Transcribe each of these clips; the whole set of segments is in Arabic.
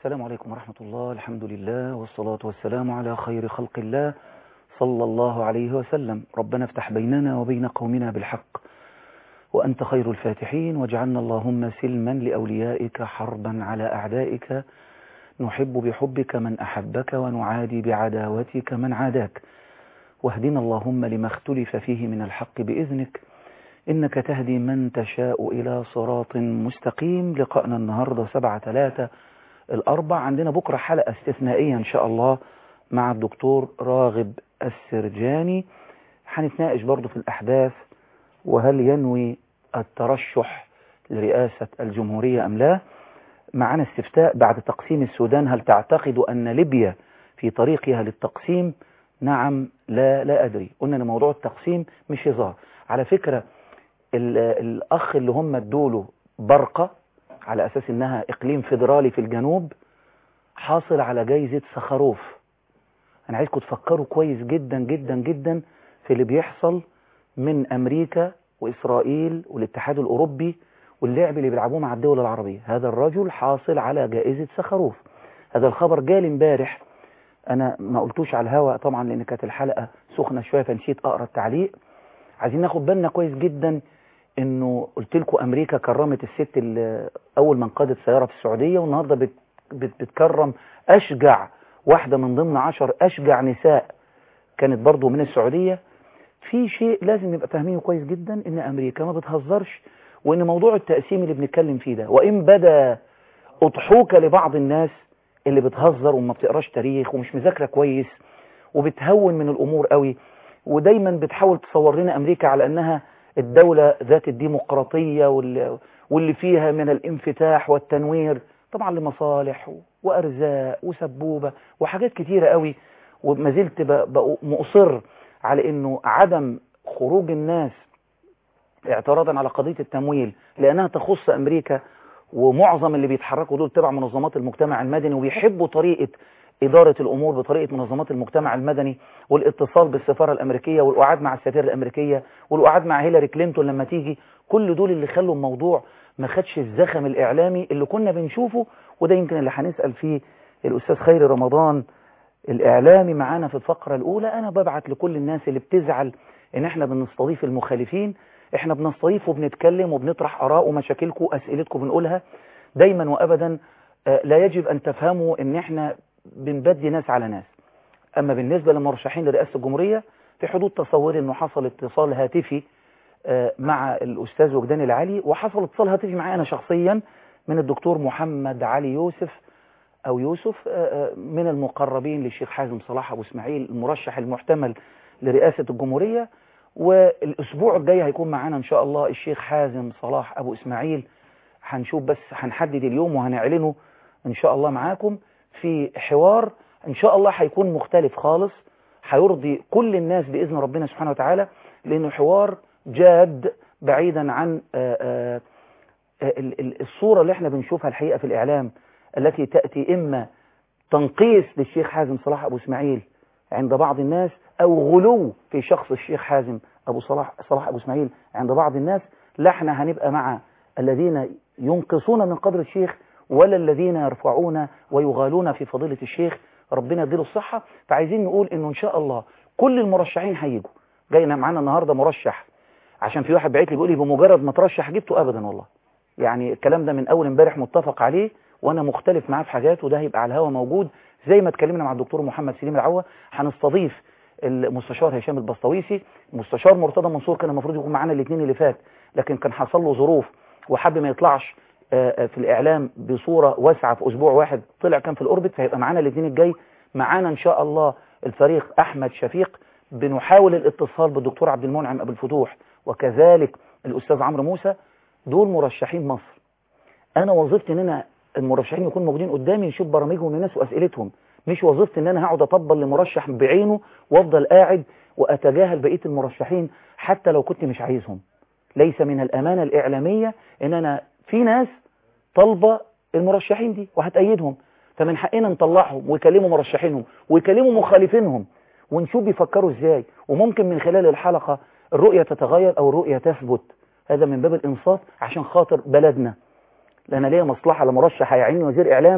السلام عليكم ورحمة الله. الحمد لله والصلاة والسلام على خير خلق الله صلى الله عليه وسلم. ربنا افتح بيننا وبين قومنا بالحق وأنت خير الفاتحين، واجعلنا اللهم سلما لأوليائك حربا على أعدائك، نحب بحبك من أحبك ونعادي بعداوتك من عاداك، واهدنا اللهم لما اختلف فيه من الحق بإذنك، إنك تهدي من تشاء إلى صراط مستقيم. لقاءنا النهاردة 7/3 الأربع. عندنا بكرة حلقة استثنائية إن شاء الله مع الدكتور راغب السرجاني، هنتناقش برضو في الأحداث وهل ينوي الترشح لرئاسة الجمهورية أم لا. معنا استفتاء بعد تقسيم السودان: هل تعتقد أن ليبيا في طريقها للتقسيم؟ نعم، لا أدري. قلنا أن موضوع التقسيم مش هزار على فكرة. الأخ اللي هم ادوله برقة على أساس أنها إقليم فيدرالي في الجنوب حاصل على جايزة سخروف. أنا عايزكم تفكروا كويس جدا جدا جدا في اللي بيحصل من أمريكا وإسرائيل والاتحاد الأوروبي واللعب اللي بيلعبوه مع الدول العربية. هذا الرجل حاصل على جائزة سخروف. هذا الخبر جالي امبارح، أنا ما قلتوش على الهواء طبعا لأن كانت الحلقة سخنة شوية فنسيت أقرأ التعليق. عايزين ناخد بالنا كويس جدا انه قلت لكم امريكا كرمت الست اللي اول من قادت سيارة في السعودية، والنهاردة بتكرم اشجع واحدة من ضمن 10 اشجع نساء كانت برضو من السعودية. في شيء لازم نبقى فاهمينه كويس جدا، ان امريكا ما بتهزرش، وان موضوع التقسيم اللي بنتكلم فيه ده وان بدا اضحوكة لبعض الناس اللي بتهزر وما بتقراش تاريخ ومش مذاكرة كويس وبتهون من الامور قوي، ودايما بتحاول تصور لنا امريكا على انها الدولة ذات الديمقراطية واللي فيها من الانفتاح والتنوير، طبعا لمصالح وأرزاق وسبوبة وحاجات كتيرة قوي. وما زلت مؤصر على أنه عدم خروج الناس اعتراضا على قضية التمويل لأنها تخص أمريكا، ومعظم اللي بيتحركوا دول تبع منظمات المجتمع المدني وبيحبوا طريقة إدارة الأمور بطريقة منظمات المجتمع المدني والاتصال بالسفارة الأمريكية والقعاد مع السفيرة الأمريكية والقعاد مع هيلاري كلينتون لما تيجي. كل دول اللي خلوا الموضوع ما خدش الزخم الإعلامي اللي كنا بنشوفه، وده يمكن اللي هنسأل فيه الأستاذ خيري رمضان الإعلامي معانا في الفقرة الأولى. أنا ببعت لكل الناس اللي بتزعل إن إحنا بنستضيف المخالفين، إحنا بنستضيف وبنتكلم وبنطرح آراء ومشاكلكم أسئلتكم بنقولها دايما وأبدا. لا يجب أن تفهموا إن إحنا بنبدي ناس على ناس. أما بالنسبة للمرشحين لرئاسة الجمهورية في حدود تصوري أنه حصل اتصال هاتفي مع الأستاذ وجدان العلي، وحصل اتصال هاتفي معي أنا شخصيا من الدكتور محمد علي يوسف أو يوسف من المقربين للشيخ حازم صلاح أبو إسماعيل المرشح المحتمل لرئاسة الجمهورية. والأسبوع الجاي هيكون معنا إن شاء الله الشيخ حازم صلاح أبو إسماعيل. هنشوف بس هنحدد اليوم وهنعلنه إن شاء الله معاكم في حوار إن شاء الله هيكون مختلف خالص، هيرضي كل الناس بإذن ربنا سبحانه وتعالى، لأنه حوار جاد بعيدا عن الصورة اللي احنا بنشوفها الحقيقة في الإعلام التي تأتي إما تنقيص للشيخ حازم صلاح أبو إسماعيل عند بعض الناس أو غلو في شخص الشيخ حازم صلاح أبو إسماعيل عند بعض الناس. لا احنا هنبقى مع الذين ينقصون من قدر الشيخ ولا الذين يرفعون ويغالون في فضيلة الشيخ، ربنا يديله الصحة. فعايزين نقول انه ان شاء الله كل المرشحين هيجوا. جاينا معانا النهاردة مرشح، عشان في واحد بعت لي بيقول لي بمجرد ما ترشح جبته، ابدا والله. يعني الكلام ده من اول امبارح متفق عليه، وانا مختلف معاه في حاجات، وده هيبقى على الهوا موجود زي ما اتكلمنا مع الدكتور محمد سليم العوة. هنستضيف المستشار هشام البسطويسي، مستشار مرتضى منصور كان المفروض يكون معانا الاثنين اللي فات لكن كان حصل له ظروف وحب ما يطلعش في الإعلام بصورة واسعة في أسبوع واحد، طلع كان في الأوربت، فهيبقى معانا الاثنين الجاي. معانا إن شاء الله الفريق أحمد شفيق، بنحاول الاتصال بالدكتور عبد المنعم أبو الفتوح وكذلك الأستاذ عمرو موسى. دول مرشحين مصر. أنا وظيفتي إن أنا المرشحين يكونوا موجودين قدامي نشوف برامجهم للناس وأسئلتهم، مش وظيفتي إن أنا هقعد أطبل لمرشح بعينه وأفضل قاعد وأتجاهل بقية المرشحين حتى لو كنت مش عايزهم. ليس من الأمانة الإعلامية إن أنا في ناس طالبة المرشحين دي وهتأيدهم، فمن حقنا نطلعهم ويكلموا مرشحينهم ويكلموا مخالفينهم ونشوف بيفكروا ازاي، وممكن من خلال الحلقة الرؤية تتغير أو الرؤية تثبت. هذا من باب الإنصاف عشان خاطر بلدنا، لأن ليه مصلحة لمرشح هيعيني وزير إعلام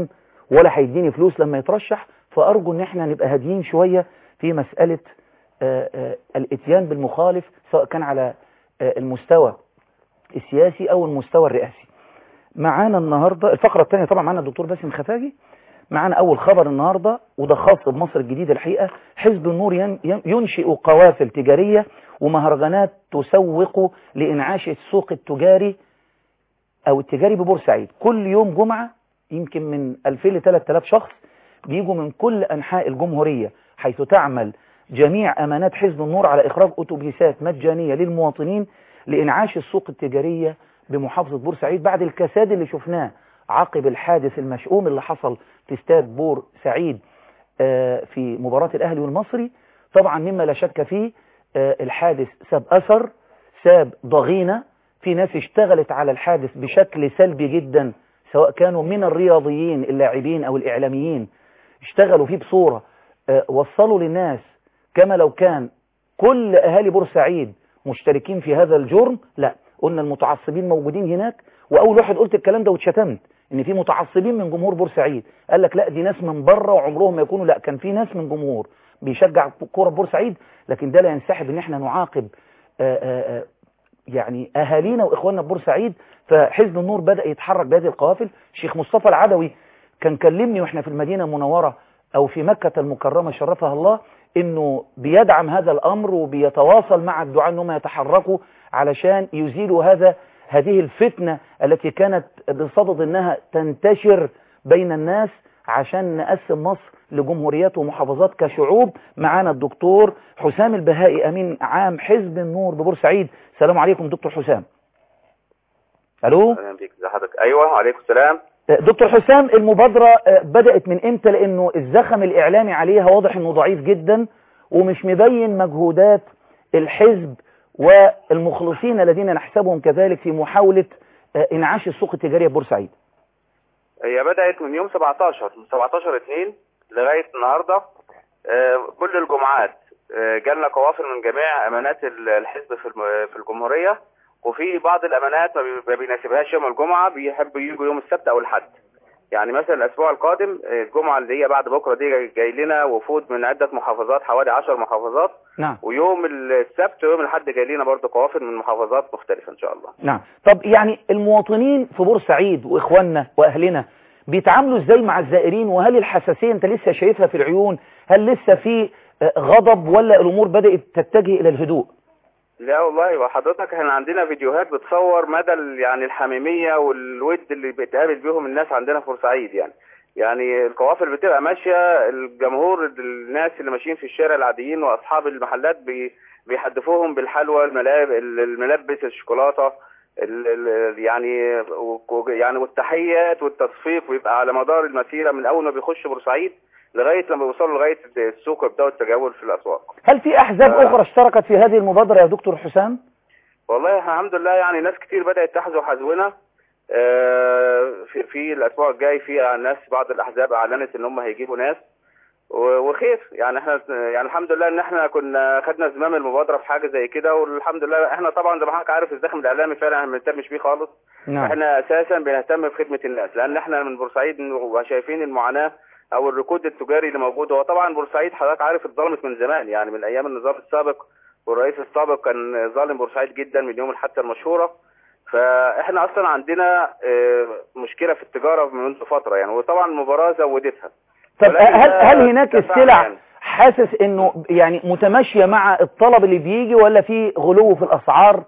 ولا هيديني فلوس لما يترشح. فأرجو ان احنا نبقى هاديين شوية في مسألة الاتيان بالمخالف، سواء كان على المستوى السياسي او المستوى الرئاسي. معانا النهاردة الفقرة الثانية طبعا معانا الدكتور باسم خفاجي. معانا اول خبر النهاردة وده خاص بمصر الجديدة الحقيقة. حزب النور ينشئ قوافل تجارية ومهرجانات تسوق لإنعاش السوق التجاري او التجاري ببورسعيد. كل يوم جمعة يمكن من 2000 ل 3000 شخص بيجوا من كل انحاء الجمهورية، حيث تعمل جميع امانات حزب النور على اخراج اتوبيسات مجانية للمواطنين لإنعاش السوق التجارية بمحافظة بورسعيد بعد الكساد اللي شفناه عقب الحادث المشؤوم اللي حصل في استاد بورسعيد في مباراة الأهلي والمصري. طبعا مما لا شك فيه الحادث ساب أثر، ساب ضغينة في ناس اشتغلت على الحادث بشكل سلبي جدا، سواء كانوا من الرياضيين اللاعبين أو الإعلاميين، اشتغلوا فيه بصورة وصلوا للناس كما لو كان كل أهالي بورسعيد مشتركين في هذا الجرم. لا، قلنا المتعصبين موجودين هناك، وأول واحد قلت الكلام ده واتشتمت ان في متعصبين من جمهور بورسعيد. قال لك لا دي ناس من بره وعمرهم ما يكونوا. لا، كان في ناس من جمهور بيشجع كوره بورسعيد، لكن ده لا ينسحب ان احنا نعاقب يعني اهالينا واخواننا بورسعيد. فحزب النور بدأ يتحرك بهذه القوافل. الشيخ مصطفى العدوي كان كلمني واحنا في المدينة المنورة او في مكة المكرمة شرفها الله، انه بيدعم هذا الامر وبيتواصل مع الدعاة انهم يتحركوا علشان يزيلوا هذه الفتنة التي كانت بصدد انها تنتشر بين الناس عشان نقسم مصر لجمهوريات ومحافظات كشعوب. معانا الدكتور حسام البهائي امين عام حزب النور ببورسعيد. السلام عليكم دكتور حسام. الو. اهلا بيك. ازي حضرتك؟ ايوه وعليكم السلام. دكتور حسام، المبادرة بدأت من امتى؟ لانه الزخم الاعلامي عليها واضح انه ضعيف جدا ومش مبين مجهودات الحزب والمخلصين الذين نحسبهم كذلك في محاولة انعاش السوق التجارية ببورسعيد. هي بدأت من يوم 17/2 لغاية النهاردة. كل الجمعات جالنا قوافل من جميع امانات الحزب في الجمهورية، وفي بعض الامانات ما بيناسبهاش يوم الجمعة، بيحبوا يجوا يوم السبت او الحد. يعني مثلا الاسبوع القادم الجمعة اللي هي بعد بكرة دي جاي لنا وفود من عدة محافظات، حوالي 10 محافظات. نعم. ويوم السبت ويوم الحد جاي لنا برضه قوافل من محافظات مختلفة ان شاء الله. نعم. طب يعني المواطنين في بورسعيد واخواننا واهلنا بيتعاملوا ازاي مع الزائرين؟ وهل الحساسية انت لسه شايفها في العيون؟ هل لسه في غضب ولا الامور بدأت تتجه الى الهدوء؟ لا والله، وحضرتك احنا عندنا فيديوهات بتصور مدى يعني الحميمية والود اللي بيتقابل بيهم الناس عندنا في بورسعيد. يعني القوافل بتبقى ماشية، الجمهور الناس اللي ماشيين في الشارع العاديين واصحاب المحلات بيحدفوهم بالحلوى، الملبس، الشوكولاتة، يعني والتحيات والتصفيق، ويبقى على مدار المسيرة من اول ما بيخش بورسعيد لغاية لما بيوصلوا لغاية السوق ويبدأوا التجول في الأسواق. هل في أحزاب أخرى اشتركت في هذه المبادرة يا دكتور حسام؟ والله الحمد لله، يعني ناس كتير بدأت تحذو حذونا. في الأسبوع الجاي في ناس، بعض الأحزاب أعلنت إن هم هيجيبوا ناس وخير. يعني احنا يعني الحمد لله إن احنا كنا خدنا زمام المبادرة في حاجة زي كده، والحمد لله احنا طبعا زي ما حضرتك عارف الزخم الإعلامي فعلا ما بنهتمش بيه خالص. نعم. احنا أساسا بنهتم بخدمة الناس، لأن احنا من بورسعيد وشايفين المعاناة او الركود التجاري اللي موجود. هو طبعا بورسعيد حضرتك عارف اتظلمت من زمان، يعني من ايام النظام السابق، والرئيس السابق كان ظالم بورسعيد جدا من يوم الحادثه المشهوره. فاحنا اصلا عندنا مشكله في التجاره منذ فتره يعني، وطبعا المباراه زودتها. طب هل هناك السلع حاسس انه يعني متماشيه مع الطلب اللي بيجي، ولا في غلو في الاسعار؟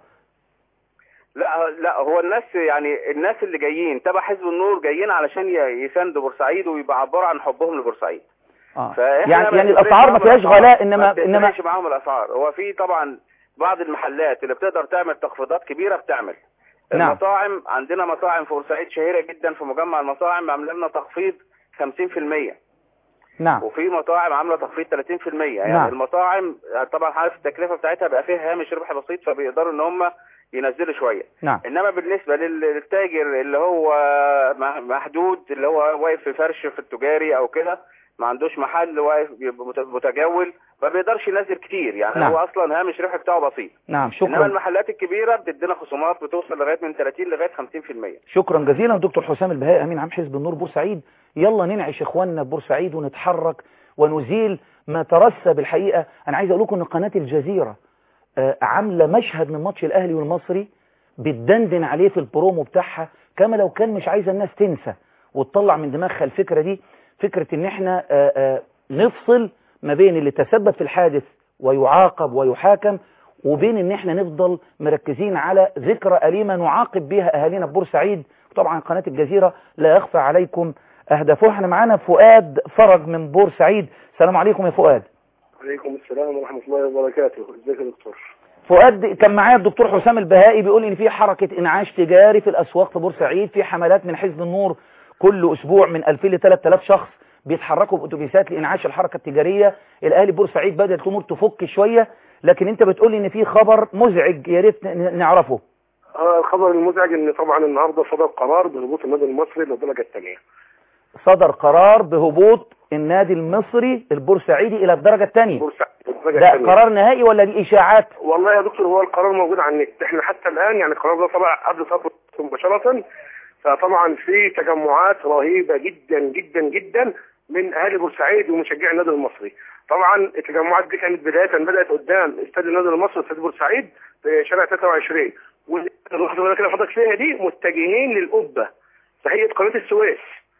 لا هو الناس، يعني الناس اللي جايين تبع حزب النور جايين علشان يساندوا بورسعيد ويعبروا عن حبهم لبورسعيد. يعني الاسعار ما فيهاش غلاء، انما معاهم الاسعار. هو في طبعا بعض المحلات اللي بتقدر تعمل تخفيضات كبيره بتعمل. نعم. المطاعم، عندنا مطاعم في بورسعيد شهيره جدا في مجمع المطاعم عامله لنا تخفيض 50%. نعم. وفي مطاعم عامله تخفيض 30%. يعني نعم. المطاعم طبعا عارف التكلفه بتاعتها بقى فيها هامش ربح بسيط، فبيقدروا ان هم ينزلوا شويه. نعم. انما بالنسبه للتاجر اللي هو محدود، اللي هو واقف في فرش في التجاري او كده، ما عندوش محل، واقف متجول، ما بيقدرش ينزل كتير يعني. نعم. هو اصلا هامش الربح بتاعه بسيط. نعم شكرا. انما المحلات الكبيره بتدينا خصومات بتوصل لغايه من 30 لغايه 50%. شكرا جزيلا دكتور حسام البهائي امين عام حزب النور بورسعيد. يلا ننعش اخواننا ببورسعيد ونتحرك ونزيل ما ترسب. الحقيقه انا عايز اقول لكم ان قناه الجزيره عامله مشهد من ماتش الاهلي والمصري بتدندن عليه في البرومو بتاعها، كما لو كان مش عايزه الناس تنسى وتطلع من دماغها الفكره دي، فكره ان احنا نفصل ما بين اللي تسبب في الحادث ويعاقب ويحاكم، وبين ان احنا نفضل مركزين على ذكرى أليمة نعاقب بها اهالينا ببورسعيد. طبعا قناة الجزيرة لا يخفى عليكم اهدافها. احنا معانا فؤاد فرج من بورسعيد. السلام عليكم يا فؤاد. عليكم السلام ورحمة الله وبركاته. ازيك يا دكتور؟ فؤاد، كان معايا الدكتور حسام البهائي بيقول ان في حركة انعاش تجاري في الاسواق في بورسعيد، في حملات من حزب النور كل اسبوع من 2000 ل 3000 شخص بيتحركوا باتوبيسات لانعاش الحركة التجارية. الاهالي بورسعيد بدأت الامور تفك شوية، لكن انت بتقول ان في خبر مزعج يا ريت نعرفه. الخبر المزعج ان طبعا النهارده صدر قرار بهبوط النادي المصري للدرجة الثانية. صدر قرار بهبوط النادي المصري البورسعيدي الى الدرجة الثانية. ده قرار نهائي ولا دي اشاعات؟ والله يا دكتور هو القرار موجود على النت. احنا حتى الان يعني القرار ده طبعا قبل صدره مباشرة، فطبعا في تجمعات رهيبة جدا جدا جدا من اهالي بورسعيد ومشجعي النادي المصري. طبعا التجمعات دي كانت بدات قدام استاد النادي المصري استاد بورسعيد في شارع 23، واللحظه اللي كده حضرتك فيها دي متجهين للقبه تحيه قناه السويس.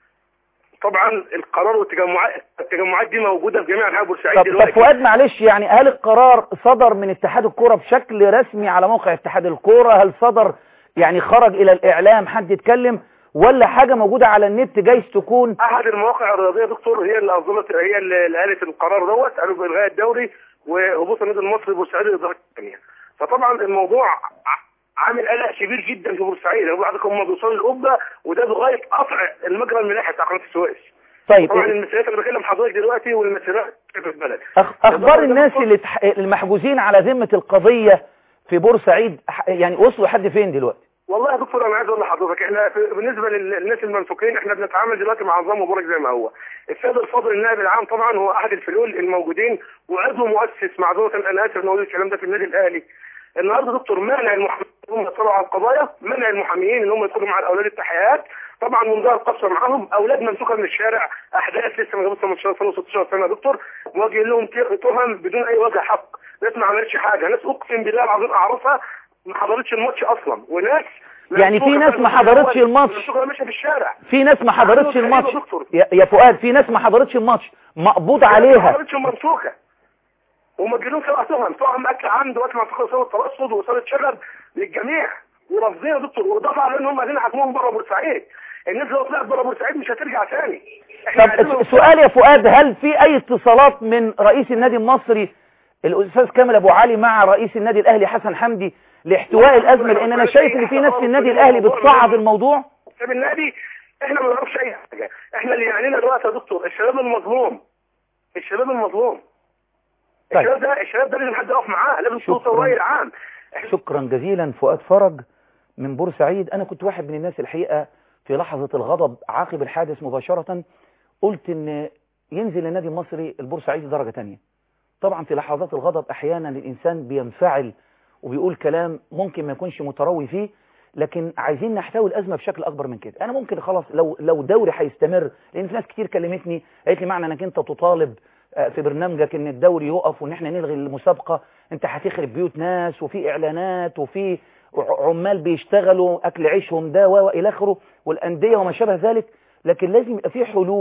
طبعا القرار والتجمعات دي موجوده في جميع انحاء بورسعيد دلوقتي. طب فؤاد معلش، يعني هل القرار صدر من اتحاد الكوره بشكل رسمي على موقع اتحاد الكوره؟ هل صدر يعني خرج الى الاعلام حد يتكلم، ولا حاجه موجوده على النت جايز تكون احد المواقع الرياضيه دكتور هي اللي اصدرت، هي اللي قالت القرار دوت، قالوا بالغاء الدوري وهبوط النادي المصري بورسعيد للدرجه الثانيه. فطبعا الموضوع عامل قلق كبير جدا في بورسعيد. هم بيوصلوا القبه وده لغايه قطع المجرى الملاحي بتاع قناه السويس. طيب طبعا المسيرات اللي بكلم حضرتك دلوقتي والمسيرات في البلد. اخبار الناس اللي المحجوزين على ذمه القضيه في بورسعيد يعني وصلوا لحد فين دلوقتي؟ والله يا دكتور انا عايز اقول لحضرتك احنا بالنسبه للناس الممسوكين احنا بنتعامل دلوقتي مع نظام مبارك زي ما هو. السيد الفاضل النائب العام طبعا هو احد الفلول الموجودين وعضو مؤسس معذره انا اسف نقول الكلام ده في النادي الاهلي. النهارده دكتور منع المحامين ان هم يطلعوا على القضايا، منع المحاميين ان هم يدخلوا مع الاولاد التحقيقات. طبعا منذ القصه معاهم اولاد ممسوكه من الشارع، احداث لسه ما جابتش 18 سنه و16 سنه يا دكتور، موجه لهم تهم بدون اي وجه حق. ناس ما عملتش حاجه، ناس اقسم بالله العظيم اعرفها ما حضرتش الماتش اصلا، وناس يعني في ناس ما حضرتش الماتش، ماشيه في الشارع، في ناس ما حضرتش الماتش يا فؤاد، في ناس ما حضرتش الماتش مقبوض عليها، ما حضرتش ممسوكه ومجنون سبع تهم اكل عمد وقت ما فكروا سووا الترصد وصارت شغب للجميع ورافضين يا دكتور، واضافه على ان هم عايزين يحاكموهم بره بورسعيد. الناس لو طلعت بره بورسعيد مش هترجع ثاني. طب سؤال يا فؤاد، هل في اي اتصالات من رئيس النادي المصري الاستاذ كامل ابو علي مع رئيس النادي الاهلي حسن حمدي لاحتواء الازمه؟ لان انا شايف ان في ناس في النادي الاهلي بتصعد الموضوع. طب النادي احنا ما نعرفش اي حاجه، احنا اللي يعنينا دلوقتي يا دكتور الشباب المظلوم، الشباب المظلوم. طيب. الشباب ده لازم حد يقف معاه، لازم توصل الراي العام. شكرا جزيلا فؤاد فرج من بورسعيد. انا كنت واحد من الناس الحقيقه في لحظه الغضب عقب الحادث مباشره قلت ان ينزل النادي المصري البورسعيدي درجه ثانيه. طبعا في لحظات الغضب احيانا الانسان بينفعل وبيقول كلام ممكن ما يكونش متروي فيه، لكن عايزين نحتوي الازمه بشكل اكبر من كده. انا ممكن خلاص لو دوري هيستمر، لان في ناس كتير كلمتني قالت لي معنى انك انت تطالب في برنامجك ان الدوري يقف وان احنا نلغي المسابقه، انت هتخرب بيوت ناس وفي اعلانات وفي عمال بيشتغلوا اكل عيشهم ده والى اخره والانديه وما شابه ذلك. لكن لازم يبقى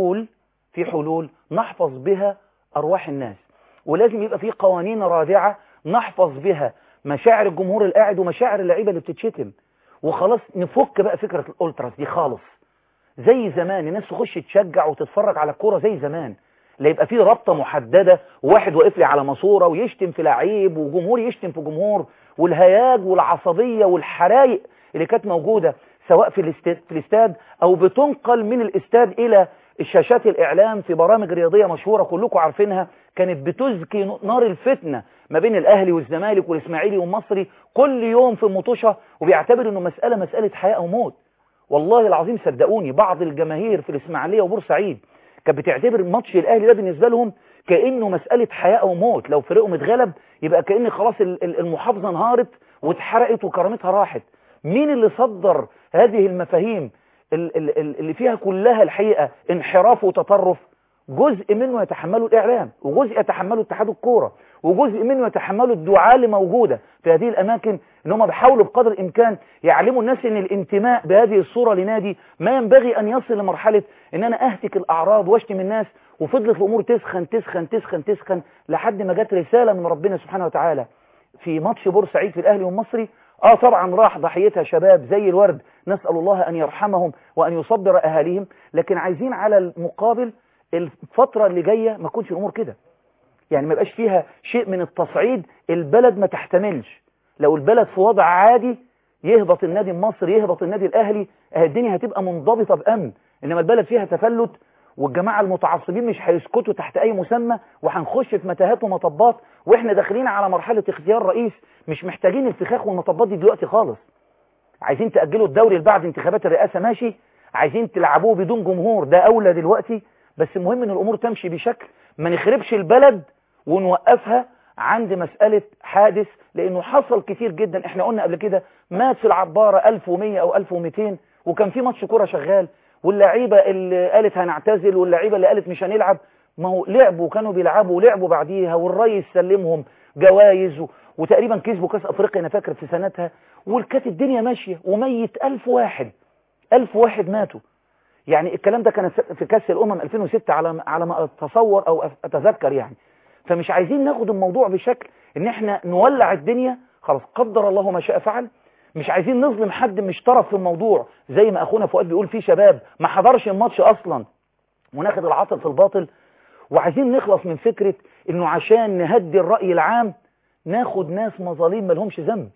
في حلول نحفظ بها ارواح الناس، ولازم يبقى في قوانين رادعه نحفظ بها مشاعر الجمهور القاعد ومشاعر اللعيبه اللي بتتشتم، وخلاص نفك بقى فكره الالتراس دي خالص. زي زمان الناس تخش تشجع وتتفرج على الكوره زي زمان، لا يبقى في رابطه محدده وواحد واقف لي على ماسوره ويشتم في لعيب وجمهور يشتم في جمهور، والهياج والعصبيه والحرايق اللي كانت موجوده سواء في الاستاد او بتنقل من الاستاد الى الشاشات الاعلام في برامج رياضيه مشهوره كلكم عارفينها، كانت بتزكي نار الفتنه ما بين الاهلي والزمالك والاسماعيلي والمصري كل يوم في مطوشه، وبيعتبر انه مساله حياه او موت. والله العظيم صدقوني بعض الجماهير في الاسماعيليه وبورسعيد كانت بتعتبر ماتش الاهلي ده بالنسبه لهم كانه مساله حياه او موت، لو فريقهم اتغلب يبقى كأن خلاص المحافظه انهارت واتحرقت وكرامتها راحت. مين اللي صدر هذه المفاهيم اللي فيها كلها الحقيقه انحراف وتطرف؟ جزء منه يتحمله الإعلام، وجزء يتحمله اتحاد الكورة، وجزء منه يتحمله الدعاة اللي موجودة في هذه الأماكن، إن هم بيحاولوا بقدر الإمكان يعلموا الناس إن الانتماء بهذه الصورة لنادي ما ينبغي أن يصل لمرحلة إن أنا أهتك الأعراض واشتم الناس. وفضلت الأمور تسخن تسخن تسخن تسخن لحد ما جت رسالة من ربنا سبحانه وتعالى في ماتش بورسعيد في الأهلي والمصري. طبعا راح ضحيتها شباب زي الورد، نسأل الله أن يرحمهم وأن يصبر أهاليهم، لكن عايزين على المقابل الفترة اللي جاية ما تكونش الأمور كده، يعني ما يبقاش فيها شيء من التصعيد البلد ما تحتملش. لو البلد في وضع عادي يهبط النادي المصري يهبط النادي الأهلي، الدنيا هتبقى منضبطة بأمن. إنما البلد فيها تفلت والجماعة المتعصبين مش هيسكتوا تحت أي مسمى، وهنخش في متاهات ومطبات، وإحنا داخلين على مرحلة اختيار رئيس. مش محتاجين الفخاخ والمطبات دي دلوقتي خالص. عايزين تأجلوا الدوري بعد انتخابات الرئاسة ماشي، عايزين تلعبوه بدون جمهور ده أولى دلوقتي، بس المهم ان الامور تمشي بشكل ما نخربش البلد ونوقفها عند مسألة حادث، لانه حصل كتير جدا. احنا قلنا قبل كده مات في العبارة 1100 او 1200، وكان في ماتش كرة شغال، واللعيبة اللي قالت هنعتزل واللعيبة اللي قالت مش هنلعب، ما هو لعبوا وكانوا بيلعبوا ولعبوا بعديها، والرئيس سلمهم جوائز وتقريبا كسبوا كاس افريقيا انا فاكر في سنتها، وكانت الدنيا ماشية، وميت 1000 واحد 1000 واحد ماتوا. يعني الكلام ده كان في كاس الأمم 2006 على ما أتصور أو أتذكر يعني. فمش عايزين ناخد الموضوع بشكل إن إحنا نولع الدنيا، خلاص قدر الله ما شاء فعل. مش عايزين نظلم حد مش طرف في الموضوع، زي ما أخونا فؤاد بيقول في شباب ما حضرش الماتش أصلا وناخد العاطل في الباطل. وعايزين نخلص من فكرة إنه عشان نهدي الرأي العام ناخد ناس مظالم ملهمش ذنب.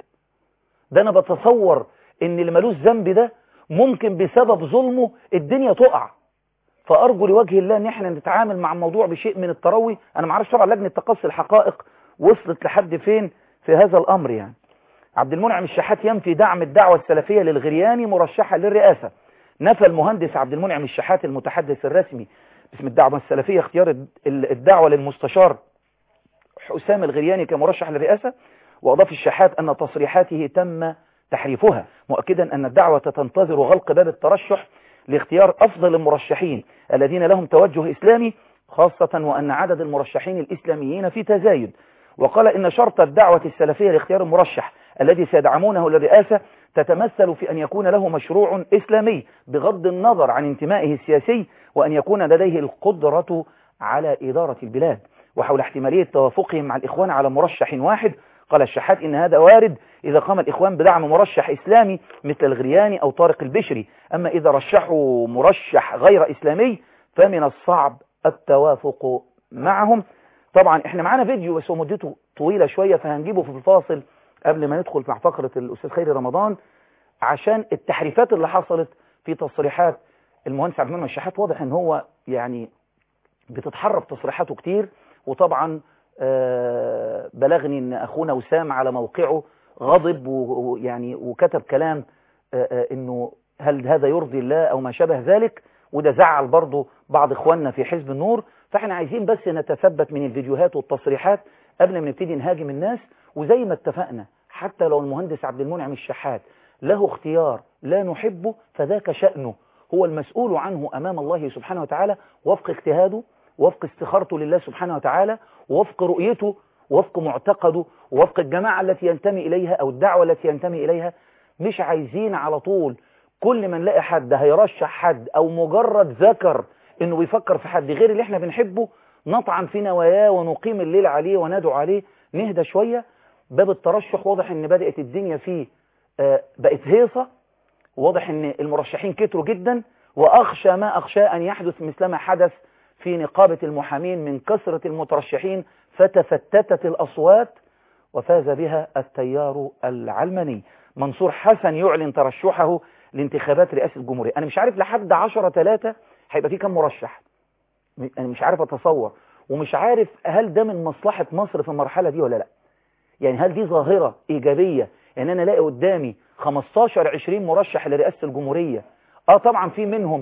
ده أنا بتصور إن اللي ملوش ذنب ده ممكن بسبب ظلمه الدنيا تقع. فأرجو لوجه الله ان احنا نتعامل مع الموضوع بشيء من التروي. انا معرفش طبعا لجنة تقصي الحقائق وصلت لحد فين في هذا الامر يعني. عبد المنعم الشحات ينفي دعم الدعوة السلفية للغرياني مرشحا للرئاسة. نفى المهندس عبد المنعم الشحات المتحدث الرسمي باسم الدعوة السلفية اختيار الدعوة للمستشار حسام الغرياني كمرشح للرئاسة. وأضاف الشحات أن تصريحاته تم تحريفها، مؤكدا أن الدعوة تنتظر غلق باب الترشح لاختيار أفضل المرشحين الذين لهم توجه إسلامي خاصة، وأن عدد المرشحين الإسلاميين في تزايد. وقال إن شرط الدعوة السلفية لاختيار المرشح الذي سيدعمونه للرئاسة تتمثل في أن يكون له مشروع إسلامي بغض النظر عن انتمائه السياسي، وأن يكون لديه القدرة على إدارة البلاد. وحول احتمالية توافقهم مع الإخوان على مرشح واحد، قال الشحات إن هذا وارد إذا قام الإخوان بدعم مرشح إسلامي مثل الغرياني أو طارق البشري، أما إذا رشحوا مرشح غير إسلامي فمن الصعب التوافق معهم. طبعا احنا معانا فيديو بس هو مدته طويلة شوية فهنجيبه في الفاصل قبل ما ندخل مع فقرة الأستاذ خيري رمضان، عشان التحريفات اللي حصلت في تصريحات المهندس عبد المنعم الشحات. واضح ان هو يعني بتتحرف تصريحاته كتير. وطبعا بلغني ان اخونا وسام على موقعه غضب ويعني وكتب كلام انه هل هذا يرضي الله او ما شابه ذلك، وده زعل برضه بعض اخواننا في حزب النور. فاحنا عايزين بس نتثبت من الفيديوهات والتصريحات قبل ما نبتدي نهاجم الناس. وزي ما اتفقنا حتى لو المهندس عبد المنعم الشحات له اختيار لا نحبه فذاك شأنه، هو المسؤول عنه امام الله سبحانه وتعالى وفق اجتهاده وفق استخارته لله سبحانه وتعالى ووفق رؤيته ووفق معتقده ووفق الجماعة التي ينتمي إليها أو الدعوة التي ينتمي إليها. مش عايزين على طول كل ما نلاقي حد هيرشح حد أو مجرد ذكر إنه بيفكر في حد غير اللي احنا بنحبه نطعن في نواياه ونقيم الليل عليه وندعو عليه. نهدى شوية. باب الترشح واضح إن بدأت الدنيا فيه بقت هيصة. واضح إن المرشحين كتروا جدا، وأخشى ما أخشى أن يحدث مثلما حدث في نقابة المحامين من كثرة المترشحين فتفتتت الأصوات وفاز بها التيار العلماني. منصور حسن يعلن ترشحه لانتخابات رئاسة الجمهورية. أنا مش عارف لحد 10/3 هيبقى فيه كم مرشح، أنا مش عارف أتصور، ومش عارف هل ده من مصلحة مصر في المرحلة دي ولا لا. يعني هل دي ظاهرة إيجابية يعني أنا الاقي قدامي 15-20 مرشح لرئاسة الجمهورية؟ طبعا في منهم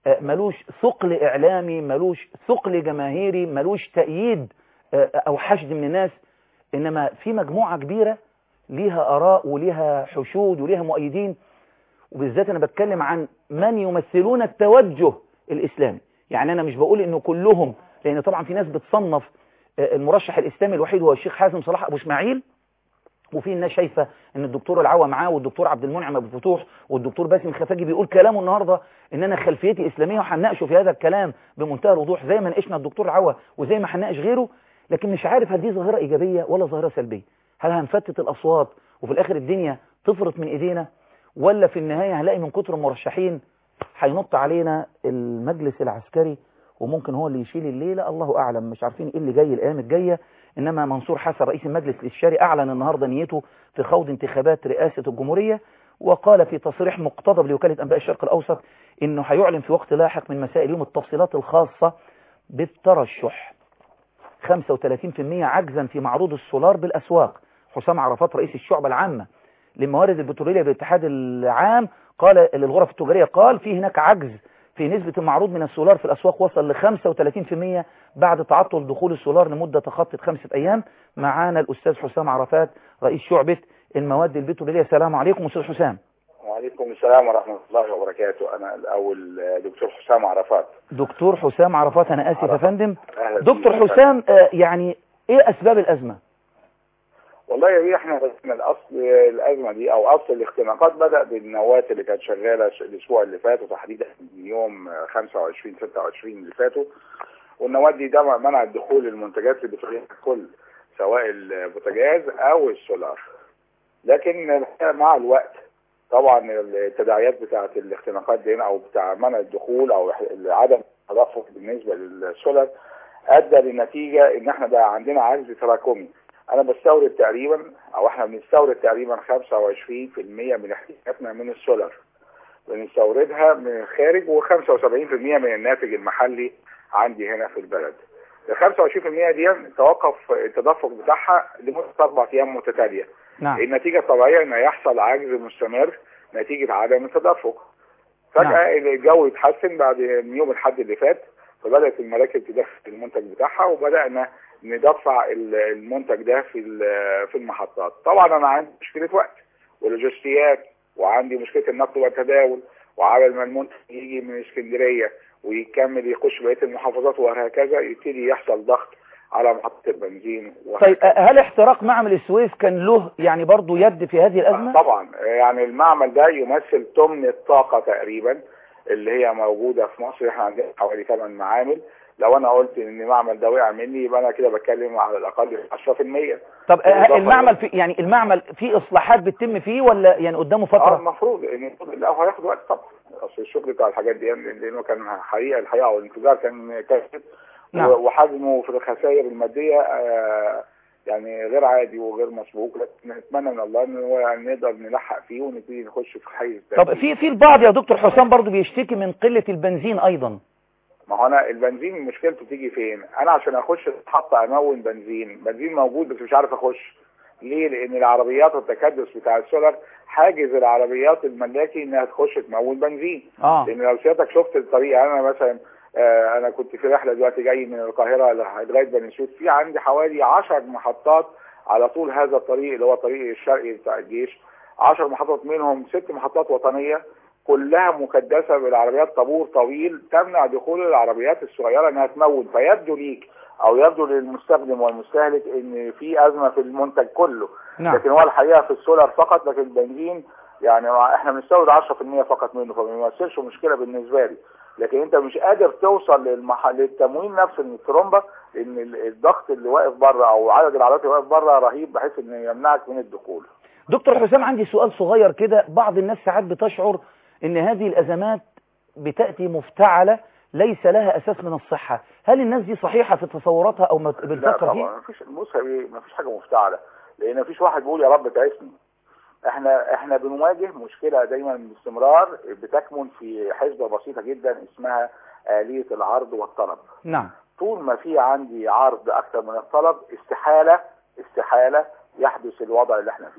ملوش ثقل إعلامي، ملوش ثقل جماهيري، ملوش تأييد أو حشد من الناس، إنما في مجموعة كبيرة ليها آراء وليها حشود وليها مؤيدين. وبالذات أنا بتكلم عن من يمثلون التوجه الإسلامي. يعني أنا مش بقول إنه كلهم، لأن طبعا في ناس بتصنف المرشح الإسلامي الوحيد هو الشيخ حازم صلاح أبو إسماعيل، وفي الناس شايفة ان الدكتور العوا معاه والدكتور عبد المنعم ابو فتوح والدكتور باسم الخفاجي بيقول كلامه النهارده ان انا خلفيتي اسلاميه، وهنناقشه في هذا الكلام بمنتهى الوضوح زي ما ناقشنا الدكتور العوا وزي ما هنناقش غيره. لكن مش عارف هل دي ظاهره ايجابيه ولا ظاهره سلبيه، هل هنفتت الاصوات وفي الاخر الدنيا تفرط من ايدينا، ولا في النهايه هنلاقي من كتر المرشحين هينط علينا المجلس العسكري وممكن هو اللي يشيل الليله. الله اعلم، مش عارفين ايه اللي جاي الايام الجايه. انما منصور حسن رئيس المجلس الاستشاري اعلن النهارده نيته في خوض انتخابات رئاسه الجمهوريه، وقال في تصريح مقتضب لوكاله انباء الشرق الاوسط انه هيعلن في وقت لاحق من مساء اليوم التفصيلات الخاصه بالترشح. 35% عجزا في معروض السولار بالاسواق. حسام عرفات رئيس الشعبه العامه للموارد البتروليه بالاتحاد العام قال للغرف التجاريه، قال في هناك عجز في نسبة المعروض من السولار في الأسواق وصل ل 35% بعد تعطل دخول السولار لمدة تخطت 5 أيام. معانا الأستاذ حسام عرفات رئيس شعبة المواد البترولية. السلام عليكم أستاذ حسام. وعليكم السلام ورحمة الله وبركاته. أنا الأول دكتور حسام عرفات. دكتور حسام عرفات، أنا آسف يا فندم. دكتور حسام، يعني إيه أسباب الأزمة؟ والله يا بيه احنا من اصل الازمه دي او اصل الاختناقات بدا بالنواه اللي كانت شغاله الاسبوع اللي فات، وتحديدا يوم 25 26 اللي فاتوا. والنواه دي ده منع دخول المنتجات البتروليه الكل، سواء البوتاجاز او السولار. لكن مع الوقت طبعا التداعيات بتاعه الاختناقات دي او بتاع منع الدخول او عدم التدفق بالنسبه للسولار ادى لنتيجه ان احنا بقى عندنا عجز تراكمي. انا بستورد تقريبا او احنا بنستورد تقريبا 25% من احتياجاتنا من السولار بنستوردها من الخارج، و75% من الناتج المحلي عندي هنا في البلد. ال 25% دي توقف التدفق بتاعها لمده 4 ايام متتاليه. نعم. النتيجه الطبيعيه ان يحصل عجز مستمر نتيجه عدم التدفق. فجاه نعم. الجو يتحسن بعد يوم الاحد اللي فات، فبدات المراكب تدخل المنتج بتاعها وبدانا ندفع المنتج ده في المحطات. طبعا انا عندي مشكله وقت ولوجستيات، وعندي مشكله النقل والتداول، وعلى ما المنتج يجي من اسكندريه ويكمل يخش بقيه المحافظات وهكذا يبتدي يحصل ضغط على محطه البنزين. طيب هل احتراق معمل السويس كان له يعني برضه يد في هذه الازمه؟ طبعا يعني المعمل ده يمثل ثمن الطاقه تقريبا اللي هي موجوده في مصر. احنا عندنا حوالي 8 معامل. لو انا قلت ان المعمل ده وقع مني يبقى انا كده بتكلم على الاقل 10%. طب المعمل في يعني المعمل في اصلاحات بتتم فيه ولا يعني قدامه فتره؟ المفروض ان لا هياخد وقت طبعا. اصل الشغل بتاع الحاجات دي لانه كان الحقيقه والانتظار كان كافي. نعم. وحجمه في الخسائر الماديه يعني غير عادي وغير مسبوق. لكن نتمنى من الله ان هو يعني نقدر نلحق فيه ونبتدي نخش في حيز تاني. طب في البعض يا دكتور حسام برضه بيشتكي من قله البنزين ايضا. ما هو انا البنزين مشكلته تيجي فين؟ انا عشان اخش محطه امون بنزين موجود بس مش عارف اخش. ليه؟ لان العربيات والتكدس بتاع السولار حاجز العربيات الملاكي انها تخش تمون بنزين. لان لو سيادتك شفت الطريق، انا مثلا انا كنت في رحله دلوقتي جاي من القاهره لغايه بني سويف، في عندي حوالي 10 محطات على طول هذا الطريق اللي هو الطريق الشرقي بتاع الجيش. 10 محطات منهم 6 محطات وطنيه كلها مكدسه بالعربيات، طابور طويل تمنع دخول العربيات الصغيره انها تمون. فيبدو ليك او يبدو للمستخدم والمستهلك ان في ازمه في المنتج كله. نعم. لكن هو الحقيقه في السولار فقط. لكن البنزين يعني احنا بنستورد 10% فقط منه، فما يمثلش مشكله بالنسبه لي. لكن انت مش قادر توصل للتموين نفس الترومبه، لان الضغط اللي واقف بره او عدد العربيات اللي واقف بره رهيب بحيث انه يمنعك من الدخول. دكتور حسام، عندي سؤال صغير كده. بعض الناس ساعات بتشعر ان هذه الازمات بتاتي مفتعله ليس لها اساس من الصحه. هل الناس دي صحيحه في تصوراتها او بتفكر فيه؟ لا طبعا مفيش حاجه مفتعله، لان مفيش واحد بيقول يا رب تعيسني. احنا بنواجه مشكله دايما باستمرار بتكمن في حسبه بسيطه جدا اسمها آلية العرض والطلب. نعم. طول ما في عندي عرض اكثر من الطلب استحاله يحدث الوضع اللي احنا فيه.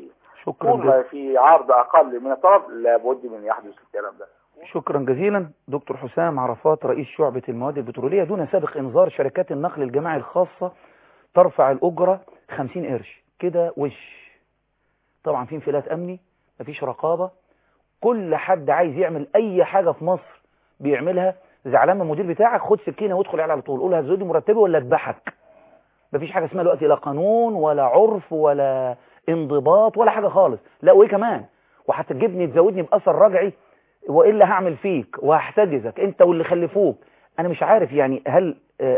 شكرا طول جزيلا. ما في عرض اقل من الطلب لابد من يحدث الكلام ده. شكرا جزيلا دكتور حسام عرفات رئيس شعبة المواد البترولية. دون سابق انذار شركات النقل الجماعي الخاصة ترفع الأجرة 50 قرش كده وش. طبعا في انفلات أمني، مفيش رقابة، كل حد عايز يعمل أي حاجة في مصر بيعملها. زعلان من المدير بتاعك، خد سكينة وادخل على طول، قول هزود لي مرتبي ولا اذبحك. مفيش حاجة اسمها دلوقتي لا قانون ولا عرف ولا انضباط ولا حاجة خالص. لا وايه كمان، وهتجيبني تزودني بأثر رجعي وإلا هعمل فيك وهحتجزك انت واللي خلفوك. انا مش عارف يعني هل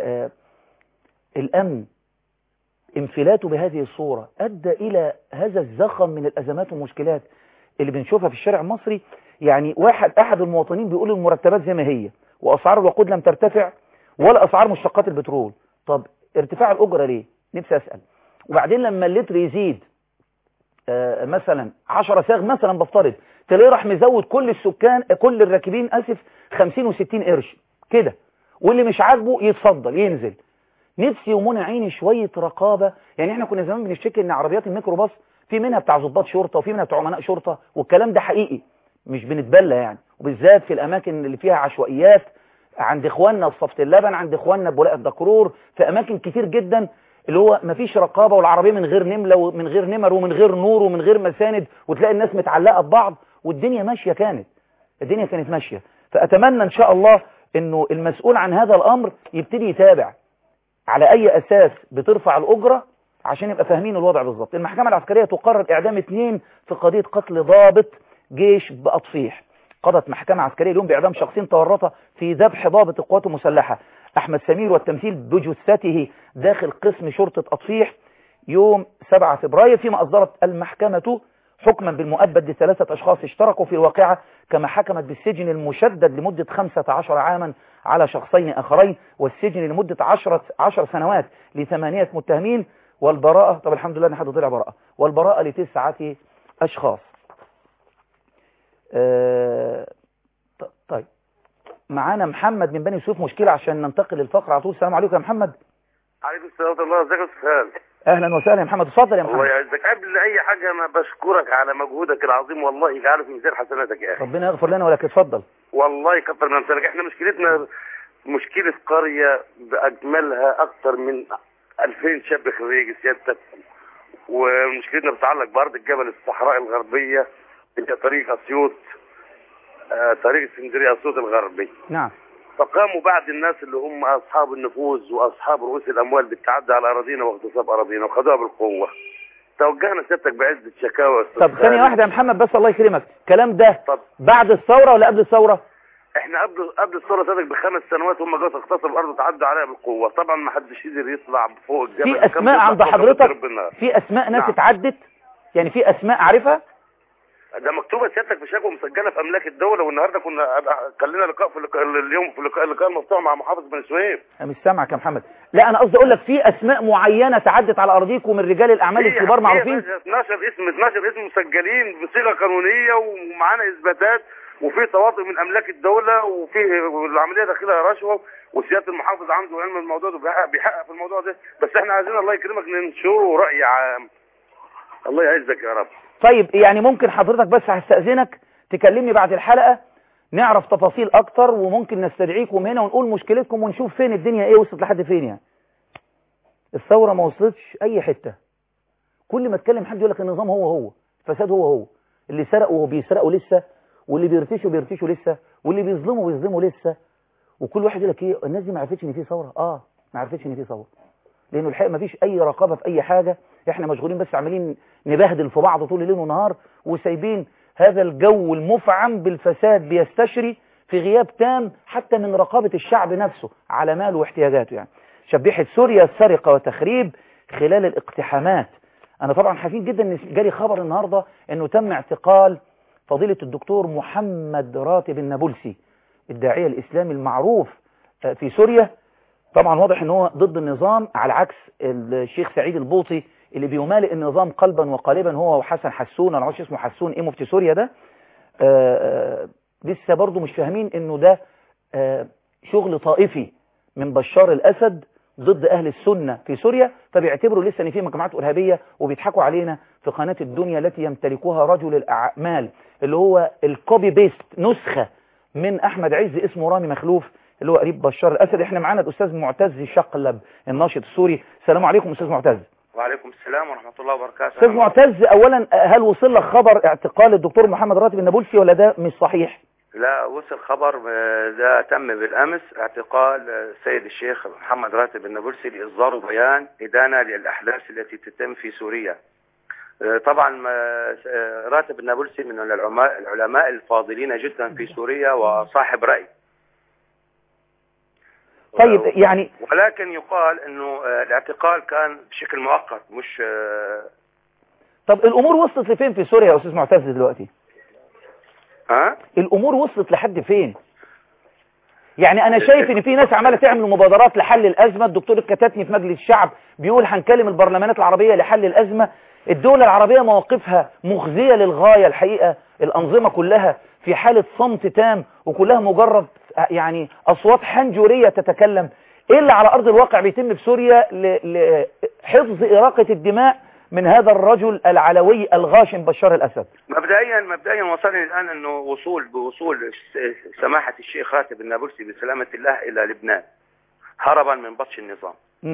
الامن انفلاته بهذه الصورة ادى الى هذا الزخم من الازمات والمشكلات اللي بنشوفها في الشارع المصري. يعني احد المواطنين بيقول المرتبات زي ما هي واسعار الوقود لم ترتفع ولا اسعار مشتقات البترول. طب ارتفاع الاجرة ليه؟ نفسي اسأل. وبعدين لما اللتر يزيد مثلا 10 صاغ مثلا بفترض، تلاقيه راح مزود كل السكان كل الراكبين 50 و60 قرش كده، واللي مش عاجبه يتفضل ينزل. نفسي ومنى عيني شوية رقابة. يعني احنا كنا زمان بنشتكي ان عربيات الميكروباص في منها بتاع ضباط شرطة وفي منها بتاع امناء شرطة، والكلام ده حقيقي مش بنتبلى يعني، وبالذات في الاماكن اللي فيها عشوائيات، عند اخواننا في صفة اللبن، عند اخواننا بولاء الدكرور، في اماكن كتير جدا اللي هو مفيش رقابة، والعربية من غير نملة ومن غير نمر ومن غير نور ومن غير مساند، وتلاقي الناس متعلقة ببعض، والدنيا ماشية الدنيا كانت ماشية. فأتمنى إن شاء الله إنه المسؤول عن هذا الأمر يبتدي يتابع على أي أساس بترفع الأجرة عشان يبقى فاهمين الوضع بالظبط. المحكمة العسكرية تقرر إعدام 2 في قضية قتل ضابط جيش بأطفيح. قضت محكمة عسكرية اليوم بإعدام شخصين تورطا في ذبح ضابط القوات المسلحة أحمد سمير والتمثيل بجثته داخل قسم شرطة أطفيح يوم 7 فبراير، فيما أصدرت المحكمة حكما بالمؤبد ل3 أشخاص اشتركوا في الواقعة، كما حكمت بالسجن المشدد لمدة 15 عاما على شخصين آخرين، والسجن لمدة 10 سنوات ل8 متهمين، والبراءة طب الحمد لله ان حد طلع براءة، والبراءة ل9 أشخاص. طيب معانا محمد من بني سويف مشكلة عشان ننتقل للفقرة على طول. السلام عليكم يا محمد. عليكم السلام ورحمة الله. ازيك يا استاذ؟ اهلا وسهلا يا محمد، اتفضل يا محمد. الله يعزك. قبل اي حاجه انا بشكرك على مجهودك العظيم، والله يجعله في ميزان حسناتك يا اخي. ربنا يغفر لنا ولك، اتفضل. والله كتر من امثالك. احنا مشكلتنا مشكله قريه باجملها، اكتر من 2000 شاب خريج سيادتك، ومشكلتنا بتتعلق بارض الجبل الصحراء الغربيه اللي طريق اسيوط، طريق اسكندريه اسيوط الغربي. نعم. فقاموا بعض الناس اللي هم اصحاب النفوذ واصحاب رؤوس الاموال بالتعدي على اراضينا واغتصاب اراضينا وخدوها بالقوه. توجهنا سيادتك بعده شكاوى. طب ثانيه واحده يا محمد بس، الله يكرمك، الكلام ده طب بعد الثوره ولا قبل الثوره؟ احنا قبل الثوره سيادتك ب5 سنوات هم جاوا اغتصبوا الارض وتعدوا عليها بالقوه. طبعا ما حدش قدر يطلع فوق الجبل. في اسماء عند حضرتك؟ في اسماء ناس اتعدت؟ يعني في اسماء عارفها؟ ده مكتوبه سيادتك في شكوى مسجله في املاك الدوله، والنهارده كان لنا لقاء في اليوم في اللقاء المفتوح مع محافظ بني سويف. انا مش سامعك يا محمد. لا انا قصدي اقول لك في اسماء معينه تعدت على ارضيكم من رجال الاعمال الكبار معروفين. 12 اسم مسجلين بصيغه قانونيه ومعانا اثباتات، وفي تواطؤ من املاك الدوله، وفي العمليه داخلها رشوه، وسياده المحافظ عنده علم الموضوع ده بيحقق في الموضوع ده. بس احنا عايزين الله يكرمك ننشره راي عام. الله يعزك يا رب. طيب يعني ممكن حضرتك بس هستأذنك تكلمني بعد الحلقة نعرف تفاصيل اكتر، وممكن نستدعيكم هنا ونقول مشكلتكم ونشوف فين الدنيا ايه وصلت لحد فين. يعني الثورة ما وصلتش اي حتة، كل ما اتكلم حد يقول لك النظام هو فساد هو اللي سرقوا بيسرقوا لسه، واللي بيرتشوا لسه، واللي بيظلموا لسه، وكل واحد يقول لك ايه الناس دي ما عرفتش ان في ثورة. ما عرفتش ان في ثورة لانه الحقيقة ما فيش اي رقابة في اي حاجة. احنا مشغولين بس عاملين نبهدل في بعض طول الليل ونهار، وسايبين هذا الجو المفعم بالفساد بيستشري في غياب تام حتى من رقابة الشعب نفسه على ماله واحتياجاته. يعني شبيحة سوريا سرقة وتخريب خلال الاقتحامات. انا طبعا حزين جدا ان جالي خبر النهاردة انه تم اعتقال فضيلة الدكتور محمد راتب النابلسي الداعية الاسلامي المعروف في سوريا. طبعا واضح ان هو ضد النظام على عكس الشيخ سعيد البوطي اللي بيمالئ النظام قلبا وقالبا، هو وحسن حسون، انا معرفش اسمه حسون ايه، مفتي سوريا ده. لسه برضه مش فاهمين انه ده شغل طائفي من بشار الاسد ضد اهل السنة في سوريا، فبيعتبروا لسه ان في مجموعات ارهابية وبيضحكوا علينا في قناة الدنيا التي يمتلكها رجل الأعمال اللي هو الكوبي بيست، نسخة من أحمد عز اسمه رامي مخلوف اللي هو قريب بشار الأسد. احنا معانا الأستاذ معتز شقلب الناشط السوري. السلام عليكم أستاذ معتز. وعليكم السلام ورحمة الله وبركاته. أستاذ معتز، أولا هل وصل لك خبر اعتقال الدكتور محمد راتب النابلسي ولا ده مش صحيح؟ لا، وصل خبر ده تم بالأمس اعتقال السيد الشيخ محمد راتب النابلسي لإصدار بيان إدانة للأحداث التي تتم في سوريا. طبعا راتب النابلسي من العلماء الفاضلين جدا في سوريا وصاحب رأي. طيب يعني ولكن يقال انه الاعتقال كان بشكل مؤقت مش. طب الامور وصلت لفين في سوريا يا استاذ معتز دلوقتي؟ الامور وصلت لحد فين؟ يعني انا شايف ان في ناس عماله تعمل مبادرات لحل الازمه. الدكتور الكتاتني في مجلس الشعب بيقول هنكلم البرلمانات العربيه لحل الازمه. الدول العربيه مواقفها مخزيه للغايه الحقيقه، الانظمه كلها في حاله صمت تام وكلها مجرد يعني اصوات حنجريه تتكلم. ايه اللي على ارض الواقع بيتم في سوريا لحفظ اراقه الدماء من هذا الرجل العلوي الغاشم بشار الاسد؟ مبدئيا وصلني الان انه بوصول سماحه الشيخ راتب النابلسي بسلامه الله الى لبنان هربا من بطش النظام.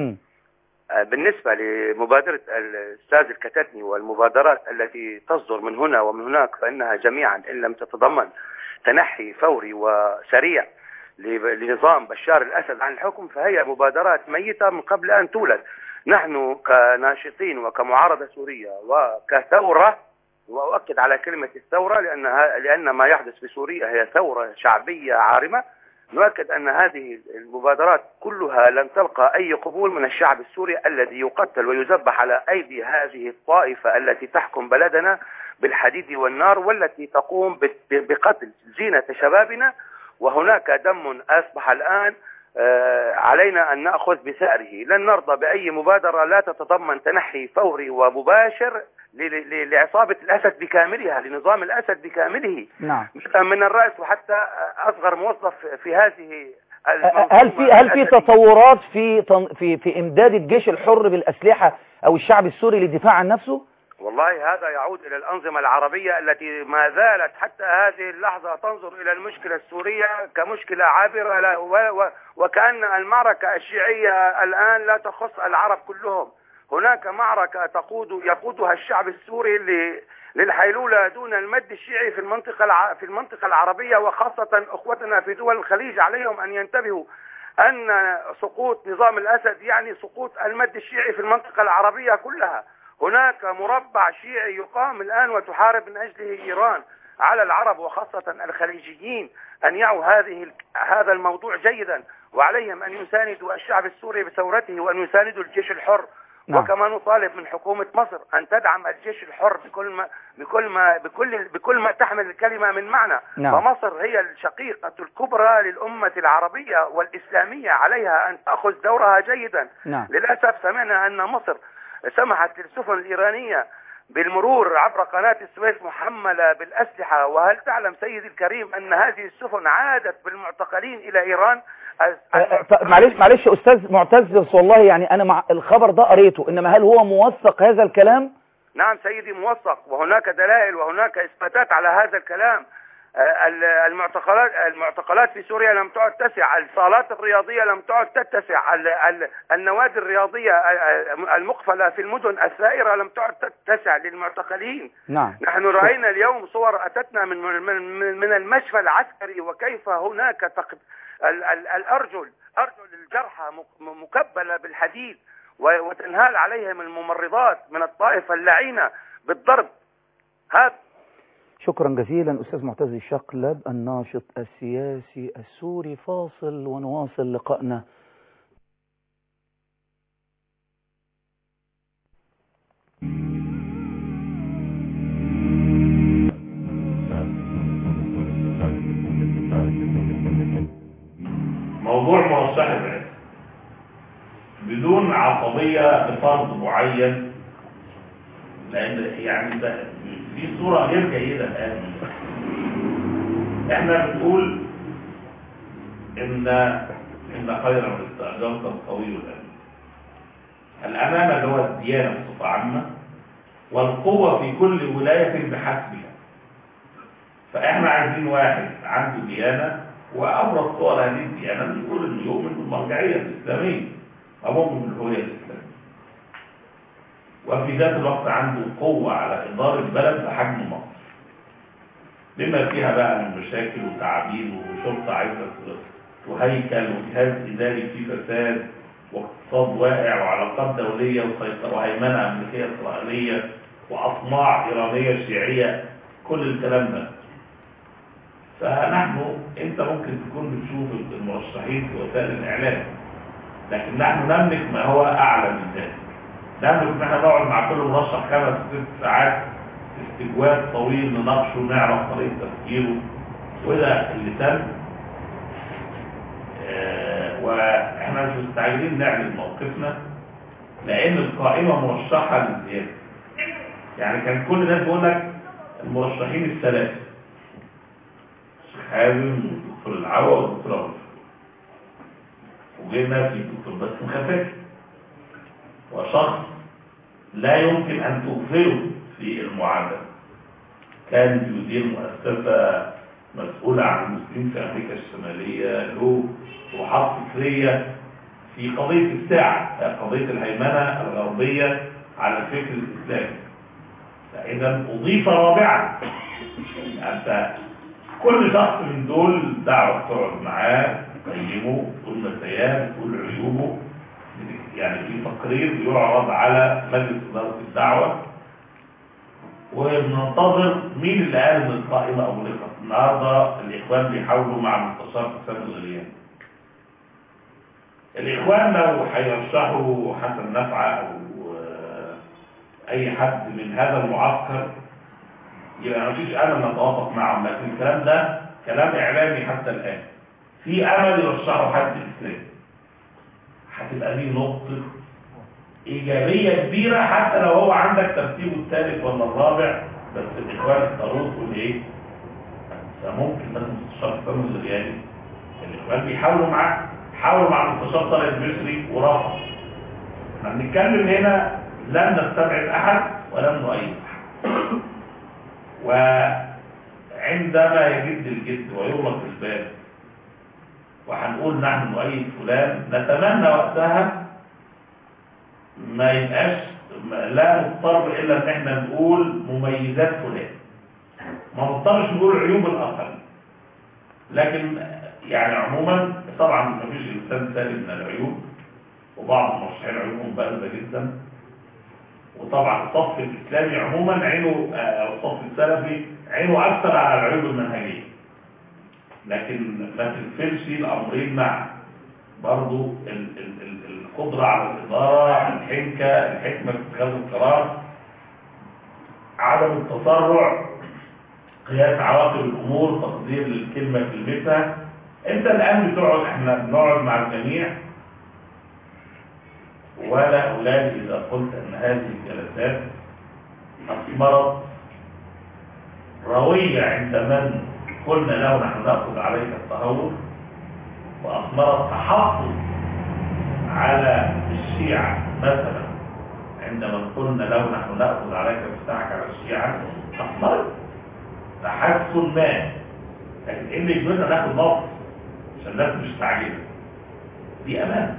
بالنسبه لمبادره الاستاذ الكتاتني والمبادرات التي تصدر من هنا ومن هناك فانها جميعا ان لم تتضمن تنحي فوري وسريع لنظام بشار الاسد عن الحكم فهي مبادرات ميته من قبل ان تولد. نحن كناشطين وكمعارضة سورية وكثورة، وأؤكد على كلمة الثورة لأن ما يحدث في سوريا هي ثورة شعبية عارمة، نؤكد أن هذه المبادرات كلها لن تلقى أي قبول من الشعب السوري الذي يقتل ويذبح على أيدي هذه الطائفة التي تحكم بلدنا بالحديد والنار والتي تقوم بقتل زينة شبابنا. وهناك دم أصبح الآن علينا أن نأخذ بثأره. لن نرضى بأي مبادرة لا تتضمن تنحي فوري ومباشر لعصابة الأسد بكاملها، لنظام الأسد بكامله. نعم. من الرأس وحتى أصغر موظف في هذه هل في تطورات في إمداد الجيش الحر بالأسلحة أو الشعب السوري للدفاع عن نفسه؟ والله هذا يعود إلى الأنظمة العربية التي ما زالت حتى هذه اللحظة تنظر إلى المشكلة السورية كمشكلة عابرة، وكأن المعركة الشيعية الآن لا تخص العرب كلهم. هناك معركة يقودها الشعب السوري للحيلولة دون المد الشيعي في المنطقة العربية، وخاصة أخوتنا في دول الخليج عليهم أن ينتبهوا أن سقوط نظام الأسد يعني سقوط المد الشيعي في المنطقة العربية كلها. هناك مربع شيعي يقام الآن وتحارب من أجله إيران على العرب وخاصة الخليجيين أن يعوا هذا الموضوع جيدا، وعليهم أن يساندوا الشعب السوري بثورته وأن يساندوا الجيش الحر. وكما نطالب من حكومة مصر أن تدعم الجيش الحر بكل ما تحمل الكلمة من معنى. فمصر هي الشقيقة الكبرى للأمة العربية والإسلامية، عليها أن تأخذ دورها جيدا. للأسف سمعنا أن مصر سمحت للسفن الإيرانية بالمرور عبر قناة السويس محملة بالأسلحة. وهل تعلم سيدي الكريم أن هذه السفن عادت بالمعتقلين إلى إيران؟ معلش أستاذ معتز، والله يعني أنا مع الخبر ده قريته، إنما هل هو موثق هذا الكلام؟ نعم سيدي موثق، وهناك دلائل وهناك إثباتات على هذا الكلام. المعتقلات في سوريا لم تعد تسع، الصالات الرياضية لم تعد تتسع، النوادي الرياضية المقفلة في المدن الثائرة لم تعد تتسع للمعتقلين. نحن رأينا اليوم صور أتتنا من المشفى العسكري، وكيف هناك أرجل الجرحى مكبلة بالحديد وتنهال عليهم الممرضات من الطائفة اللعينة بالضرب. هذا شكرا جزيلا أستاذ معتز شقلب الناشط السياسي السوري. فاصل ونواصل لقائنا. موضوع مرشح الرئاسة بدون عصبية لفرد معين، لأن يعني في صورة غير جيدة الآن. احنا بنقول إن خير من استأجرت القوي الأمين. الأمانة اللي هو الديانة بصفة عامة، والقوة في كل ولاية بحسبها. فإحنا عايزين واحد عنده ديانة، وأبرز صور هذه الديانة بيقول إنه يؤمن بالمرجعية الإسلامية أو مؤمن بالهوية الإسلامية، وفي ذات الوقت عنده قوة على إدارة البلد بحجم مصر، بما فيها بقى من مشاكل وتعابين وشرطة عايزة وهيكل وجهاز إداري فيه فساد واقتصاد واقع وعلاقات دولية وسيطرة وهيمنة أمريكية إسرائيلية وأطماع إيرانية شيعية، كل الكلام ده. فنحن أنت ممكن تكون بتشوف المرشحين في وسائل الإعلام، لكن نحن نملك ما هو أعلى من ذلك. نملك إن احنا نقعد مع كل مرشح 5 6 ساعات استجواب طويل نناقشه ونعرف طريقة تفكيره، وده اللي تم. واحنا مش مستعجلين نعمل موقفنا، لان القائمة مرشحة للزيادة. يعني كان كل الناس بيقول لك المرشحين الثلاثة، الشيخ حازم والدكتور العوا والدكتور ابو الفتوح، وجينا في الدكتور باسم خفاجي، وشخص لا يمكن ان تغفله في المعادلة. كان بيدير مؤسسة مسؤولة عن المسلمين في أمريكا الشمالية، له روحات فكرية في قضية الساعة، قضية الهيمنة الغربية على الفكر الإسلامي. فإذا أضيف رابعا، أنت كل شخص من دول دعوة تقعد معاه تقيمه، تقول مزاياه، تقول عيوبه، يعني في تقرير بيعرض على مجلس إدارة الدعوة، وبننتظر مين اللي قال ان القائمه اغلقت. النهارده الاخوان بيحاولوا مع المستشار حسام الغليان. الاخوان لو هيرشحوا حسن نفعه او اي حد من هذا المعسكر يبقى ما فيش امل نتوافق معهم، لكن الكلام ده كلام اعلامي حتى الان. في امل يرشحوا حد اسلامي، هتبقى دي نقطه إيجابية كبيرة، حتى لو هو عندك ترتيبه الثالث ولا الرابع، بس الإخوان اختاروه تقول إيه؟ فممكن مثلا المستشار حسام الغلياني الإخوان بيحاولوا معاه، حاولوا مع المستشار طارق البشري ورفض. احنا بنتكلم هنا لم نستبعد أحد ولم نؤيد أحد. وعندما يجد الجد ويغلق الباب وهنقول نحن نؤيد فلان، نتمنى وقتها ما يبقاش لا نضطر الا ان احنا نقول مميزات فلان، ما نضطرش نقول عيوب الاخرين. لكن يعني عموما طبعا ما فيش انسان سالم من العيوب، وبعض المرشحين عيوبهم بارزه جدا، وطبعا الصف الاسلامي عموما عينه او الصف السلفي عينه اكثر على العيوب المنهجيه، لكن ما تنفلش الامرين معا. برضو القدرة على الإدارة، الحنكة، الحكمة في اتخاذ القرار، عدم التسرع، قياس عواقب الأمور، تقدير للكلمة كلمتها. أنت الآن بتقعد، إحنا بنقعد مع الجميع، ولا أولاد إذا قلت أن هذه الجلسات أثمرت روية عند من قلنا له نحن نأخذ عليك التهور، وأثمرت تحفظ على الشيعة مثلا عندما قلنا له نحن نأخذ عليك مفتاحك على الشيعة، أثمرت تحسن ما. لكن إيه اللي يجبرنا ناخد موقف عشان الناس مش تعجبها؟ دي أمانة.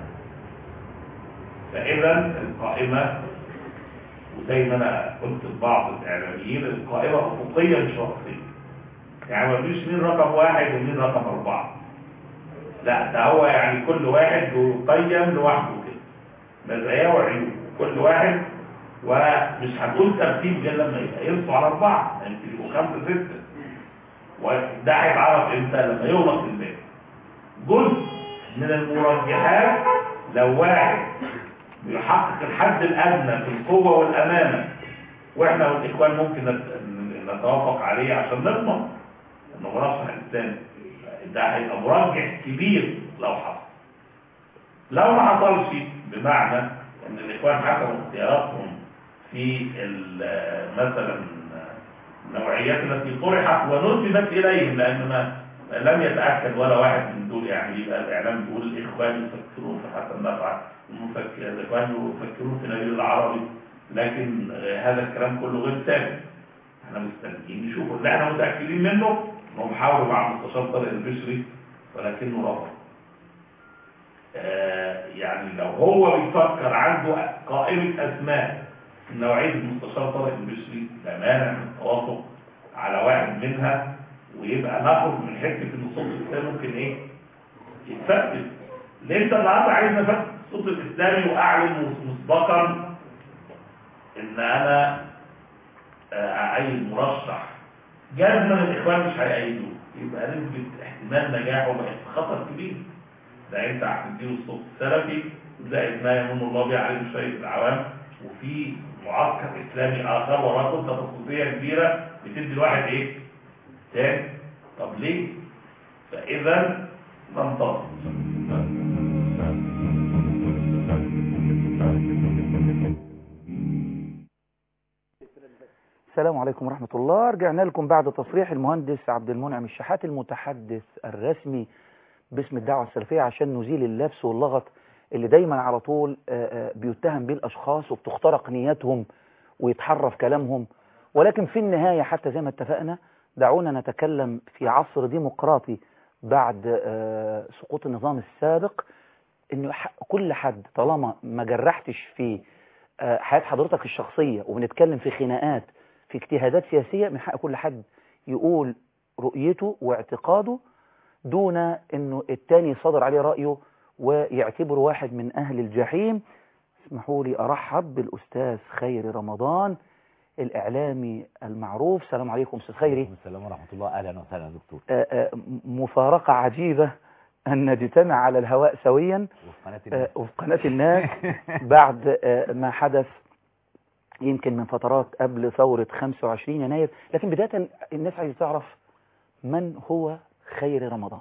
فإذا القائمة، وزي ما أنا قلت لبعض الإعلاميين، القائمة أفقية مش وقتية. يعني ما فيش مين رقم 1 ومين رقم 4، لا ده هو يعني كل واحد يقيم لوحده كده، مزاياه وعيوبه كل واحد، ومش هنقول ترتيب غير لما يبقى يرسوا على 4، يمكن يبقوا 5 6، وده هيتعرف امتى؟ لما يغلق الباب. جزء من المرجحات لو واحد بيحقق الحد الادنى في القوه والامانه، واحنا والاخوان ممكن نتوافق عليه عشان نضمن انه مرشح الثاني، ده هيبقى مرجح كبير لو حصل. لو ما حصلش، بمعنى ان الاخوان حكموا اختياراتهم في مثلا النوعيات التي طرحت ونسبت اليهم، لان ما لم يتاكد ولا واحد من دول، يعني يبقى الاعلام بيقول الاخوان يفكرون في حسن نفعه، الاخوان يفكرون في نبيل العربي، لكن هذا الكلام كله غير ثابت. احنا مستنيين نشوفه. اللي احنا متاكدين منه انهم حاولوا مع المستشار طارق البشري ولكنه رفض. يعني لو هو بيفكر عنده قائمه اسماء من نوعيه المستشار طارق البشري لا مانع من التوافق على واحد منها، ويبقى ناخد من حته ان الصوت الاسلامي ممكن ايه يتثبت. ليه انت النهارده عايز نفذ الصوت الاسلامي واعلن مسبقا ان انا اعين مرشح جازما الاخوان مش هيأيدوه، يبقى نسبه احتمال نجاحه بقت خطر كبير. ده انت هتديله الصوت السلفي زائد ما يمن الله به عليه شويه العوام، وفي معسكر اسلامي اخر وراه خطه تخصصيه كبيره بتدي الواحد ايه؟ تاني. طب ليه؟ فاذا ننتظر. السلام عليكم ورحمة الله. رجعنا لكم بعد تصريح المهندس عبد المنعم الشحات المتحدث الرسمي باسم الدعوة السلفية عشان نزيل اللبس واللغط اللي دايما على طول بيتهم به الأشخاص وبتخترق نياتهم ويتحرف كلامهم. ولكن في النهاية حتى زي ما اتفقنا دعونا نتكلم في عصر ديمقراطي بعد سقوط النظام السابق، إنه كل حد طالما ما جرحتش في حياة حضرتك الشخصية وبنتكلم في خناقات في اجتهادات سياسية، من حق كل حد يقول رؤيته واعتقاده دون انه التاني صدر عليه رأيه ويعتبره واحد من اهل الجحيم. اسمحوا لي ارحب بالاستاذ خيري رمضان الاعلامي المعروف. السلام عليكم استاذ خيري. السلام ورحمة الله. اهلا وسهلا دكتور. مفارقة عجيبة ان نجتمع على الهواء سويا وفي قناة الناس بعد ما حدث يمكن من فترات قبل ثورة 25 يناير. لكن بداية الناس عايزة تعرف من هو خيري رمضان.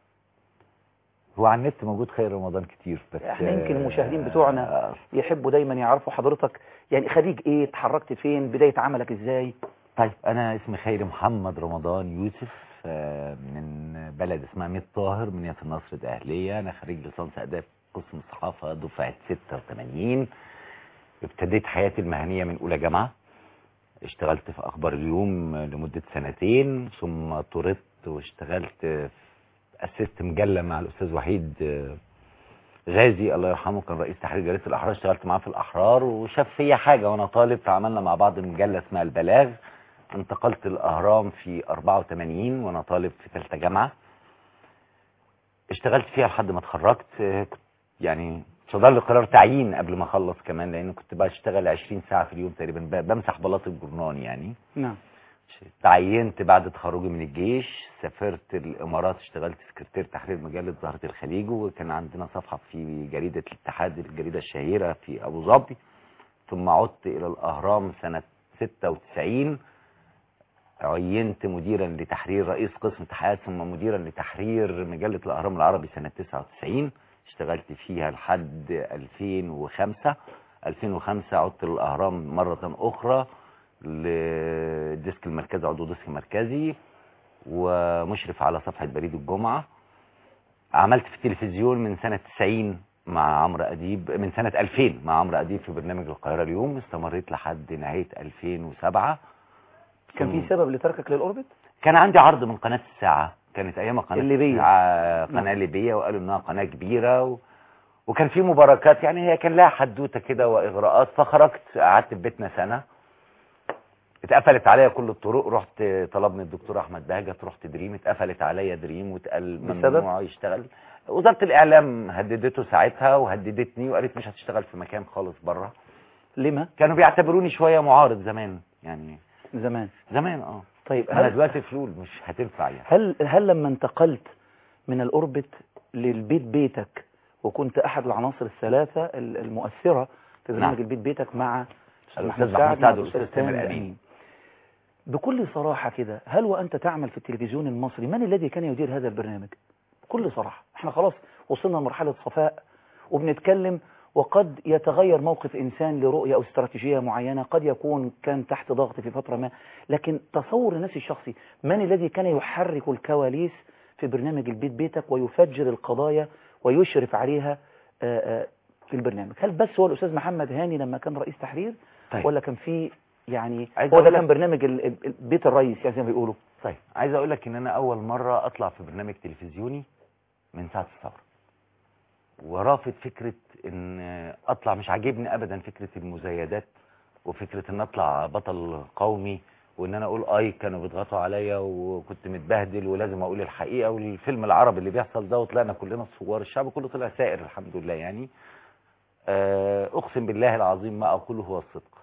هو على النت موجود خيري رمضان كتير، بس احنا يمكن المشاهدين بتوعنا يحبوا دايما يعرفوا حضرتك، يعني خريج ايه، اتحركت فين، بداية عملك ازاي؟ طيب انا اسمي خيري محمد رمضان يوسف، من بلد اسمها ميت طاهر، من يافا النصر الأهلية. انا خريج ليسانس اداب قسم الصحافة دفعة 86. ابتديت حياتي المهنية من اولى جامعة، اشتغلت في اخبار اليوم لمدة 2 ثم طردت واشتغلت أسست مجلة مع الأستاذ وحيد غازي الله يرحمه، كان رئيس تحرير جريدة الأحرار. اشتغلت معاه في الأحرار وشاف فيا حاجة وأنا طالب، فعملنا مع بعض مجلة اسمها البلاغ. انتقلت الأهرام في 84 وأنا طالب في 3 جامعة. اشتغلت فيها لحد ما اتخرجت. يعني صدر لي قرار تعيين قبل ما أخلص كمان، لأن كنت بشتغل 20 ساعة في اليوم تقريبا، بمسح بلاط الجرنان يعني. نعم. تعينت بعد تخرجي من الجيش، سافرت الامارات، اشتغلت سكرتير تحرير مجله زهره الخليج، وكان عندنا صفحه في جريده الاتحاد الجريده الشهيره في ابو ظبي. ثم عدت الى الاهرام سنه 96، عينت مديرا لتحرير رئيس قسم تحقيقات ثم مديرا لتحرير مجله الاهرام العربي سنه 99. اشتغلت فيها لحد 2005 عدت للاهرام مره اخرى للديسك المركزي، عضو ديسك مركزي ومشرف على صفحة بريد الجمعة. عملت في التلفزيون من سنة 90 مع عمرو أديب، من سنة 2000 مع عمرو أديب في برنامج القاهرة اليوم. استمريت لحد نهاية 2007. كان في سبب لتركك للأوربت؟ كان عندي عرض من قناة الساعة، كانت أيام قناة الليبية، الساعة قناة ليبية، وقالوا إنها قناة كبيرة وكان في مباركات، يعني هي كان لها حدوتة كده وإغراءات. فخرجت قعدت في بيتنا سنة، اتقفلت عليا كل الطرق. رحت طلبني الدكتور احمد بهجت، رحت دريم، اتقفلت عليا دريم واتقال ممنوع يشتغل. وزاره الاعلام هددته ساعتها وهددتني وقالت مش هتشتغل في مكان خالص بره. لما كانوا بيعتبروني شويه معارض زمان يعني. زمان طيب انا دلوقتي فلول مش هتنفع يعني. هل لما انتقلت من الاوربت للبيت بيتك وكنت احد العناصر الثلاثه المؤثره في برنامج البيت بيتك مع الاستاذ محمد سعد والاستاذ تامر امين، بكل صراحة كده، هل وأنت تعمل في التلفزيون المصري من الذي كان يدير هذا البرنامج؟ بكل صراحة احنا خلاص وصلنا لمرحلة صفاء وبنتكلم، وقد يتغير موقف إنسان لرؤية أو استراتيجية معينة، قد يكون كان تحت ضغط في فترة ما، لكن تصور الناس الشخصي من الذي كان يحرك الكواليس في برنامج البيت بيتك ويفجر القضايا ويشرف عليها في البرنامج؟ هل بس هو الأستاذ محمد هاني لما كان رئيس تحرير، طيب. ولا كان في يعني عايز هو ده أقول كان لك- برنامج بيت الرئيس يعني زي ما بيقولوا؟ طيب عايز اقول لك ان انا اول مره اطلع في برنامج تلفزيوني من ساعه الثوره، ورافض فكره ان اطلع، مش عاجبني ابدا فكره المزايدات وفكره ان اطلع بطل قومي وان انا اقول كانوا بيضغطوا عليا وكنت متبهدل ولازم اقول الحقيقه، والفيلم العربي اللي بيحصل ده وطلعنا كلنا ثوار، الشعب كله طلع سائر الحمد لله يعني. اقسم بالله العظيم ما اقوله هو الصدق.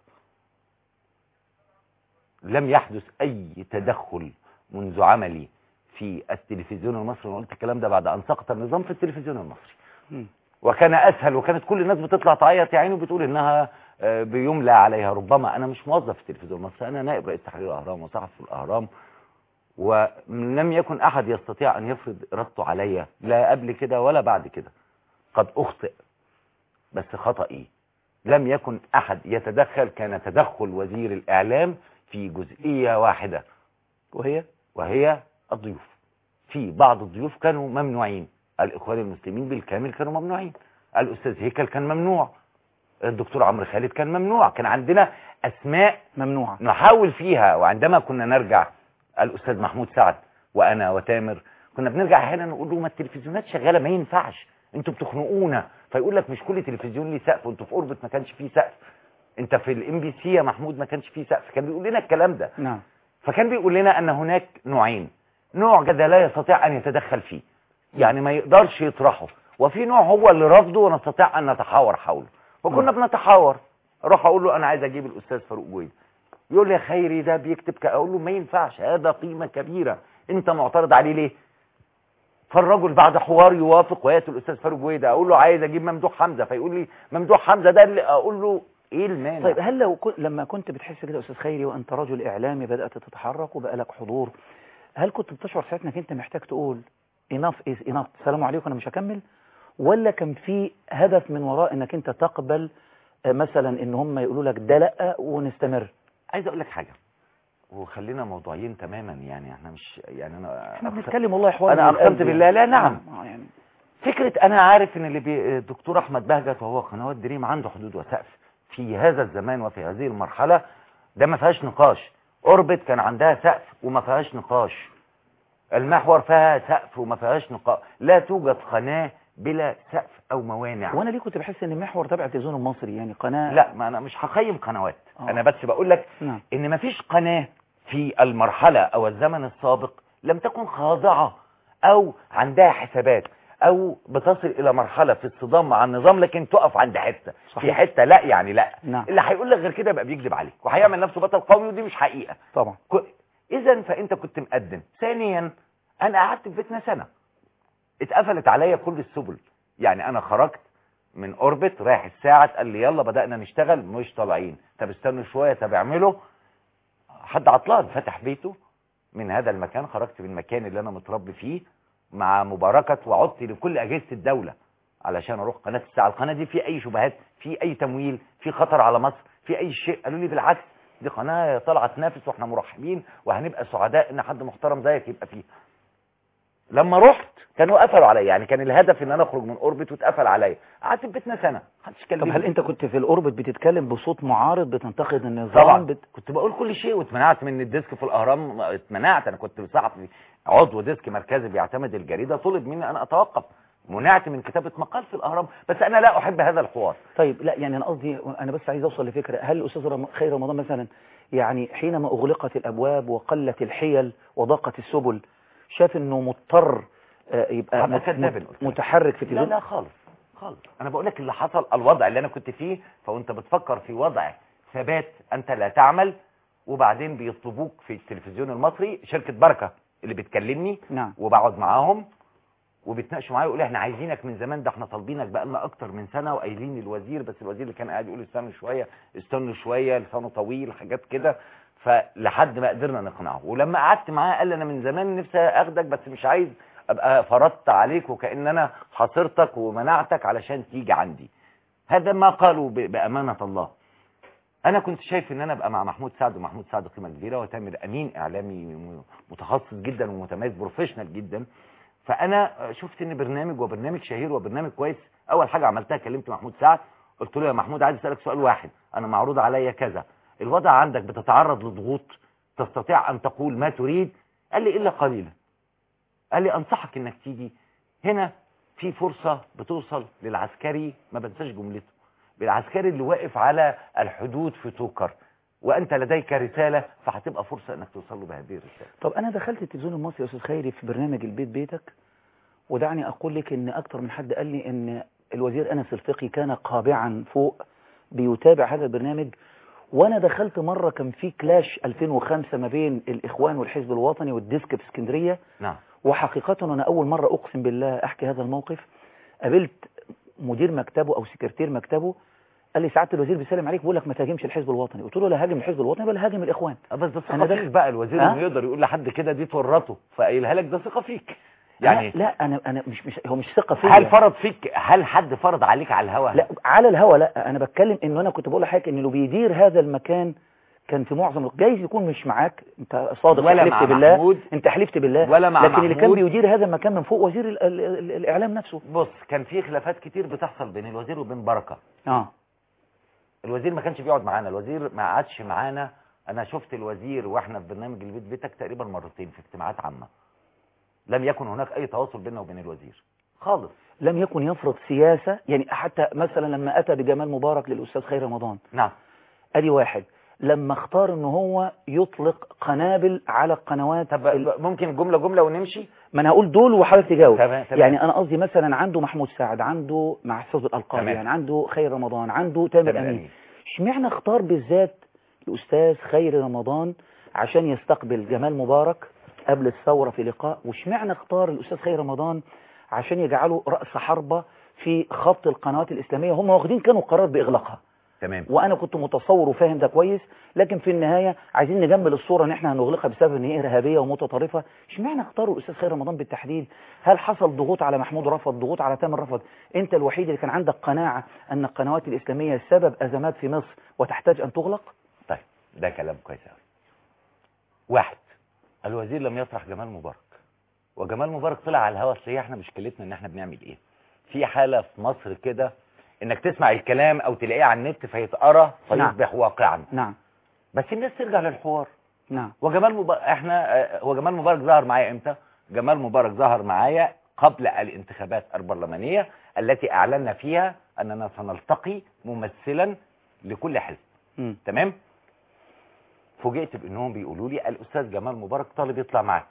لم يحدث اي تدخل منذ عملي في التلفزيون المصري، وانا قلت الكلام ده بعد ان سقط النظام في التلفزيون المصري. وكان اسهل، وكانت كل الناس بتطلع تعيط يا عيني وبتقول انها بيملى عليها. ربما انا مش موظف في التلفزيون المصري، انا نائب رئيس تحرير الاهرام وصحفي في الاهرام، ولم يكن احد يستطيع ان يفرض ارادته عليا لا قبل كده ولا بعد كده. قد اخطئ بس خطئي لم يكن احد يتدخل، كان تدخل وزير الاعلام في جزئيه واحده وهي الضيوف. في بعض الضيوف كانوا ممنوعين، الاخوان المسلمين بالكامل كانوا ممنوعين، الاستاذ هيكل كان ممنوع، الدكتور عمرو خالد كان ممنوع، كان عندنا اسماء ممنوعه نحاول فيها. وعندما كنا نرجع الاستاذ محمود سعد وانا وتامر كنا بنرجع احيانا نقول له ما التلفزيونات شغاله ما ينفعش، انتوا بتخنقونا. فيقول لك مش كل تلفزيون ليه سقف، وانتوا في اوربت ما كانش فيه سقف، انت في الام بي سي يا محمود ما كانش فيه سقف. كان بيقول لنا الكلام ده. نعم. فكان بيقول لنا ان هناك نوعين، نوع كده لا يستطيع ان يتدخل فيه، يعني ما يقدرش يطرحه، وفي نوع هو اللي رافضه ونستطيع ان نتحاور حوله. وكنا بنتحاور، اروح اقول له انا عايز اجيب الاستاذ فاروق جويد، يقول لي يا خيري ده بيكتب اقول له ما ينفعش، هذا قيمه كبيره، انت معترض عليه ليه؟ فالرجل بعد حوار يوافق وياتي الاستاذ فاروق جويد، اقول له عايز اجيب ممدوح حمزه، فيقول لي ممدوح حمزه ده اللي اقول له ايه المانع؟ طيب هل لما كنت بتحس كده استاذ خيري وانت رجل اعلامي بدات تتحرك وبقى لك حضور، هل كنت بتشعر ساعتها انك انت محتاج تقول enough is enough، السلام عليكم انا مش هكمل، ولا كان في هدف من وراء انك انت تقبل مثلا ان هم يقولوا لك ده لا ونستمر؟ عايز اقول لك حاجه وخلينا موضوعيين تماما، يعني احنا مش يعني احنا بنتكلم والله حوار انا اقسمت بالله لا نعم يعني فكره انا عارف ان اللي الدكتور احمد بهجت وهو قنوات دريم عنده حدود وسقف في هذا الزمان وفي هذه المرحله، ده ما فيهاش نقاش. اوربت كان عندها سقف وما فيهاش نقاش، المحور فيها سقف وما فيهاش نقاش، لا توجد قناه بلا سقف او موانع. وانا ليه كنت بحس ان المحور تبع التلفزيون المصري يعني قناه؟ لا ما انا مش هقيم قنوات. انا بس بقول لك ان ما فيش قناه في المرحله او الزمن السابق لم تكن خاضعه او عندها حسابات او بتصل الى مرحله في الصدام مع النظام لكن تقف عند حته في حته لا يعني لا. اللي هيقول لك غير كده يبقى بيكذب عليك وهيعمل نفسه بطل قومي، ودي مش حقيقه طبعا. اذا فانت كنت مقدم. ثانيا انا قعدت في بيتنا سنه، اتقفلت عليا كل السبل، يعني انا خرجت من اوربت رايح الساعه قال لي يلا بدانا نشتغل مش طالعين، طب استنوا شويه، طب اعملوا. حد عطلان فتح بيته من هذا المكان، خرجت من المكان اللي انا متربي فيه مع مباركه وعدت لكل اجهزه الدوله علشان اروح قناه الساعه. القناه دي في اي شبهات، في اي تمويل، في خطر على مصر، في اي شيء؟ قالوا لي بالعكس دي قناه طالعه تنافس واحنا مرحبين وهنبقى سعداء ان حد محترم زيك يبقى فيها. لما رحت كانوا قفلوا عليا، يعني كان الهدف ان انا اخرج من اوربت واتقفل عليا. قعدت في بيتنا سنه محدش كلمني. طب هل انت كنت في الاوربت بتتكلم بصوت معارض بتنتقد النظام؟ طبعا كنت بقول كل شيء، واتمنعت من الديسك في الاهرام، اتمنعت. انا كنت صحفي عضو ديسك مركزي بيعتمد الجريده، طلب مني انا اتوقف، منعت من كتابه مقال في الاهرام، بس انا لا احب هذا الحوار. طيب لا يعني انا قصدي انا بس عايز اوصل لفكره، هل الاستاذ خير رمضان مثلا يعني حينما اغلقت الابواب وقلت الحيل وضاقت السبل شاف انه مضطر يبقى متحرك في التلفزيون؟ لا خالص خالص. انا بقول لك اللي حصل، الوضع اللي انا كنت فيه، فانت بتفكر في وضع ثبات، انت لا تعمل، وبعدين بيطلبوك في التلفزيون المصري، شركه بركه اللي بتكلمني وبقعد معاهم وبيتناقشوا معايا، يقول لي احنا عايزينك من زمان، ده احنا طالبينك بقالنا اكتر من سنه وقايلين للوزير، بس الوزير اللي كان قاعد يقول استنوا شويه لسانه طويل حاجات كده، فلحد ما قدرنا نقنعه. ولما قعدت معاه قال لي انا من زمان نفسي اخدك بس مش عايز ابقى فرضت عليك وكأن انا حاصرتك ومنعتك علشان تيجي عندي. هذا ما قالوا بامانه الله. انا كنت شايف ان انا ابقى مع محمود سعد، ومحمود سعد قيمه كبيره، وتامر امين اعلامي متخصص جدا ومتميز بروفيشنال جدا. فانا شفت ان برنامج وبرنامج شهير وبرنامج كويس. اول حاجه عملتها كلمت محمود سعد قلت له يا محمود عايز اسالك سؤال واحد، انا معروض عليا كذا، الوضع عندك بتتعرض لضغوط، تستطيع ان تقول ما تريد؟ قال لي الا قليلا. قال لي انصحك انك تيجي هنا، في فرصه بتوصل للعسكري، ما بنساش جملته، بالعسكري اللي واقف على الحدود في توكر، وانت لديك رساله، فهتبقى فرصه انك توصل له بهذه الرساله. طب انا دخلت التلفزيون المصري يا استاذ خيري في برنامج البيت بيتك، ودعني اقول لك ان اكتر من حد قال لي ان الوزير انس الفقي كان قابعا فوق بيتابع هذا البرنامج. وانا دخلت مره كان في كلاش 2005 ما بين الاخوان والحزب الوطني والديسك في اسكندريه. نعم. وحقيقه انا اول مره اقسم بالله احكي هذا الموقف، قابلت مدير مكتبه او سكرتير مكتبه، قال لي سعاده الوزير بيسلم عليك، بيقول لك ما تهاجمش الحزب الوطني. قلت له لا هاجم الحزب الوطني ولا هاجم الاخوان. بس ده أنا ثقه فيك بقى، الوزير انه يقدر يقول لحد كده دي تورطه، فقايلها لك، ده ثقه فيك يعني. لا انا مش هو مش ثقه فيا. هل فرض فيك، هل حد فرض عليك على الهوا؟ لا على الهوا لا، انا بتكلم انه انا كنت بقول لحضرتك ان اللي بيدير هذا المكان كان في معظم جايز يكون مش معاك، انت صادق، ولا حلفت مع بالله محمود، انت حلفت بالله، ولا مع لكن اللي كان محمود. بيدير هذا المكان من فوق وزير الاعلام نفسه. بص، كان في خلافات كتير بتحصل بين الوزير وبين بركه. الوزير ما كانش بيقعد معانا، الوزير ما قعدش معانا. انا شفت الوزير واحنا في برنامج البيت بيتك تقريبا مرتين في اجتماعات عامه، لم يكن هناك اي تواصل بيننا وبين الوزير خالص. لم يكن يفرض سياسه، يعني حتى مثلا لما اتى بجمال مبارك للاستاذ خير رمضان، نعم، ادي واحد لما اختار ان هو يطلق قنابل على القنوات. طب ممكن جمله ونمشي؟ ما انا هقول دول وحضرتك تجاوب. تمام. يعني انا قصدي مثلا عنده محمود سعد، عنده مع حفظ الالقاب، يعني عنده خير رمضان، عنده تامر امين. اشمعنى اختار بالذات الاستاذ خير رمضان عشان يستقبل جمال مبارك قبل الثوره في لقاء، واشمعنى اختار الاستاذ خير رمضان عشان يجعله راس حربه في خط القنوات الاسلاميه؟ هم واخدين كانوا قرار باغلاقها. تمام. وانا كنت متصور وفاهم ده كويس، لكن في النهايه عايزين نجمل الصوره ان احنا هنغلقها بسبب ان هي ارهابيه ومتطرفه. اشمعنى اختاروا الاستاذ خير رمضان بالتحديد؟ هل حصل ضغوط على محمود رفض، ضغوط على تامر رفض؟ انت الوحيد اللي كان عندك قناعه ان القنوات الاسلاميه سبب ازمات في مصر وتحتاج ان تغلق؟ طيب ده كلام كويس قوي. واحد، الوزير لم يطرح جمال مبارك، وجمال مبارك طلع على الهواء. اصل احنا مشكلتنا ان احنا بنعمل ايه؟ في حاله في مصر كده انك تسمع الكلام او تلاقيه على النت فيتقرا فيصبح واقعا. نعم. بس الناس ترجع للحوار. نعم. وجمال مبارك هو جمال مبارك ظهر معايا امتى؟ جمال مبارك ظهر معايا قبل الانتخابات البرلمانيه التي اعلنا فيها اننا سنلتقي ممثلا لكل حزب. تمام؟ فوجئت بانهم بيقولوا لي الاستاذ جمال مبارك طالب يطلع معاك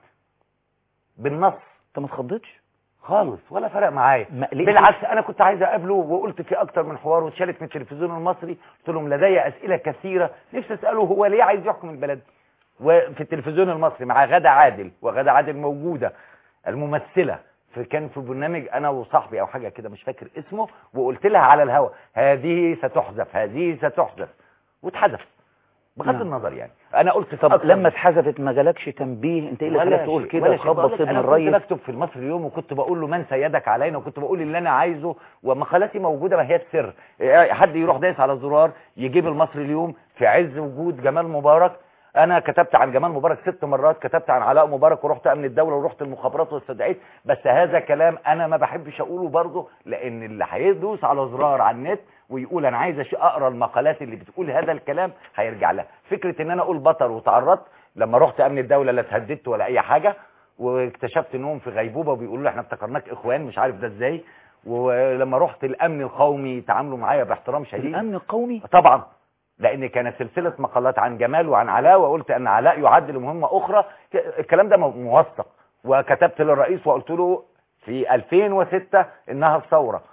بالنص. انت ما اتخضيتش خالص ولا فرق معايا، بالعكس انا كنت عايز اقابله، وقلت في اكتر من حوار واتشالت من التلفزيون المصري. قلت لهم لدي اسئله كثيره نفسي اساله، هو ليه عايز يحكم البلد؟ وفي التلفزيون المصري مع غادة عادل، وغادة عادل موجوده الممثله كان في برنامج انا وصاحبي او حاجه كده مش فاكر اسمه، وقلت لها على الهواء هذه ستحذف، هذه ستحذف، واتحذف بغض النظر. يعني انا قلت طب لما اتحذفت ما جالكش تنبيه؟ انت ايه اللي خلاك تقول كده وخبط ابن الريس؟ انا كنت بكتب في المصري اليوم وكنت بقول له من سيدك علينا، وكنت بقول اللي انا عايزه، ومقالاتي موجوده ما هي السر. حد يروح دايس على الزرار يجيب المصري اليوم في عز وجود جمال مبارك. انا كتبت عن جمال مبارك 6 مرات، كتبت عن علاء مبارك، ورحت امن الدوله، ورحت المخابرات واستدعيت. بس هذا كلام انا ما بحبش اقوله برضه، لان اللي هيدوس على زرار على النت ويقول انا عايز اقرا المقالات اللي بتقول هذا الكلام هيرجع لها. فكره ان انا اقول بطل وتعرضت لما رحت امن الدوله، لا اتهددت ولا اي حاجه، واكتشفت انهم في غيبوبه وبيقولوا لي احنا افتكرناك اخوان، مش عارف ده ازاي. ولما رحت الامن القومي تعاملوا معايا باحترام شديد. الامن القومي طبعا، لان كانت سلسله مقالات عن جمال وعن علاء، وقلت ان علاء يعد لمهمه اخرى. الكلام ده موثق، وكتبت للرئيس وقلت له في 2006 انها الثوره.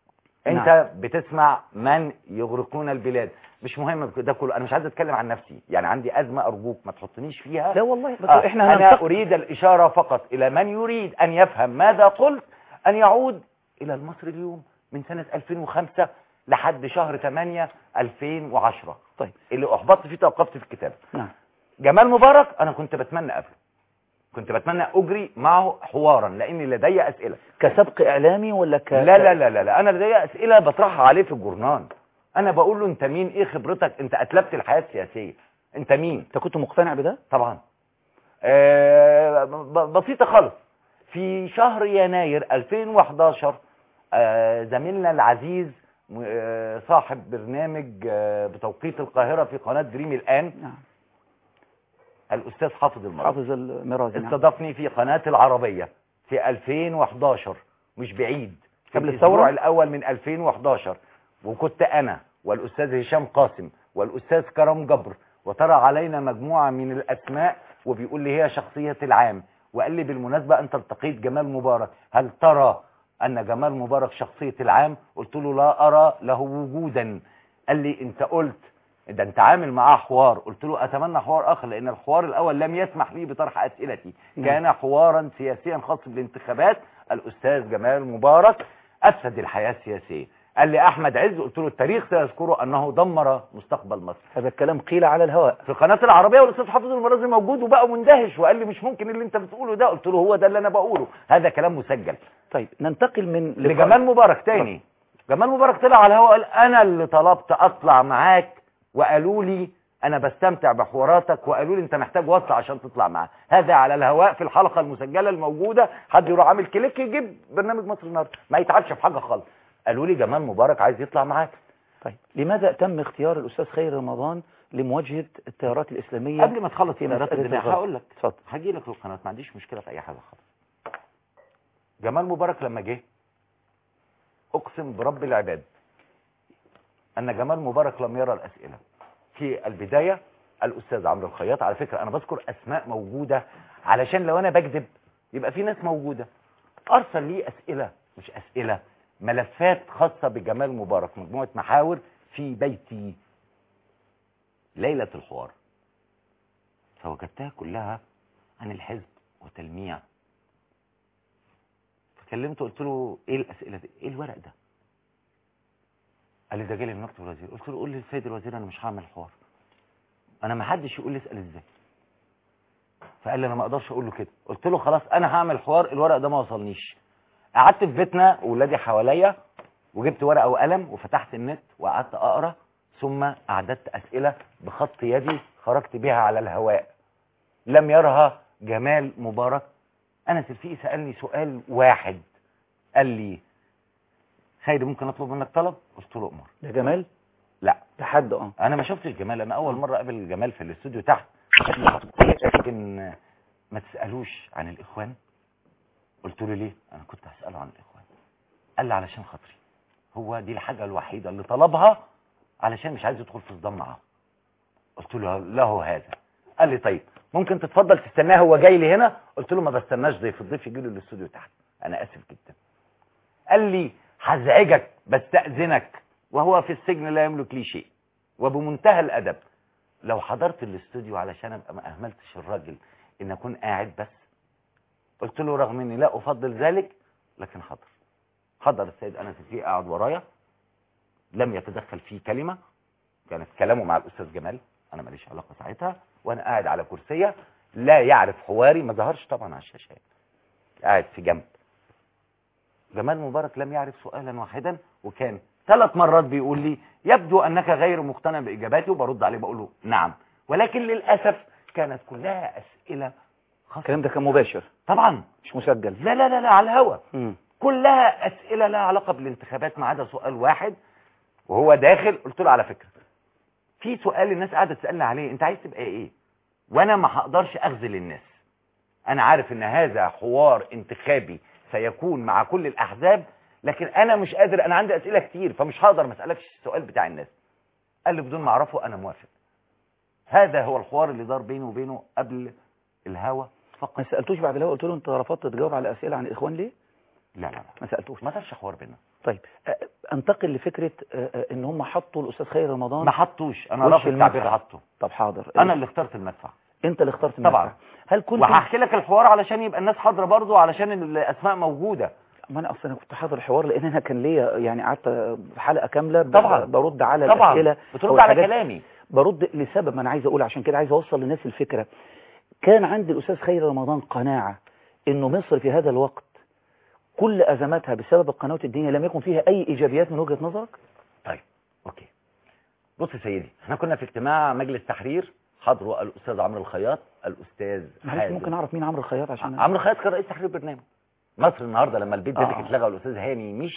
انت بتسمع من يغرقون البلاد، مش مهم ده كله. انا مش عايز اتكلم عن نفسي، يعني عندي ازمه، ارجوك ما تحطنيش فيها. لا والله بس انا اريد الاشاره فقط الى من يريد ان يفهم ماذا قلت، ان يعود الى المصري اليوم من سنه 2005 لحد شهر 8 2010. طيب اللي احبطت فيه توقفت في الكتاب. نعم. جمال مبارك انا كنت بتمنى قبله، كنت بتمنى اجري معه حوارا، لاني لدي اسئله. كسبق اعلامي ولا لا لا لا لا انا لدي اسئله بطرحها عليه في الجورنال. انا بقول له انت مين، ايه خبرتك، انت اتلفت الحياه السياسيه، انت مين؟ انت كنت مقتنع بده؟ طبعا. بسيطه خالص. في شهر يناير 2011 زميلنا العزيز صاحب برنامج بتوقيت القاهرة في قناة دريم الآن. نعم. الأستاذ حافظ المرازي. حافظ المرازي. نعم. استضافني في قناة العربية في 2011، مش بعيد، في قبل الأسبوع الثورة الأول من 2011. وكنت أنا والأستاذ هشام قاسم والأستاذ كرم جبر، وطرح علينا مجموعة من الأسماء وبيقول لي هي شخصية العام. وقال لي بالمناسبة أنت التقيت جمال مبارك، هل ترى أن جمال مبارك شخصية العام؟ قلت له لا أرى له وجودا. قال لي أنت قلت ده أنت عامل معاه حوار. قلت له أتمنى حوار آخر، لأن الحوار الأول لم يسمح لي بطرح أسئلتي، كان حوارا سياسيا خاص بالانتخابات. الأستاذ جمال مبارك أفسد الحياة السياسية. قال لي أحمد عز، قلت له التاريخ سيذكره أنه دمر مستقبل مصر. هذا الكلام قيل على الهواء في قناة العربية، والأستاذ حافظ المرازي موجود وبقى مندهش وقال لي مش ممكن اللي أنت بتقوله ده. قلت له هو ده اللي أنا بقوله، هذا كلام مسجل. طيب ننتقل من لجمال مبارك تاني. جمال مبارك طلع على الهواء قال أنا اللي طلبت أطلع معاك، وقالوا لي أنا بستمتع بحواراتك، وقالوا لي أنت محتاج وصل عشان تطلع معاه. هذا على الهواء في الحلقة المسجلة الموجودة، حد يروح عامل كليك يجيب برنامج مصر النهارده، ما يتعبش في حاجة خالص. قالوا لي جمال مبارك عايز يطلع معاك. طيب لماذا تم اختيار الأستاذ خير رمضان لمواجهة التيارات الإسلامية؟ قبل ما تخلص في التيارات مسألة الدينية هقول لك، اتفضل. هاجي لك للقناة، ما عنديش مشكلة في أي حاجة خالص. جمال مبارك لما جه، أقسم برب العباد أن جمال مبارك لم يرى الأسئلة. في البداية الأستاذ عمرو الخياط، على فكرة أنا بذكر أسماء موجودة علشان لو أنا بكذب يبقى في ناس موجودة، أرسل لي أسئلة، مش أسئلة، ملفات خاصة بجمال مبارك، مجموعة محاور في بيتي ليلة الحوار، فوجدتها كلها عن الحزب وتلميع. فكلمته قلت له ايه الأسئلة دي؟ ايه الورق ده؟ قال لي ده جالي من مكتب الوزير. قلت له قول لي السيد الوزير انا مش هعمل حوار، انا ما حدش يقول لي اسال ازاي. فقال لي انا ما اقدرش اقول له كده. قلت له خلاص انا هعمل حوار، الورق ده ما وصلنيش. قعدت في بيتنا واولادي حواليا وجبت ورقه وقلم وفتحت النت وقعدت اقرا، ثم اعددت اسئله بخط يدي خرجت بها على الهواء لم يرها جمال مبارك. انس الفقي سالني سؤال واحد، قال لي خير ممكن اطلب منك طلب؟ قلت له امر. ده جمال؟ لا ده حد انا ما شفتش جمال، انا اول مره اقابل جمال في الاستوديو تحت. لكن ما تسالوش عن الاخوان. قلت له ليه؟ انا كنت هساله عن الاخوان. قال لي علشان خاطري، هو دي الحاجه الوحيده اللي طلبها علشان مش عايز يدخل في صدام معاه. قلت له له هذا. قال لي طيب ممكن تتفضل تستناه هو جاي لي هنا؟ قلت له ما بستناش ضيف، الضيف يجي له الاستوديو تحت، انا اسف جدا. قال لي هزعجك بستأذنك وهو في السجن لا يملك لي شيء، وبمنتهى الادب لو حضرت الاستوديو علشان ابقى ما اهملتش الراجل ان اكون قاعد بس. قلت له رغم اني لا افضل ذلك لكن حضر السيد انس الفقي قاعد ورايا، لم يتدخل فيه كلمه، كانت كلامه مع الاستاذ جمال، انا ماليش علاقه ساعتها، وانا قاعد على كرسيه لا يعرف حواري، ما ظهرش طبعا على الشاشه، قاعد في جنب. جمال مبارك لم يعرف سؤالا واحدا، وكان 3 مرات بيقول لي يبدو انك غير مقتنع باجاباتي، وبرد عليه بقول له نعم، ولكن للاسف كانت كلها اسئله خاصه. الكلام ده كان مباشر طبعا مش مسجل؟ لا لا لا, لا على الهوا. كلها اسئله لها علاقه بالانتخابات ما عدا سؤال واحد وهو داخل. قلت له على فكره في سؤال الناس قاعده تسالني عليه، انت عايز تبقى ايه؟ وانا ما هقدرش اخذل الناس، انا عارف ان هذا حوار انتخابي سيكون مع كل الاحزاب، لكن انا مش قادر، انا عندي اسئله كتير فمش هقدر ما اسالكش السؤال بتاع الناس. قال لي بدون ما اعرفه انا موافق. هذا هو الحوار اللي دار بيني وبينه قبل الهوا فقط. ما سالتوش بعد الهوا قلت له انت رفضت تجاوب على اسئله عن الاخوان ليه؟ لا لا لا ما سالتوش، ما دارش حوار بيننا. طيب انتقل لفكره ان هم حطوا الاستاذ خير رمضان. ما حطوش، انا رافض التعبير حطه. طب حاضر، انا اللي اخترت المدفع. انت اللي اخترت المدفع طبعا. هل كنت وهحكي لك الحوار علشان يبقى الناس حاضره برضه، علشان الاسماء موجوده. ما انا اصلا كنت حاضر الحوار لان انا كان ليا يعني قعدت حلقه كامله طبعا برد على طبعا الاسئله، بترد على كلامي، برد لسبب ما انا عايز اقول، عشان كده عايز اوصل للناس الفكره. كان عند الاستاذ خير رمضان قناعه انه مصر في هذا الوقت كل ازماتها بسبب القنوات الدينيه لم يكن فيها اي ايجابيات من وجهه نظرك؟ طيب اوكي، بص يا سيدي، احنا كنا في اجتماع مجلس تحرير حضروا الاستاذ عمرو الخياط، الاستاذ حازم. ممكن اعرف مين عمرو الخياط؟ عشان عمرو الخياط كان رئيس تحرير برنامج مصر النهارده لما البيت بيتك اتلغى والاستاذ هاني مشي،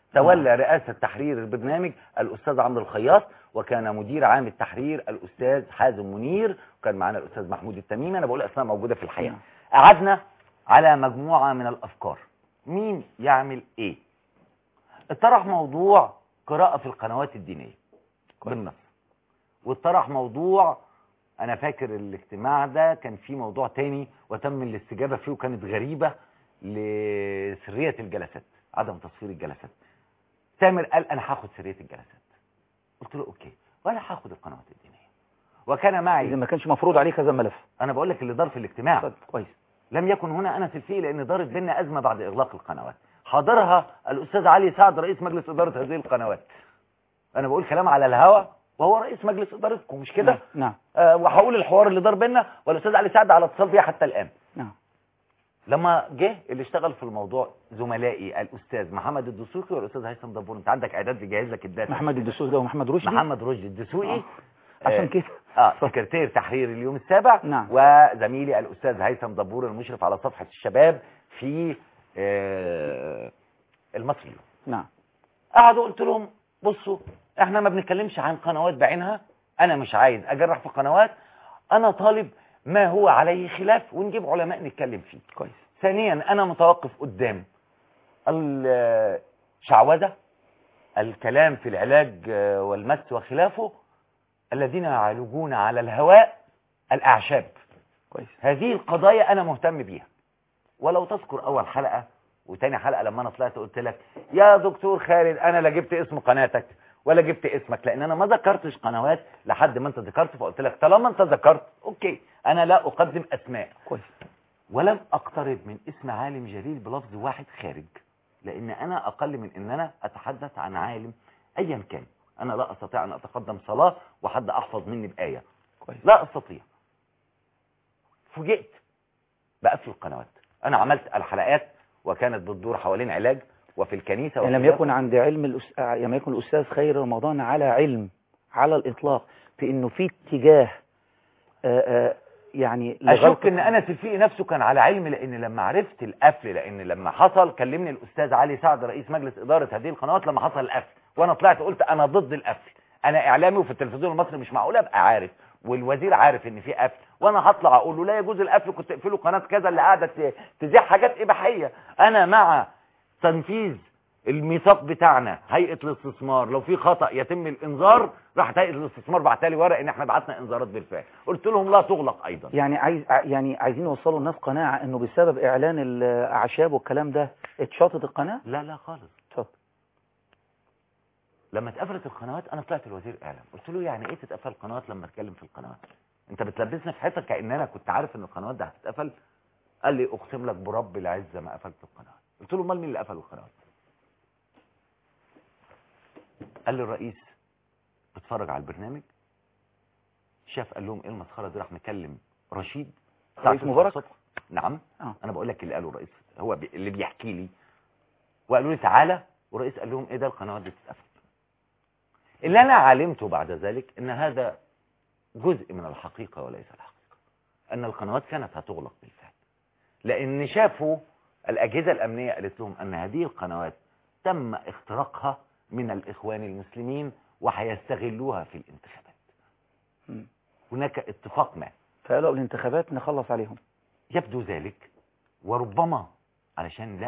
تولى رئاسة تحرير البرنامج الأستاذ عمرو الخياط، وكان مدير عام التحرير الأستاذ حازم منير، وكان معنا الأستاذ محمود التميمي. أنا بقول أسماء موجودة في الحقيقة. قعدنا على مجموعة من الأفكار، مين يعمل إيه. اتطرح موضوع قراءة في القنوات الدينية بالنص، واتطرح موضوع، أنا فاكر الاجتماع ده كان في موضوع تاني وتم الاستجابة فيه وكانت غريبة، لسرية الجلسات، عدم تصوير الجلسات. سامر قال أنا هاخد سرية الجلسات، قلت له أوكي، وأنا هاخد القنوات الدينية. وكان معي، إذا ما كانش مفروض عليك هذا الملف. أنا بقول لك اللي دار في الاجتماع. طيب كويس. لم يكن هنا أنس الفقي، لأن دارت بيننا أزمة بعد إغلاق القنوات. حاضرها الأستاذ علي سعد رئيس مجلس إدارة هذه القنوات. أنا بقول كلام على الهوا وهو رئيس مجلس إدارتكم، مش كده؟ نعم. وهقول الحوار اللي دار بيننا، والأستاذ علي سعد على اتصال بيا حتى الآن. نعم. لما جه اللي اشتغل في الموضوع زملائي الأستاذ محمد الدسوقي والأستاذ هيثم دبور، أنت عندك إعداد بيجهز لك الداتا. محمد الدسوقي ده ومحمد رشدي. محمد رشدي الدسوقي. عشان كده سكرتير تحرير اليوم السابع. نعم. وزميلي الأستاذ هيثم دبور المشرف على صفحة الشباب في المصري. نعم. قعدوا قلت لهم بصوا، احنا ما بنتكلمش عن قنوات بعينها، انا مش عايز اجرح في قنوات، انا طالب ما هو عليه خلاف ونجيب علماء نتكلم فيه. كويس. ثانيا انا متوقف قدام الشعوذة، الكلام في العلاج والمس وخلافه، الذين يعالجون على الهواء الأعشاب. كويس. هذه القضايا أنا مهتم بيها. ولو تذكر أول حلقة وتاني حلقة لما أنا طلعت قلت لك يا دكتور خالد أنا لا جبت اسم قناتك ولا جبت اسمك، لأن أنا ما ذكرتش قنوات لحد ما أنت ذكرت، فقلت لك طالما أنت ذكرت أوكي، أنا لا أقدم أسماء. كويس. ولم أقترب من اسم عالم جليل بلفظ واحد خارج، لأن أنا أقل من أن أنا أتحدث عن عالم أيا كان. أنا لا أستطيع أن أتقدم صلاة وحد أحفظ مني بآية. كويس. لا أستطيع. فوجئت بقفل القنوات. أنا عملت الحلقات وكانت بتدور حوالين علاج وفي الكنيسة. يعني لم يكن عند علم لم يكن الأستاذ خير رمضان على علم على الإطلاق في إنه في اتجاه يعني أشك إن أنس الفقي نفسه كان على علم، لأن لما عرفت القفل، لأن لما حصل كلمني الأستاذ علي سعد رئيس مجلس إدارة هذه القنوات لما حصل القفل، وأنا طلعت قلت أنا ضد القفل، أنا إعلامي وفي التلفزيون المصري مش معقول أبقى عارف والوزير عارف إن في قفل وأنا هطلع أقول له لا يجوز القفل، كنت تقفلوا قناة كذا اللي قاعدة تذيع حاجات إباحية. أنا مع تنفيذ الميثاق بتاعنا، هيئة الاستثمار لو في خطأ يتم الانذار. راحت هيئة الاستثمار بعتها لي ورق ان احنا بعتنا انذارات بالفعل، قلت لهم لا تغلق ايضا. يعني عايزين يوصلوا الناس قناعة انه بسبب اعلان الاعشاب والكلام ده اتشاطت القناة؟ لا خالص. لما اتقفلت القنوات انا طلعت الوزير اعلام، قلت له يعني ايه تتقفل القنوات لما اتكلم في القنوات؟ انت بتلبسنا في حته كأن انا كنت عارف ان القنوات ده هتتقفل. قال لي اقسم لك برب العزة ما قفلت القنوات. قلت له امال مين اللي قفل القنوات؟ قال لي الرئيس بتفرج على البرنامج، شاف قال لهم ايه المسخره دي، راح مكلم رشيد رئيس مبارك. نعم. انا بقول لك اللي قاله الرئيس، هو اللي بيحكي لي، وقالوا لي تعالى، والرئيس قال لهم ايه ده القنوات دي تتقفل. اللي انا علمته بعد ذلك ان هذا جزء من الحقيقه وليس الحقيقه، ان القنوات كانت هتغلق بالفعل، لان شافوا الاجهزه الامنيه قالت لهم ان هذه القنوات تم اختراقها من الإخوان المسلمين وهيستغلوها في الانتخابات. هناك اتفاق ما، فقالوا الانتخابات نخلص عليهم. يبدو ذلك، وربما علشان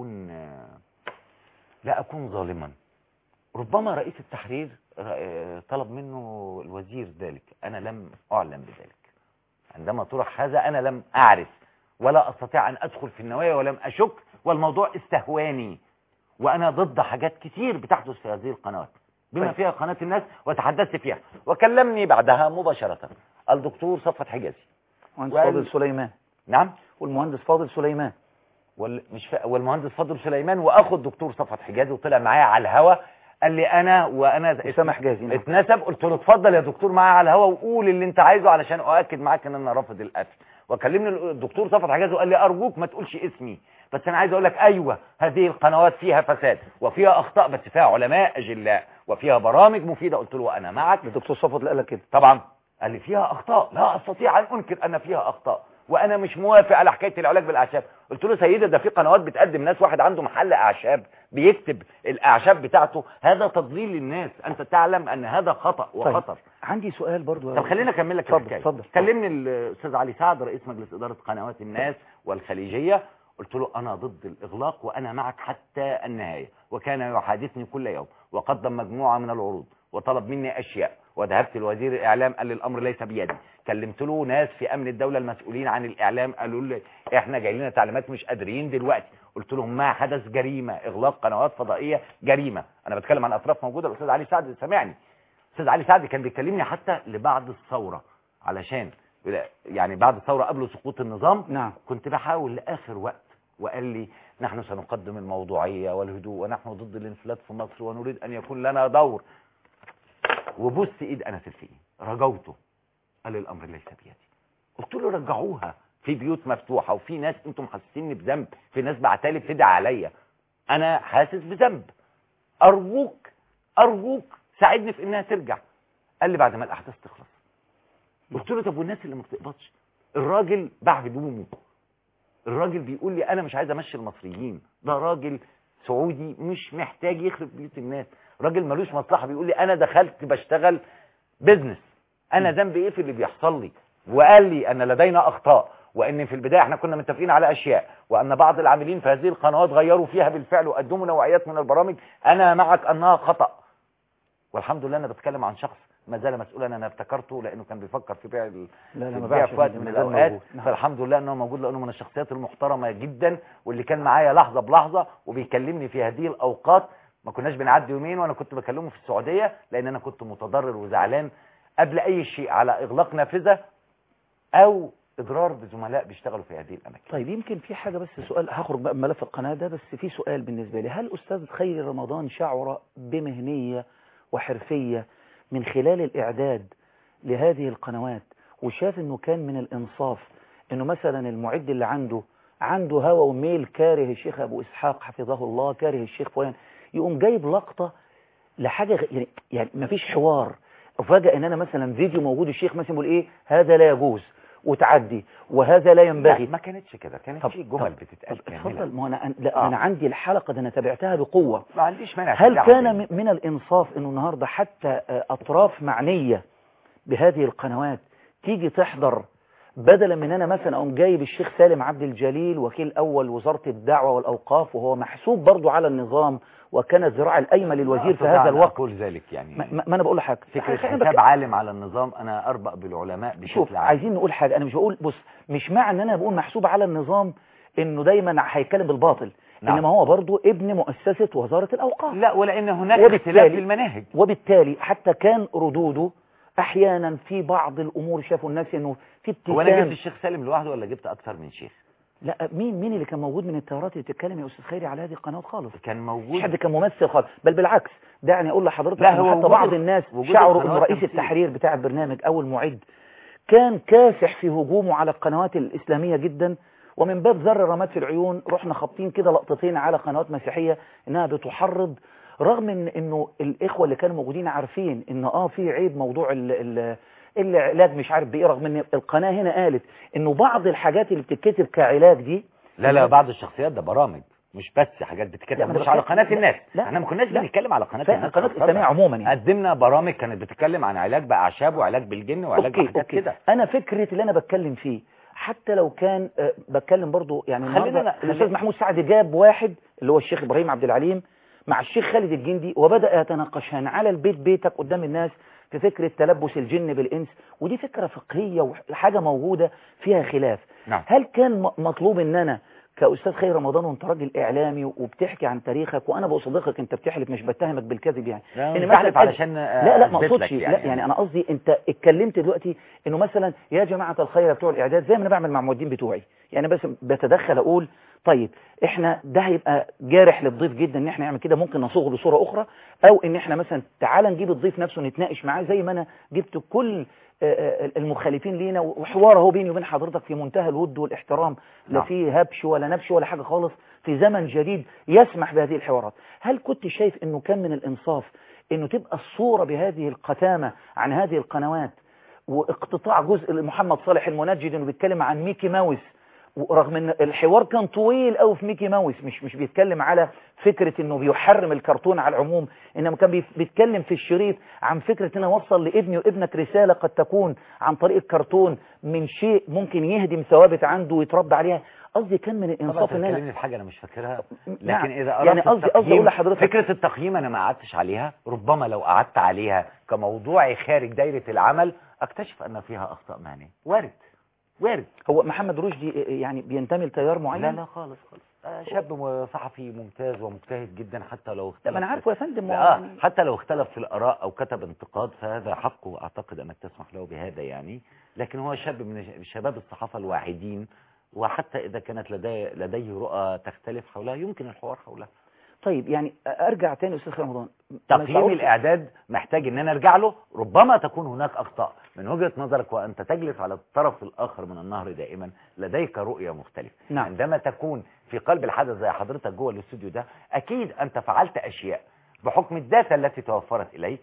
لا أكون ظالما، ربما رئيس التحرير طلب منه الوزير ذلك، أنا لم أعلم بذلك. عندما طرح هذا أنا لم أعرف ولا أستطيع أن أدخل في النوايا ولم أشك، والموضوع استهواني، وأنا ضد حاجات كتير بتحدث في هذه القنوات بما فيها قناة الناس، وتحدثت فيها. وكلمني بعدها مباشرة الدكتور صفوت حجازي فاضل سليمان. نعم. والمهندس فاضل سليمان والمهندس فاضل سليمان واخو الدكتور صفوت حجازي، وطلع معايا على الهوا قال لي وانا اسامه حجازي اتنسب. قلت له اتفضل يا دكتور معايا على الهوا وقول اللي انت عايزه علشان اؤكد معاك ان انا رافض القتل. وكلمني الدكتور صفوت حجازي وقال لي ارجوك ما تقولش اسمي، بس انا عايز اقول لك ايوه هذه القنوات فيها فساد وفيها اخطاء، بس فيها علماء اجلاء وفيها برامج مفيده. قلت له انا معك. الدكتور صفوت اللي قال لك كده؟ طبعا. قال لي فيها اخطاء لا استطيع ان انكر ان فيها اخطاء، وانا مش موافق على حكايه العلاج بالاعشاب. قلت له سيدي ده في قنوات بتقدم ناس، واحد عنده محل اعشاب بيكتب الاعشاب بتاعته، هذا تضليل للناس. انت تعلم ان هذا خطأ وخطر. طيب. عندي سؤال برضو. طب خلينا اكمل لك الحكايه. اتفضل. كلمني الاستاذ علي سعد رئيس مجلس اداره قنوات الناس والخليجيه، قلت له انا ضد الاغلاق وانا معك حتى النهايه، وكان يحادثني كل يوم وقدم مجموعه من العروض وطلب مني اشياء، وذهبت لوزير الاعلام قال لي الامر ليس بيدي. كلمت له ناس في امن الدوله المسؤولين عن الاعلام قالوا لي احنا جاي لنا تعليمات مش قادرين دلوقتي. قلت لهم ما حدث جريمه، اغلاق قنوات فضائيه جريمه. انا بتكلم عن اطراف موجوده. الاستاذ علي سعد سامعني. الاستاذ علي سعد كان بيكلمني حتى لبعد الثوره، علشان يعني بعد الثوره قبل سقوط النظام. نعم. كنت بحاول لاخر وقت، وقال لي نحن سنقدم الموضوعيه والهدوء ونحن ضد الانفلات في مصر ونريد ان يكون لنا دور. وبص ايد انس الفقي رجوته، قال لي الامر ليس بيدي. قلت له رجعوها، في بيوت مفتوحه وفي ناس انتم محسسيني بذنب، في ناس بعتالي بتدعي عليا، انا حاسس بذنب، ارجوك ساعدني في انها ترجع. قال لي بعد ما الاحداث تخلص. قلت له طب والناس اللي ما بتقبضش؟ الراجل باع هدومه، الراجل بيقول لي انا مش عايز امشي المصريين، ده راجل سعودي مش محتاج يخرب بيوت الناس، راجل ملوش مصلحه، بيقول لي انا دخلت بشتغل بيزنس، انا ذنبي ايه في اللي بيحصل لي؟ وقال لي ان لدينا اخطاء، وان في البدايه احنا كنا متفقين على اشياء، وان بعض العاملين في هذه القنوات غيروا فيها بالفعل وقدموا نوعيات من البرامج انا معك انها خطا. والحمد لله انا بتكلم عن شخص ما زال مسؤولا، انا افتكرته لانه كان بيفكر في بيع البيع في وقت من الاوقات، فالحمد لله انه موجود، لانه من الشخصيات المحترمه جدا، واللي كان معايا لحظه بلحظه وبيكلمني في هذه الاوقات. ما كناش بنعدي يومين وانا كنت بكلمه في السعوديه، لان انا كنت متضرر وزعلان قبل اي شيء على اغلاق نافذه او اضرار بزملاء بيشتغلوا في هذه الاماكن. طيب يمكن في حاجه بس سؤال، هخرج بقى من ملف القناه ده، بس في سؤال بالنسبه لي، هل استاذ خيري رمضان شعر بمهنيه وحرفيه من خلال الإعداد لهذه القنوات، وشاف أنه كان من الإنصاف أنه مثلا المعد اللي عنده هوى وميل كاره الشيخ أبو إسحاق حفظه الله، كاره الشيخ فلان، يقوم جايب لقطة لحاجة يعني ما فيش حوار، وفجأة أن أنا مثلا فيديو موجود الشيخ مثلا يقول إيه هذا لا يجوز وتعدي وهذا لا ينبغي. لا ما كانتش كده، كانت في جمل بتتقال كاملة. اتفضل. ما أنا عندي الحلقة ده أنا تابعتها بقوة، ما عنديش مانع. هل كان من الإنصاف أنه النهاردة حتى أطراف معنية بهذه القنوات تيجي تحضر، بدلا من أنا مثلا أقوم جايب الشيخ سالم عبد الجليل وكيل أول وزارة الدعوة والأوقاف، وهو محسوب برضو على النظام وكان الذراع الأيمن للوزير في هذا الوقت. أقول ذلك يعني ما أنا بقول حاجة فكرة حساب عالم على النظام، أنا أربأ بالعلماء بشكل عام. عايزين نقول حاجة، أنا مش بقول بص، مش معنى أن أنا بقول محسوب على النظام إنه دايما هيتكلم بالباطل. نعم. إنما هو برضو ابن مؤسسة وزارة الأوقاف. لا، ولأن هناك اختلاف في المناهج، وبالتالي حتى كان ردوده أحيانا في بعض الأمور شافوا الناس إنه في ابتسام. هو أنا جبت الشيخ سالم لوحده ولا جبت أكثر من شيخ؟ لا، مين اللي كان موجود من التيارات اللي بتتكلم يا أستاذ خيري على هذه القنوات خالص؟ كان موجود، مش حد كان ممثل خالص، بل بالعكس، دعني أقول لحضرتك لا هو حتى بعض الناس شعروا إن رئيس التحرير بتاع البرنامج أو المعد كان كاسح في هجومه على القنوات الإسلامية جدا، ومن باب ذر رماد في العيون رحنا خابطين كده لقطتين على قنوات مسيحية إنها بتحرض، رغم إنه الإخوة اللي كانوا موجودين عارفين إن في عيب موضوع العلاج مش عارف بإيه، رغم إن القناة هنا قالت إنه بعض الحاجات اللي بتتكتب كعلاج دي لا بعض الشخصيات ده برامج مش بس حاجات بتتكتب، يعني مش على قناة الناس. احنا ما كناش بنتكلم على قناة الناس، قناة الإسلامية عموما يعني. قدمنا برامج كانت بتتكلم عن علاج بأعشاب وعلاج بالجن وعلاج بحاجات كده. أنا فكرة اللي أنا بتكلم فيه حتى لو كان بتكلم برضو يعني الأستاذ محمود سعد جاب واحد اللي هو الشيخ إبراهيم عبد العليم مع الشيخ خالد الجندي، وبدأ يتناقشان على بيتك قدام الناس في فكرة تلبس الجن بالإنس، ودي فكرة فقهية وحاجة موجودة فيها خلاف. نعم. هل كان مطلوب ان انا كأستاذ خيري رمضان وانت راجل اعلامي وبتحكي عن تاريخك، وانا بصديقك انت بتحلف مش بتهمك بالكذب يعني ان مثلا علشان لا ما اقصدش يعني انا قصدي انت اتكلمت دلوقتي انه مثلا يا جماعة الخير بتوع الاعداد زي ما انا بعمل مع المعدين بتوعي، يعني بس بتدخل اقول طيب احنا ده هيبقى جارح للضيف جدا ان احنا نعمل كده، ممكن نصوغ لصورة اخرى، او ان احنا مثلا تعال نجيب الضيف نفسه نتناقش معاه زي ما انا جبت كل المخالفين لينا، وحوار اهو بيني وبين حضرتك في منتهى الود والاحترام، لا فيه هبش ولا نبش ولا حاجة خالص، في زمن جديد يسمح بهذه الحوارات. هل كنت شايف انه كان من الانصاف انه تبقى الصورة بهذه القتامة عن هذه القنوات، واقتطاع جزء لمحمد صالح المنجد انه بيتكلم عن ميكي ماوس ورغم ان الحوار كان طويل قوي في ميكي ماوس، مش بيتكلم على فكرة انه بيحرم الكرتون على العموم، انما كان بيتكلم في الشريط عن فكرة انه وصل لابني وابنك رسالة قد تكون عن طريق الكرتون من شيء ممكن يهدم ثوابت عنده ويتربى عليها. قصدي كان من الانصاف ان انا تكلمني في حاجه انا مش فاكرها، لكن نعم. اذا يعني قصدي اقول لحضرتك فكره التقييم انا ما قعدتش عليها، ربما لو قعدت عليها كموضوع خارج دايره العمل اكتشف ان فيها اخطاء مهنيه. وارد. هو محمد رشدي يعني بينتمي لتيار معين؟ لا خالص. شاب صحفي ممتاز ومجتهد جدا، حتى لو اختلف. لا انا عارفه يا فندم. يعني حتى لو اختلف في الاراء او كتب انتقاد فهذا حقه، اعتقد انك تسمح له بهذا يعني، لكن هو شاب من شباب الصحافه الواعدين، وحتى اذا كانت لديه رؤى تختلف حولها يمكن الحوار حولها. طيب يعني ارجع تاني استاذ رمضان، تقييم الاعداد محتاج ان انا ارجع له، ربما تكون هناك اخطاء من وجهة نظرك وانت تجلس على الطرف الاخر من النهر دائما لديك رؤية مختلفة. نعم. عندما تكون في قلب الحدث زي حضرتك جوه الاستوديو ده، اكيد انت فعلت اشياء بحكم الداتا التي توفرت اليك،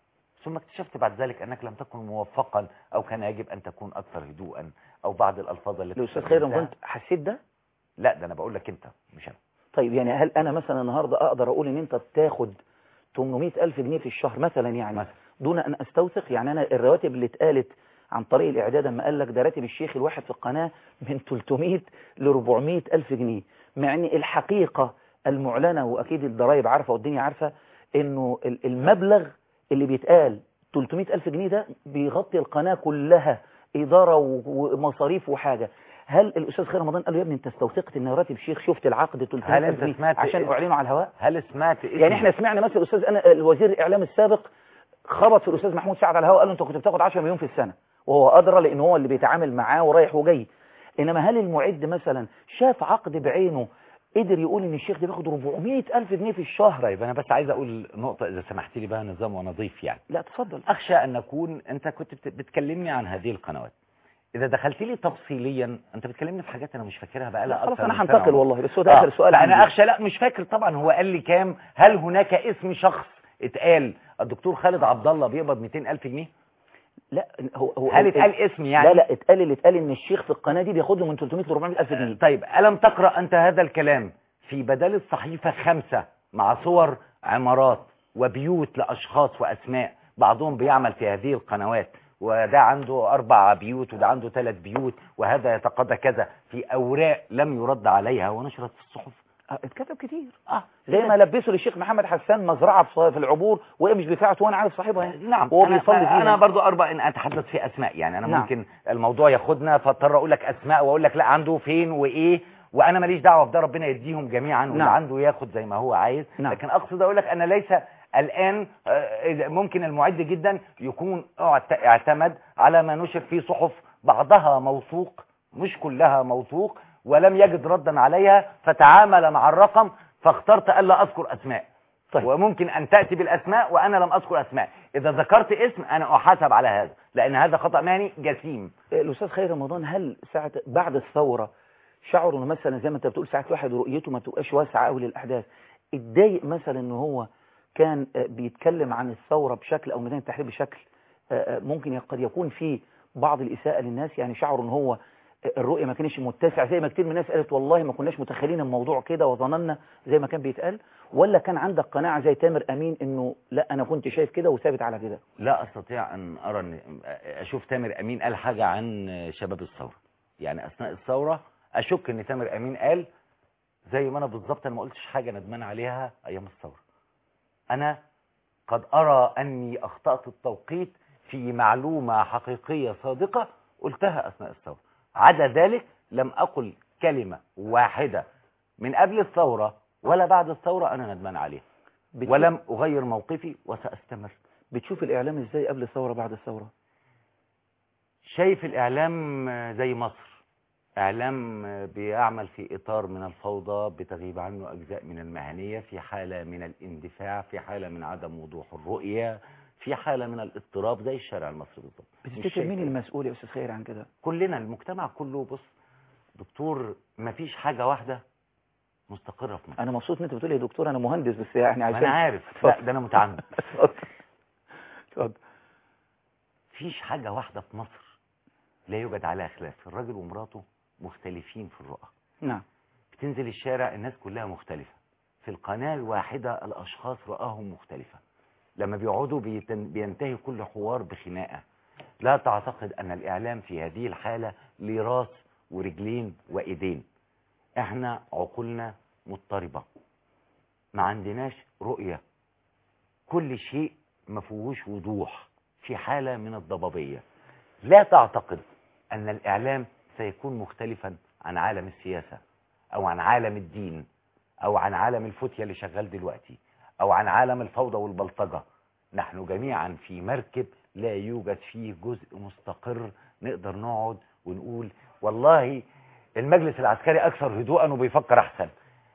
ثم اكتشفت بعد ذلك انك لم تكن موفقا او كان يجب ان تكون اكثر هدوءا او بعض الالفاظ التي الاستاذ خير رمضان حسيت ده؟ لا ده انا بقول لك انت مش انا. طيب يعني هل انا مثلا النهارده اقدر اقول ان انت تاخد 800,000 جنيه في الشهر مثلا يعني مثلا دون ان استوثق؟ يعني انا الرواتب اللي اتقالت عن طريق الاعداد اما قال لك ده راتب الشيخ الواحد في القناه من 300 ل 400,000 جنيه، مع ان الحقيقه المعلنه واكيد الضرايب عارفه والدنيا عارفه انه المبلغ اللي بيتقال 300,000 جنيه ده بيغطي القناه كلها اداره ومصاريف وحاجه. هل الاستاذ خير رمضان قال له يا ابني انت استوثقت ان راتب شيخ شفت العقد 300,000 جنيه عشان اعلنه على الهواء؟ هل سمعت يعني احنا سمعنا مثلا الاستاذ الوزير الاعلام السابق خبط في الاستاذ محمود سعد على الهواء قال له انت كنت بتاخد 10 مليون في السنه، وهو ادرى لان هو اللي بيتعامل معاه ورايح وجاي. انما هل المعد مثلا شاف عقد بعينه قدر يقول ان الشيخ ده بياخد 400,000 جنيه في الشهر؟ طيب انا بس عايز اقول نقطه اذا سمحت لي بقى، نظام ونظيف يعني. لا اتفضل. اخشى ان نكون انت كنت بتكلمني عن هذه القنوات، اذا دخلت لي تفصيليا انت بتكلمني في حاجات انا مش فاكرها بقى لها خلاص انا هنتقل والله، بس هو ده اخر سؤال. انا اخشى. لا مش فاكر طبعا هو قال لي كام. هل هناك اسم شخص اتقال الدكتور خالد عبد الله بيقبض 200,000 جنيه؟ لا هو هل اتقال اسم يعني؟ لا اتقال ان الشيخ في القناه دي بياخد له من 300 ل 400,000 جنيه. طيب الم تقرا انت هذا الكلام في بدل الصحيفه 5 مع صور عمارات وبيوت لاشخاص واسماء بعضهم بيعمل في هذه القنوات، وده عنده 4 بيوت وده عنده 3 بيوت وهذا يتقاضى كذا، في اوراق لم يرد عليها ونشرت في الصحف؟ اتكتب كتير زي ما لبسوا للشيخ محمد حسان مزرعه في العبور وهي مش بتاعته وانا عارف صاحبها يعني. نعم. وهو بيصلي فيها. انا برضو اربى ان اتحدث في اسماء يعني. انا ممكن الموضوع ياخدنا فاضطر اقول لك اسماء واقول لك لا عنده فين وايه، وانا ماليش دعوه بده، ربنا يديهم جميعا واللي عنده ياخد زي ما هو عايز. لكن اقصد اقول لك انا ليس الان ممكن المعد جدا يكون اعتمد على ما نشر في صحف بعضها موثوق مش كلها موثوق ولم يجد ردا عليها فتعامل مع الرقم فاخترت الا اذكر اسماء. طيب. وممكن ان تاتي بالاسماء وانا لم اذكر اسماء، اذا ذكرت اسم انا احاسب على هذا لان هذا خطا مهني جسيم. الاستاذ خير رمضان هل ساعه بعد الثوره شعروا انه مثلا زي ما انت بتقول ساعات واحد رؤيته ما تبقاش واسعه قوي للاحداث، اتضايق مثلا ان هو كان بيتكلم عن الثوره بشكل او ميدان التحرير بشكل ممكن قد يكون فيه بعض الاساءه للناس، يعني شعروا ان هو الرؤيه ما كانش متسع زي ما كتير من الناس قالت والله ما كناش متخيلين الموضوع كده وظننا زي ما كان بيتقال، ولا كان عندك قناعه زي تامر امين انه لا انا كنت شايف كده وثابت على كده؟ لا استطيع ان ارى اشوف تامر امين قال حاجه عن شباب الثوره، يعني اثناء الثوره اشك ان تامر امين قال زي ما انا بالظبط. انا ما قلتش حاجه ندمان عليها ايام الثوره. انا قد ارى اني اخطات التوقيت في معلومه حقيقيه صادقه قلتها اثناء الثوره، عدا ذلك لم أقل كلمة واحدة من قبل الثورة ولا بعد الثورة أنا ندمان عليها، ولم أغير موقفي وسأستمر. بتشوف الإعلام إزاي قبل الثورة بعد الثورة؟ شايف الإعلام زي مصر، إعلام بيعمل في إطار من الفوضى بتغيب عنه أجزاء من المهنية، في حالة من الاندفاع، في حالة من عدم وضوح الرؤية، في حالة من الاضطراب زي الشارع المصري بالضبط. بتفتكر مين المسؤول يا أستاذ خير عن كده؟ كلنا، المجتمع كله. بص دكتور، ما فيش حاجة واحدة مستقرة في مصر. أنا مبسوط إن أنت بتقول يا دكتور أنا مهندس بس يعني عشان أنا عارف. لا ده أنا متعمد. اتفضل. فيش حاجة واحدة في مصر لا يوجد عليها خلاف، الراجل ومراته مختلفين في الرؤى. نعم. بتنزل الشارع الناس كلها مختلفة، في القناة الواحدة الأشخاص رؤاهم مختلفة. لما بيقعدوا بينتهي كل حوار بخناقة. لا تعتقد أن الإعلام في هذه الحالة ليه راس ورجلين وإيدين. احنا عقولنا مضطربة، ما عندناش رؤية، كل شيء ما فيهوش وضوح، في حالة من الضبابية. لا تعتقد أن الإعلام سيكون مختلفا عن عالم السياسة أو عن عالم الدين أو عن عالم الفتية اللي شغال دلوقتي أو عن عالم الفوضى والبلطجة. نحن جميعا في مركب لا يوجد فيه جزء مستقر نقدر نقعد ونقول والله المجلس العسكري أكثر هدوءا وبيفكر أحسن،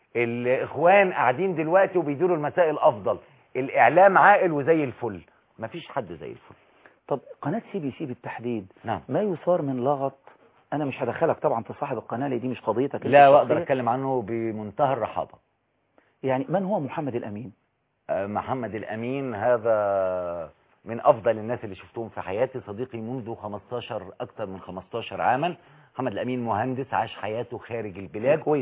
الإخوان قاعدين دلوقتي وبيديروا المسائل أفضل، الإعلام عاقل وزي الفل. مفيش حد زي الفل. طب قناة CBC بالتحديد، نعم. ما يثار من لغط، أنا مش هدخلك طبعا في صاحب القناة دي مش قضيتك. لا، وأقدر أتكلم عنه بمنتهى الرحابة. يعني من هو محمد الأمين؟ محمد الأمين هذا من أفضل الناس اللي شفتهم في حياتي، صديقي منذ أكثر من 15 عاما. محمد الأمين مهندس عاش حياته خارج البلاد، الكويت.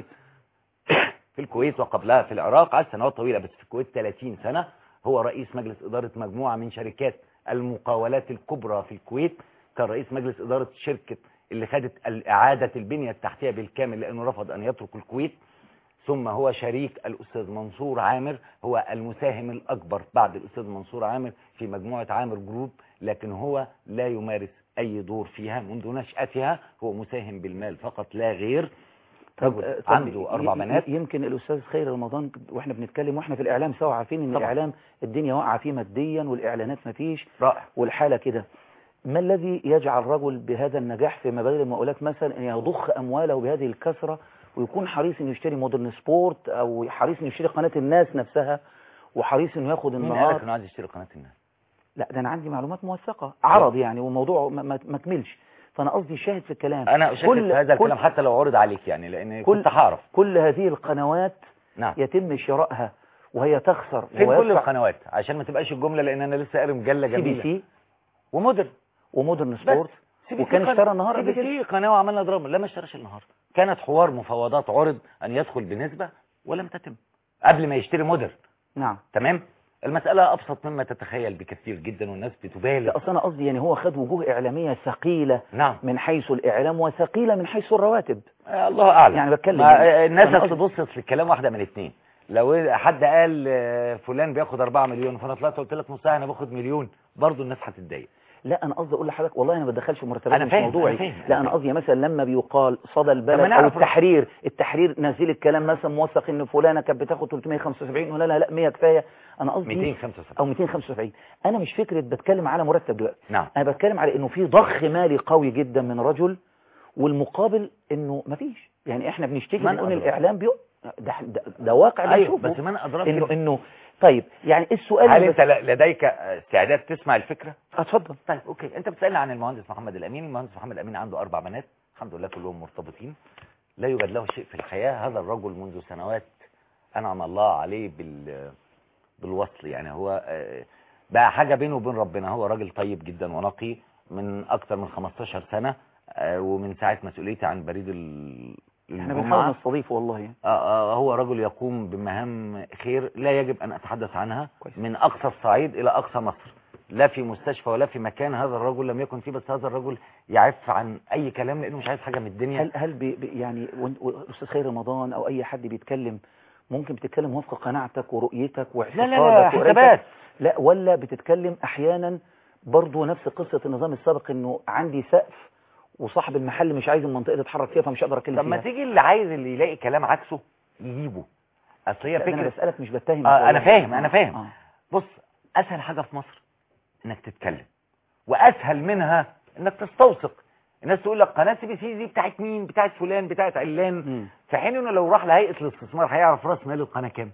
في الكويت وقبلها في العراق، عاش سنوات طويلة، بس في الكويت 30 سنة. هو رئيس مجلس إدارة مجموعة من شركات المقاولات الكبرى في الكويت، كان رئيس مجلس إدارة شركة اللي خدت إعادة البنية التحتية بالكامل لأنه رفض أن يترك الكويت. ثم هو شريك الأستاذ منصور عامر، هو المساهم الأكبر بعد الأستاذ منصور عامر في مجموعة عامر جروب، لكن هو لا يمارس أي دور فيها منذ نشأتها، هو مساهم بالمال فقط لا غير. طب عنده 4 بنات. يمكن الأستاذ خير رمضان واحنا بنتكلم واحنا في الإعلام سوا عارفين ان طبعا. الإعلام الدنيا واقعة فيه ماديا والإعلانات ما فيش، رائع. والحالة كده. ما الذي يجعل رجل بهذا النجاح في مبادئ المقاولات مثلا ان يضخ أمواله بهذه الكثرة ويكون حريص انه يشتري مودرن سبورت او حريص انه يشتري قناة الناس نفسها وحريص انه ياخد مين النهار؟ قالك انه عايز يشتري قناة الناس؟ لا ده انا عندي معلومات موثقة، عرض يعني وموضوع ما كملش، فانا قصدي شاهد في الكلام. انا اشارك في هذا الكلام حتى لو عرض عليك يعني، لان كنت هعرف. كل هذه القنوات نعم. يتم شرائها وهي تخسر. فين كل القنوات عشان ما تبقاش الجملة، لان انا لسه قاري مجلة جميلة. CBC ومودرن سبورت، وكان اشترى النهار قبل كده. CBC قناة وعملنا دراما. لا، ما اشتراش النهار، كانت حوار مفاوضات، عرض ان يدخل بنسبة ولم تتم قبل ما يشتري مودرن. نعم. تمام. المسألة أبسط مما تتخيل بكثير جدا، والناس بتبالغ. أصلا قصدي يعني هو خد وجوه إعلامية ثقيلة. نعم. من حيث الإعلام وثقيلة من حيث الرواتب. الله أعلم. يعني بتكلم الناس هتبص في الكلام واحدة من 2. لو حد قال فلان بياخد 4 مليون فأنا طلعت قلت لك نص ساعة أنا باخد مليون، برضو الناس هتتضايق. لا أنا قصدي أقول لحضرتك والله أنا ما بدخلش في مرتبات، مش موضوعي. فاهم. لا أنا قصدي مثلا لما بيقال صدى البلد أو التحرير نزل الكلام مثلا موثق إن فلانة كانت بتاخد 375 ولا لا 100 كفاية. أنا قصدي 275 أو 275. أنا مش فكرة بتكلم على مرتب دلوقتي. نعم. أنا بتكلم على إنه في ضخ مالي قوي جدا من رجل، والمقابل إنه مفيش. يعني إحنا بنشتكي من الإعلام ده واقع أيوه، بس من أدراك إنه طيب يعني السؤال، هل أنت لديك استعداد تسمع الفكرة؟ اتفضل. طيب أوكي، أنت بتسألني عن المهندس محمد الأمين. المهندس محمد الأمين عنده 4 بنات الحمد لله كلهم مرتبطين، لا يوجد له شيء في الحياة. هذا الرجل منذ سنوات أنعم الله عليه بالوصل، يعني هو بقى حاجة بينه وبين ربنا. هو راجل طيب جدا ونقي من أكثر من 15 سنة، ومن ساعة مسؤوليتي عن بريد احنا بنحاول نستضيفه والله. هو رجل يقوم بمهام خير لا يجب أن أتحدث عنها من أقصى الصعيد إلى أقصى مصر، لا في مستشفى ولا في مكان هذا الرجل لم يكن فيه. بس هذا الرجل يعف عن أي كلام لأنه مش عايز حاجة من الدنيا. هل يعني أستاذ خير رمضان أو أي حد بيتكلم ممكن بتتكلم وفق قناعتك ورؤيتك واعتقادك؟ لا حسابات. لا، ولا بتتكلم أحيانا برضو نفس قصة النظام السابق إنه عندي سقف وصاحب المحل مش عايز المنطقة تتحرك فيها فمش هقدر اتكلم فيها. طب ما تيجي اللي عايز اللي يلاقي كلام عكسه يجيبه. اصل هي فكره. انا بسالك مش بتهم. انا فاهم. بص، اسهل حاجه في مصر انك تتكلم، واسهل منها انك تستوثق. الناس تقول لك قناه CBC دي بتاعت مين؟ بتاعت فلان، بتاعت علان. في حين انه لو راح لهيئه الاستثمار هيعرف راس مال القناه كام،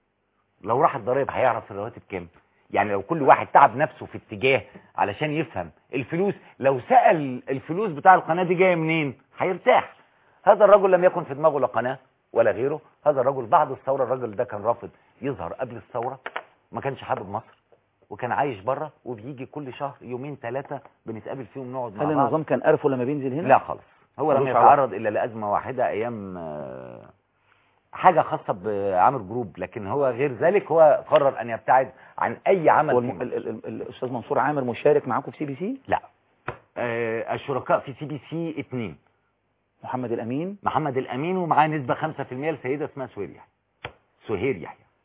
لو راح الضرايب هيعرف الرواتب كام. يعني لو كل واحد تعب نفسه في اتجاه علشان يفهم الفلوس، لو سأل الفلوس بتاع القناة دي جاية منين هيرتاح. هذا الرجل لم يكن في دماغه لا قناة ولا غيره. هذا الرجل بعد الثورة، الرجل ده كان رافض يظهر قبل الثورة، ما كانش حابب مصر وكان عايش بره، وبيجي كل شهر 2-3 بنتقابل فيهم نقعد مع بعض. هل النظام كان قرفه لما بينزل هنا؟ لا خالص. هو لم يتعرض الا لازمه واحده ايام حاجه خاصه بعامر جروب، لكن هو غير ذلك هو قرر ان يبتعد عن اي عمل. الاستاذ منصور عامر مشارك معاكم في CBC؟ لا، الشركاء في CBC 2. محمد الامين ومعاه نسبه 5% لسيده اسمها سهير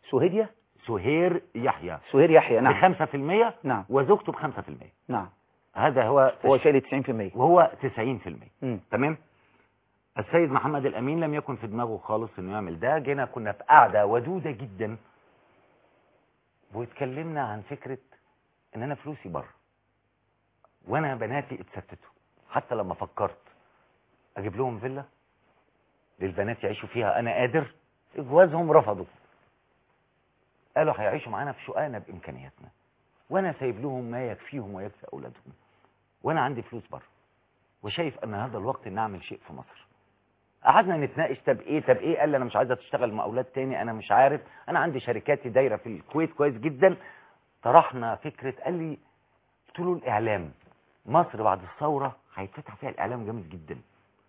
يحيى نعم ب 5%. نعم. وزوجته ب 5%. نعم. هذا هو شايل 90% وهو 90%. تمام. السيد محمد الامين لم يكن في دماغه خالص انه يعمل ده. جينا كنا في قعده ودوده جدا واتكلمنا عن فكره ان انا فلوسي بره وانا بناتي اتستتوا. حتى لما فكرت اجيب لهم فيلا للبنات يعيشوا فيها انا قادر، جوازهم رفضوا، قالوا هيعيشوا معانا في شقانا بامكانياتنا وانا سايب لهم ما يكفيهم ويكفي اولادهم وانا عندي فلوس بره وشايف ان هذا الوقت ان اعمل شيء في مصر. قعدنا نتناقش طب ايه قال لي انا مش عايزه تشتغل مقاولات تاني، انا مش عارف، انا عندي شركاتي دايره في الكويت كويس جدا. طرحنا فكره، قال لي قلت له الاعلام مصر بعد الثوره هيتفتح فيها الاعلام جامد جدا.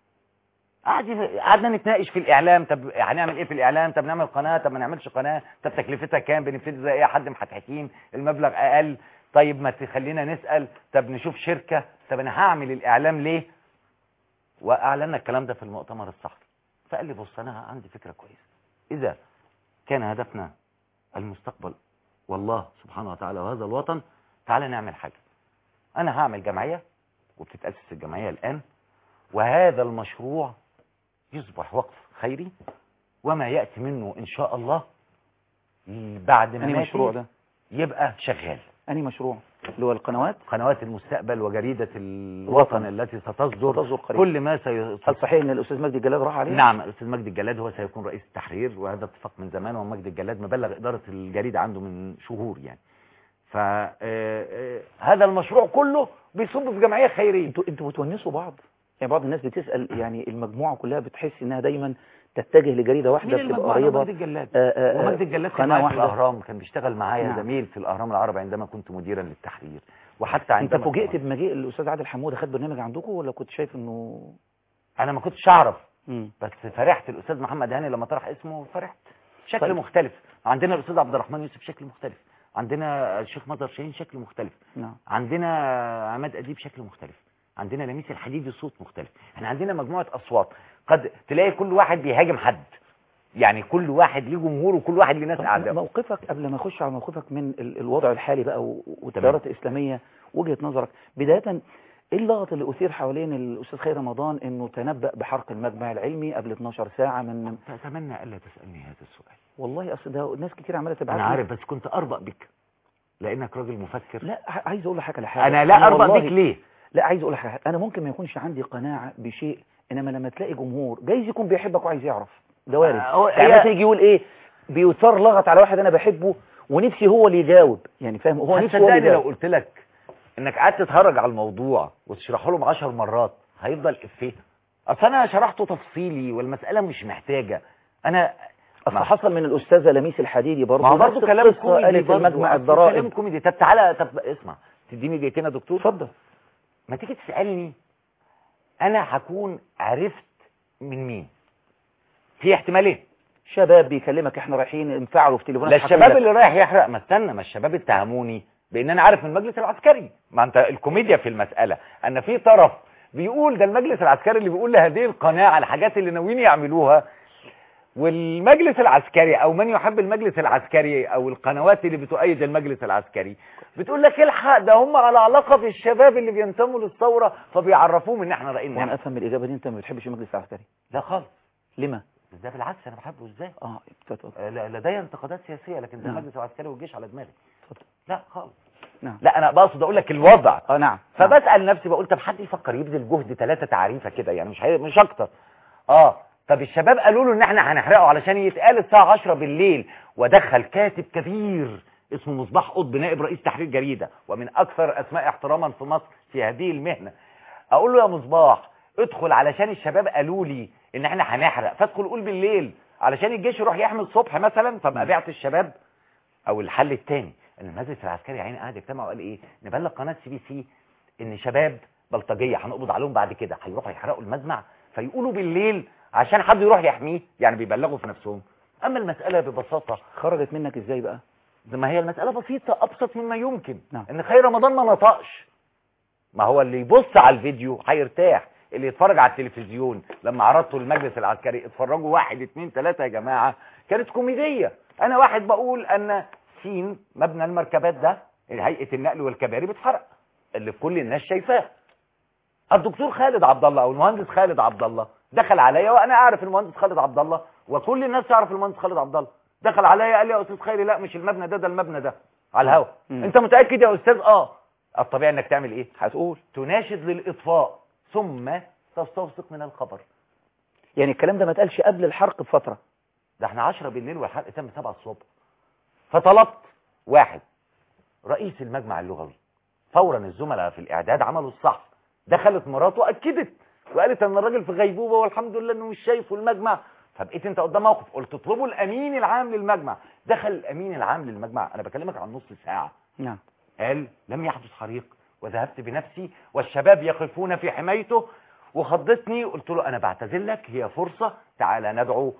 قعدنا نتناقش في الاعلام، طب هنعمل ايه في الاعلام، طب نعمل قناه، طب ما نعملش قناه، طب تكلفتها كام، بنبتدي زي اي حد محتحتين، المبلغ اقل، طيب ما تخلينا نسال، طب نشوف شركه، طب انا هعمل الاعلام ليه؟ واعلنا الكلام ده في المؤتمر الصحفي. فقال لي بص انا عندي فكره كويسه، اذا كان هدفنا المستقبل والله سبحانه وتعالى وهذا الوطن، تعالى نعمل حاجه. انا هعمل جمعيه وبتتاسس الجمعيه الان، وهذا المشروع يصبح وقف خيري وما ياتي منه ان شاء الله بعد ما المشروع ده يبقى شغال. أنهي مشروع؟ اللي هو قنوات المستقبل وجريدة الوطن التي ستصدر قريب. كل ما هل صحيح ان الاستاذ مجدي الجلاد راح عليه؟ نعم، الاستاذ مجدي الجلاد هو سيكون رئيس التحرير، وهذا اتفاق من زمان، ومجدي الجلاد مبلغ إدارة الجريدة عنده من شهور يعني. فهذا المشروع كله بيصب في جمعية خيرية. انتوا بتونسوا بعض؟ يعني بعض الناس بتسأل، يعني المجموعة كلها بتحس انها دايما تتجه لجريدة واحدة بتبقى قريبة. مجدي الجلاد ومجدي الجلاد كان معايا في الأهرام، كان بيشتغل معايا زميل في الأهرام العربي عندما كنت مديرا للتحرير. وحتى انت فوجئت بمجيء الأستاذ عادل حمودة خد برنامج عندكم، ولا كنت شايف انه؟ أنا ما كنتش أعرف، بس فرحت. الأستاذ محمد هاني لما طرح اسمه فرحت بشكل مختلف. عندنا الأستاذ عبد الرحمن يوسف شكل مختلف، عندنا الشيخ مظهر شاهين شكل مختلف، عندنا عماد أديب شكل مختلف، عندنا لميس الحديدي صوت مختلف. احنا عندنا مجموعة أصوات، قد تلاقي كل واحد بيهاجم حد، يعني كل واحد ليه جمهور وكل واحد ليه ناس أعداء. موقفك قبل ما أخش على موقفك من الوضع الحالي بقى والتيارات الإسلامية، وجهة نظرك بداية، ايه اللغط اللي أثير حوالين الأستاذ خير رمضان انه تنبأ بحرق المجمع العلمي قبل 12 ساعة من؟ أتمنى ألا تسألني هذا السؤال والله، أصل ده ناس كتير عمالة تبعت لي. أنا عارف، بس كنت أربأ بك لأنك راجل مفكر. لا، عايز أقول لك حاجة. أنا لا أربأ بك ليه؟ لا، عايز أقول لك حاجة. أنا ممكن ما يكونش عندي قناعة بشيء، إنما لما تلاقي جمهور جايز يكون بيحبك وعايز يعرف، ده وارد. يعني تيجي يقول إيه، بيثار لغط على واحد أنا بحبه ونفسي هو اللي يجاوب، يعني فاهم، هو نفسه هو اللي يجاوب. لو قلت لك إنك قعدت تتهرج على الموضوع وتشرحه لهم 10 مرات هيفضل إفيه. أصل أنا شرحته تفصيلي والمسألة مش محتاجة. أنا أصل حصل من الأستاذة لميس الحديدي برضه برضه كلام كوميدي في المجمع الضرائب، كلام كوميدي. طب تعالى، طب اسمع، تديني دقيقتين يا دكتور؟ اتفضل. ما تيجي تسألني أنا هكون عرفت من مين؟ في احتمالين. شباب بيكلمك احنا رايحين انفعلوا في تليفونات. لا، الشباب اللي رايح يحرق، ما استنى، ما الشباب اتهموني بان انا عارف من المجلس العسكري. ما انت الكوميديا في المسألة ان في طرف بيقول ده المجلس العسكري اللي بيقول لهذه القناة على الحاجات اللي ناويين يعملوها، والمجلس العسكري او من يحب المجلس العسكري او القنوات اللي بتؤيد المجلس العسكري بتقول لك الحق ده هم على علاقة بالشباب اللي بينتموا للثورة فبيعرفوهم ان احنا راينا. وانا افهم الاجابة دي، انت ما بتحبش المجلس العسكري؟ لا خالص. لما؟ ده بالعكس انا بحبه. ازاي؟ اتفضل. لدي انتقادات سياسية، لكن ده المجلس العسكري والجيش على دماغي. اتفضل. لا خالص. نعم. لا، انا بقصد اقول لك الوضع. نعم. فبسأل نفسي بقول طب حد يفكر يبذل جهد 3 تعريفة كده، يعني مش اكتر. طب الشباب قالوا له ان احنا هنحرقه علشان يتقال الساعة 10 بالليل، ودخل كاتب كبير اسمه مصباح قطب نائب رئيس تحرير جريدة ومن اكثر اسماء احتراما في مصر في هذه المهنة. اقول له يا مصباح ادخل علشان الشباب قالوا لي ان احنا هنحرق، فادخل قول بالليل علشان الجيش يروح يحمي الصبح مثلا، فابقى بعت الشباب. او الحل الثاني ان المجلس العسكري عين قاعد يجتمع وقال ايه، نبلغ قناة CBC ان شباب بلطجيه هنقبض عليهم بعد كده، هيروحوا يحرقوا المجمع فيقولوا بالليل عشان حد يروح يحميه، يعني بيبلغوا في نفسهم. اما المساله ببساطه خرجت منك ازاي بقى؟ ما هي المساله بسيطه ابسط مما يمكن. نعم. ان خير رمضان ما نطقش. ما هو اللي يبص على الفيديو هيرتاح، اللي يتفرج على التلفزيون لما عرضته المجلس العسكري اتفرجوا 1 2 3 يا جماعه كانت كوميديه. انا واحد بقول ان سين مبنى المركبات ده هيئه النقل والكباري بتحرق اللي كل الناس شايفاه. الدكتور خالد عبد الله او المهندس خالد عبد الله دخل عليا وانا اعرف المهندس خالد عبد الله وكل الناس تعرف المهندس خالد عبد الله، دخل عليا قال لي يا استاذ خيري لا مش المبنى ده المبنى ده على الهوا. انت متاكد يا استاذ؟ الطبيعي انك تعمل ايه؟ هتقول تناشد للاطفاء ثم تستوثق من الخبر. يعني الكلام ده ما اتقالش قبل الحرق بفتره؟ ده احنا 10 بالليل والحرق تم 7 الصبح. فطلبت واحد رئيس المجمع اللغوي، فورا الزملاء في الاعداد عملوا الصحف، دخلت مراته اكدت وقالت ان الراجل في غيبوبه والحمد لله انه مش شايفه المجمع. فبقيت انت قدام موقف، قلت اطلبوا الامين العام للمجمع. دخل الامين العام للمجمع، انا بكلمك عن نص ساعه. نعم. قال لم يحدث حريق وذهبت بنفسي والشباب يقفون في حمايته. وخضتني قلت له انا بعتذر لك، هي فرصه، تعالى ندعو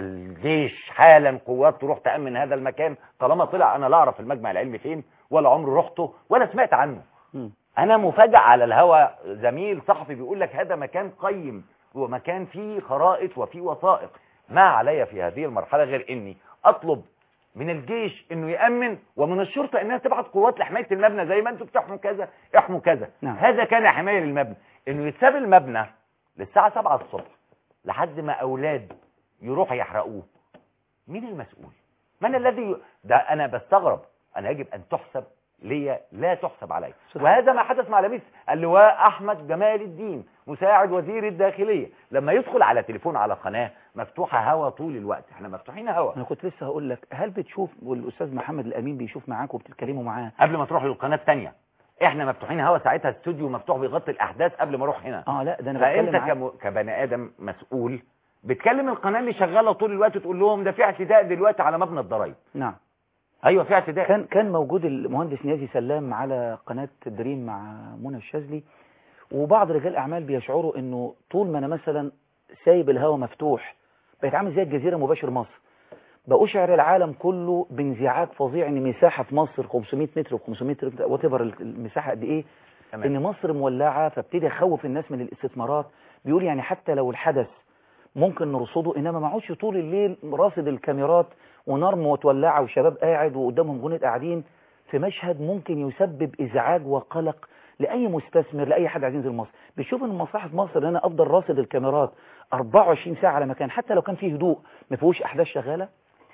الجيش حالا قوات تروح تامن هذا المكان. طالما طلع انا لا اعرف المجمع العلمي فين ولا عمري رحته ولا سمعت عنه. انا مفاجئ على الهوا زميل صحفي بيقول لك هذا مكان قيم ومكان فيه خرائط وفيه وثائق. ما علي في هذه المرحله غير اني اطلب من الجيش انه يامن ومن الشرطه انها تبعت قوات لحمايه المبنى زي ما انتم بتحموا كذا احموا كذا. نعم. هذا كان حمايه للمبنى. انه يتساب المبنى للساعه 7 الصبح لحد ما اولاد يروحوا يحرقوه، مين المسؤول؟ من الذي ده؟ انا بستغرب. انا يجب ان تحسب ليا لا تحسب علي. وهذا ما حدث مع لميس اللواء احمد جمال الدين مساعد وزير الداخليه لما يدخل على تليفون على قناه مفتوحه هوا طول الوقت. احنا مفتوحين هوا. انا كنت لسه هقول لك، هل بتشوف والاستاذ محمد الامين بيشوف معاك وبتتكلموا معاه قبل ما تروح للقناه الثانيه؟ احنا مفتوحين هوا ساعتها، استوديو مفتوح بيغطي الاحداث قبل ما اروح هنا. لا ده انا بتكلم فانت كبني ادم مسؤول بتكلم القناه اللي شغاله طول الوقت تقول لهم ده في اعتداء دلوقتي على مبنى الضرايب. نعم. ايوه في اعتداء. كان موجود المهندس نيازي سلام على قناه دريم مع منى الشاذلي، وبعض رجال الاعمال بيشعروا انه طول ما انا مثلا سايب الهوا مفتوح بقيت عامل زي الجزيره مباشر مصر، بأشعر العالم كله بانزعاج فظيع ان مساحه في مصر 500 متر و500 متر وتبر المساحه قد ايه، ان مصر مولعه. فابتدي اخوف الناس من الاستثمارات. بيقول يعني حتى لو الحدث ممكن نرصده، انما ما اقعدش طول الليل راصد الكاميرات ونار متولعه وشباب قاعد وقدامهم جنود قاعدين في مشهد ممكن يسبب ازعاج وقلق لاي مستثمر لاي حد عايز ينزل مصر. بيشوف ان مصلحه مصر ان انا افضل راصد الكاميرات 24 ساعه على مكان حتى لو كان فيه هدوء ما فيهوش احداث شغاله.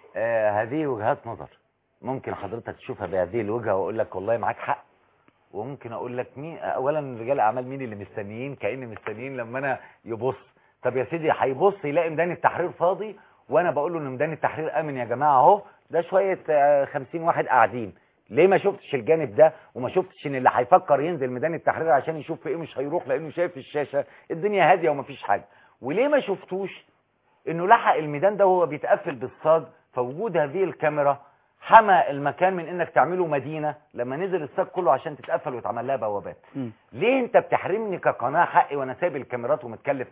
هذه وجهات نظر ممكن حضرتك تشوفها بهذه الوجهه واقول لك والله معاك حق، وممكن اقول لك مين اولا رجال اعمال مين اللي مستنيين كأن مستنيين لما انا يبص. طب يا سيدي هيبص يلاقي ميدان التحرير فاضي وانا بقول له ان ميدان التحرير امن يا جماعه اهو، ده شويه 50 واحد قاعدين. ليه ما شفتش الجانب ده وما شفتش ان اللي هيفكر ينزل ميدان التحرير عشان يشوف في ايه مش هيروح لانه شايف في الشاشه الدنيا هاديه ومفيش حاجه؟ وليه ما شفتوش انه لحق الميدان ده وهو بيتقفل بالصاج؟ فوجود هذه الكاميرا حمى المكان من انك تعمله مدينه لما نزل الصاج كله عشان تتقفل ويتعمل لها بوابات. ليه انت بتحرمني كقناه حقي وانا سايب الكاميرات ومتكلف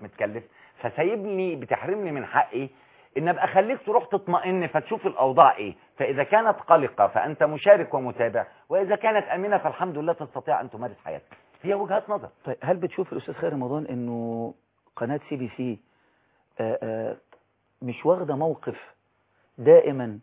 فسايبني بتحرمني من حقي ان ابقى خليك تروح تطمئن فتشوف الاوضاع ايه؟ فاذا كانت قلقه فانت مشارك ومتابع، واذا كانت امنه فالحمد لله تستطيع ان تمارس حياتك. هي وجهات نظر. طيب هل بتشوف الاستاذ خير رمضان انه قناه CBC مش واخده موقف دائما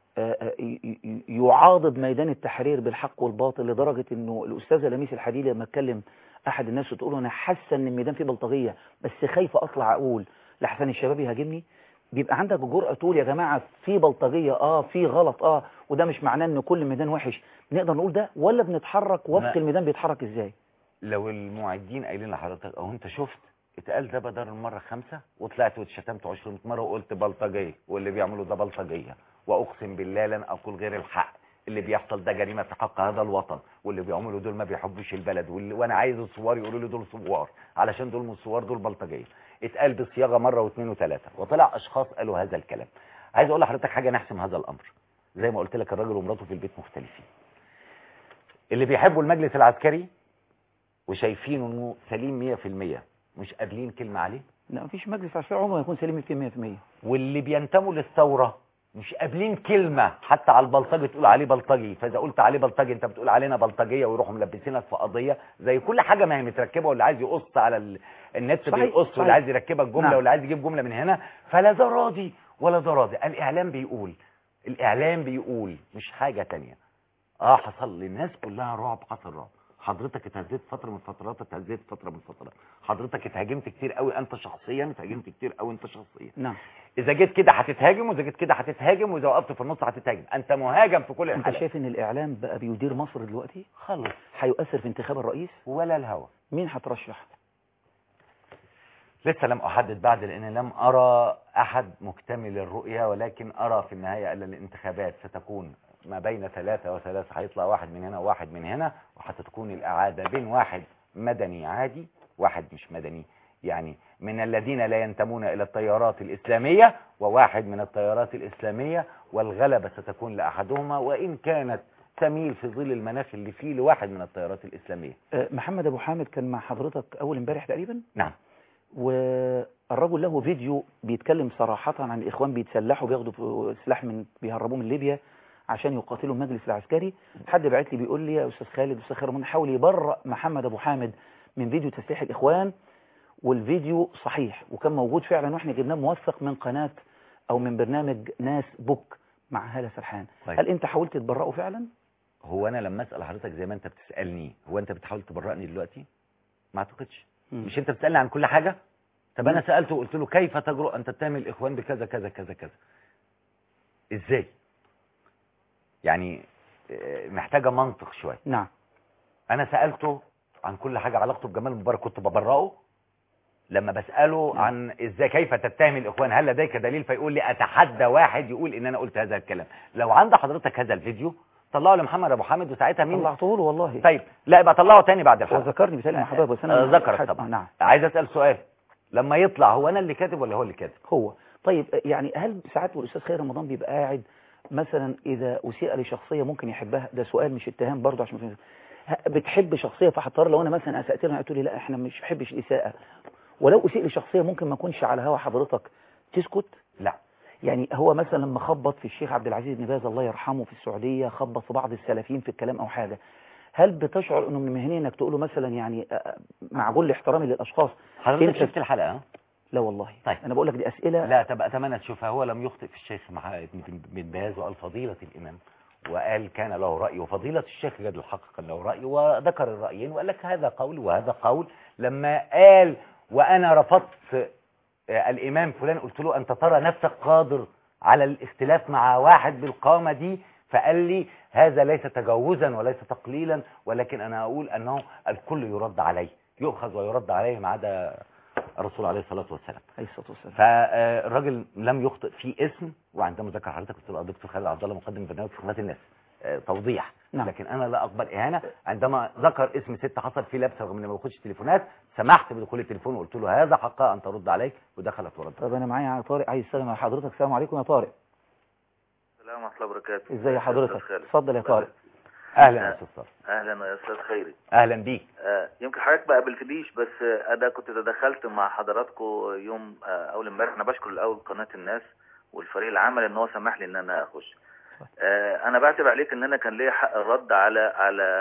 يعاضد ميدان التحرير بالحق والباطل، لدرجه انه الاستاذه لميس الحديدي لما اتكلم احد الناس وتقول انا حاسه ان الميدان فيه بلطجيه بس خايفه اطلع اقول لحسن الشباب يهاجمني؟ بيبقى عندك الجرأة تقول يا جماعه في بلطجيه في غلط وده مش معناه ان كل ميدان وحش، نقدر نقول ده ولا بنتحرك وفق الميدان بيتحرك ازاي؟ لو المعدين قايلين لحضرتك اهو انت شفت اتقال ده بدل المره 5 وطلعت واتشتمت 20 مره وقلت بلطجيه واللي بيعملوا ده بلطجيه، واقسم بالله لن اقول غير الحق، اللي بيحصل ده جريمه في حق هذا الوطن، واللي بيعملوا دول ما بيحبوش البلد، وانا عايز الثوار يقولوا لي دول ثوار علشان دول مش ثوار دول بلطجيه. اتقال بصياغه مره واثنين وثلاثه وطلع اشخاص قالوا هذا الكلام. عايز اقول لحضرتك حاجه نحسم هذا الامر. زي ما قلت لك الراجل ومراته في البيت مختلفين. اللي بيحبوا المجلس العسكري وشايفينه انه سليم 100%، مش قابلين كلمه عليه؟ لا مفيش مجلس عسكري عمره ما يكون سليم 100%. واللي بينتموا للثوره مش قابلين كلمه حتى على البلطجي تقول عليه بلطجي، فاذا قلت عليه بلطجي انت بتقول علينا بلطجيه، ويروحوا ملبسينك في قضيه زي كل حاجه ما هي متركبه، واللي عايز يقص على النت بيقص، واللي عايز يركبك جمله، واللي عايز يجيب جمله من هنا، فلا ده راضي ولا ده راضي. الاعلام بيقول مش حاجه تانية. حصل للناس كلها رعب، حصل رعب. حضرتك اتهزيت فتره من الفترات، اتهزيت فتره من الفترات، حضرتك اتهاجمت كتير قوي انت شخصيا، نعم. اذا جيت كده هتتهاجم، واذا جيت كده هتتهاجم، واذا وقفت في النص هتتهاجم، انت مهاجم في كل الحالات. انت شايف ان الاعلام بقى بيدير مصر دلوقتي خلص؟ هيؤثر في انتخاب الرئيس ولا الهوى؟ مين هترشح؟ لسه لم احدد بعد، لان لم ارى احد مكتمل الرؤيه، ولكن ارى في النهايه ان الانتخابات ستكون ما بين 3 و3، هيطلع واحد من هنا وواحد من هنا، وهتكون الاعاده بين واحد مدني عادي، واحد مش مدني يعني من الذين لا ينتمون الى التيارات الاسلاميه، وواحد من التيارات الاسلاميه، والغلبه ستكون لاحدهما، وان كانت تميل في ظل المناخ اللي فيه لواحد من التيارات الاسلاميه. محمد ابو حامد كان مع حضرتك اول امبارح تقريبا؟ نعم. والرجل له فيديو بيتكلم صراحة عن الإخوان بيتسلحوا، بياخدوا سلاح بيهربوه من ليبيا عشان يقاتلوا المجلس العسكري. حد بعت لي بيقول لي يا أستاذ خالد، أستاذ خير رمضان حاول يبرأ محمد أبو حامد من فيديو تسليح الإخوان، والفيديو صحيح وكان موجود فعلا، واحنا جبناه موثق من قناة أو من برنامج ناس بوك مع هالة سرحان. طيب. هل أنت حاولت تبرأه فعلا؟ هو أنا لما أسأل حضرتك زي ما أنت بتسألني، هو أنت بتحاول تبرأني دلوقتي؟ ما أعتقدش. مش أنت بتسألني عن كل حاجة؟ طب أنا سألته وقلت له كيف تجرؤ أن تتهم الإخوان بكذا كذا كذا كذا؟ إزاي؟ يعني محتاجة منطق شوية. نعم. أنا سألته عن كل حاجة علاقته بجمال مبارك كنت ببرئه. لما بسأله عن إزاي كيف تتهم الإخوان هل لديك دليل، فيقول لي أتحدى واحد يقول إن أنا قلت هذا الكلام. لو عند حضرتك هذا الفيديو طلعه لمحمد أبو حامد، وساعتها مين؟ طلعته له والله. طيب لا يبقى طلعه تاني بعد الحلقة. وذكرني بتالي مع حضرتك، بس أنا ذكرت طبعا. نعم. عايز أسأل سؤال، لما يطلع هو أنا اللي كاتب ولا هو اللي كاتب؟ هو. طيب يعني هل ساعات الأستاذ خير رمضان بيبقى قاعد مثلا إذا أسيء لشخصية ممكن يحبها؟ ده سؤال مش اتهام برضه، عشان بتحب شخصية فهضطر لو أنا مثلا أسأت لها قلت لي لا إحنا مش بحبش الإساءة، ولو أسيء لشخصية ممكن ما أكونش على هوا حضرتك تسكت؟ لا. يعني هو مثلا لما خبط في الشيخ عبد العزيز بن باز الله يرحمه في السعودية، خبط في بعض السلفيين في الكلام أو حاجة، هل بتشعر إنه من المهنية إنك تقول له مثلا يعني مع كل احترامي للأشخاص؟ حضرتك شفت الحلقة؟ لا والله. طيب. أنا بقول لك دي أسئلة. لا تبقى أتمنى تشوفها. هو لم يخطئ في الشيخ بن باز، وقال فضيلة الإمام، وقال كان له رأي، وفضيلة الشيخ جاد الحق كان له رأي، وذكر الرأيين وقال لك هذا قول وهذا قول. لما قال وأنا رفضت الإمام فلان قلت له أنت ترى نفسك قادر على الاختلاف مع واحد بالقامة دي؟ فقال لي هذا ليس تجاوزا وليس تقليلا، ولكن أنا أقول أنه الكل يرد عليه، يؤخذ ويرد عليه ما عدا الرسول عليه الصلاة والسلام. فالراجل لم يخطئ في اسم، وعندما ذكر حضرتك قلت له دكتور خالد عبد الله مقدم برنامج في قناة الناس توضيح. نعم. لكن انا لا اقبل اهانه. عندما ذكر اسم ست حصل فيه لبسه رغم اني ما باخدش تليفونات، سمحت بدخول التليفون وقلت له هذا حقها ان ترد عليك، ودخلت ورد. طب انا معايا طارق عايز يسلم على حضرتك. السلام عليكم يا طارق. السلام ورحمه الله وبركاته. ازي حضرتك؟ اتفضل يا طارق. اهلا يا استاذ طارق. اهلا يا استاذ خيري. اهلا بيك. يمكن حضرتك ما قابلتنيش، بس انا كنت تدخلت مع حضراتكم يوم اول امبارح. انا بشكر الاول قناه الناس والفريق العمل ان هو سمح لي ان انا اخش. انا بعتب عليك ان انا كان ليا حق الرد على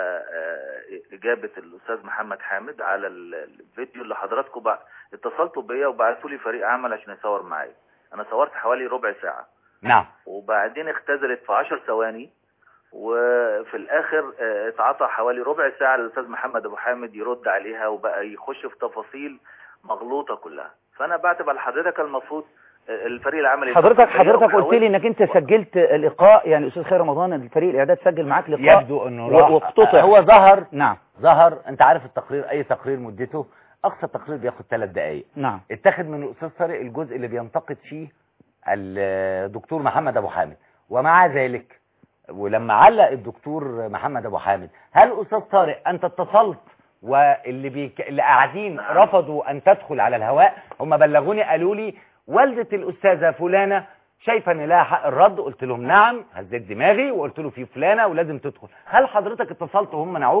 اجابه الاستاذ محمد حامد على الفيديو اللي حضراتكم اتصلتوا بيا وبعتوا لي فريق عمل عشان يصور معايا. انا صورت حوالي ربع ساعه. نعم. وبعدين اختزلت في 10 ثواني، وفي الاخر اتعطى حوالي ربع ساعه للاستاذ محمد ابو حامد يرد عليها، وبقى يخش في تفاصيل مغلوطه كلها. فانا بعتب على حضرتك المفروض الفريق العملي. حضرتك قلت لي انك انت سجلت لقاء، يعني استاذ خير رمضان الفريق الاعداد سجل معاك لقاء، يبدو انه راح واقتطع. هو ظهر. نعم. ظهر. انت عارف التقرير، اي تقرير مدته اقصى تقرير بياخد 3 دقائق. نعم. اتخذ من الاستاذ طارق الجزء اللي بينتقد فيه الدكتور محمد ابو حامد، ومع ذلك ولما علق الدكتور محمد ابو حامد، هل استاذ طارق انت اتصلت واللي اللي قاعدين رفضوا ان تدخل على الهواء؟ هم بلغوني قالوا لي والدة الأستاذة فلانة شايفة ان لها حق الرد. قلت لهم نعم، هزيت دماغي وقلت له في فلانة ولازم تدخل. هل حضرتك اتصلت وهم منعوك؟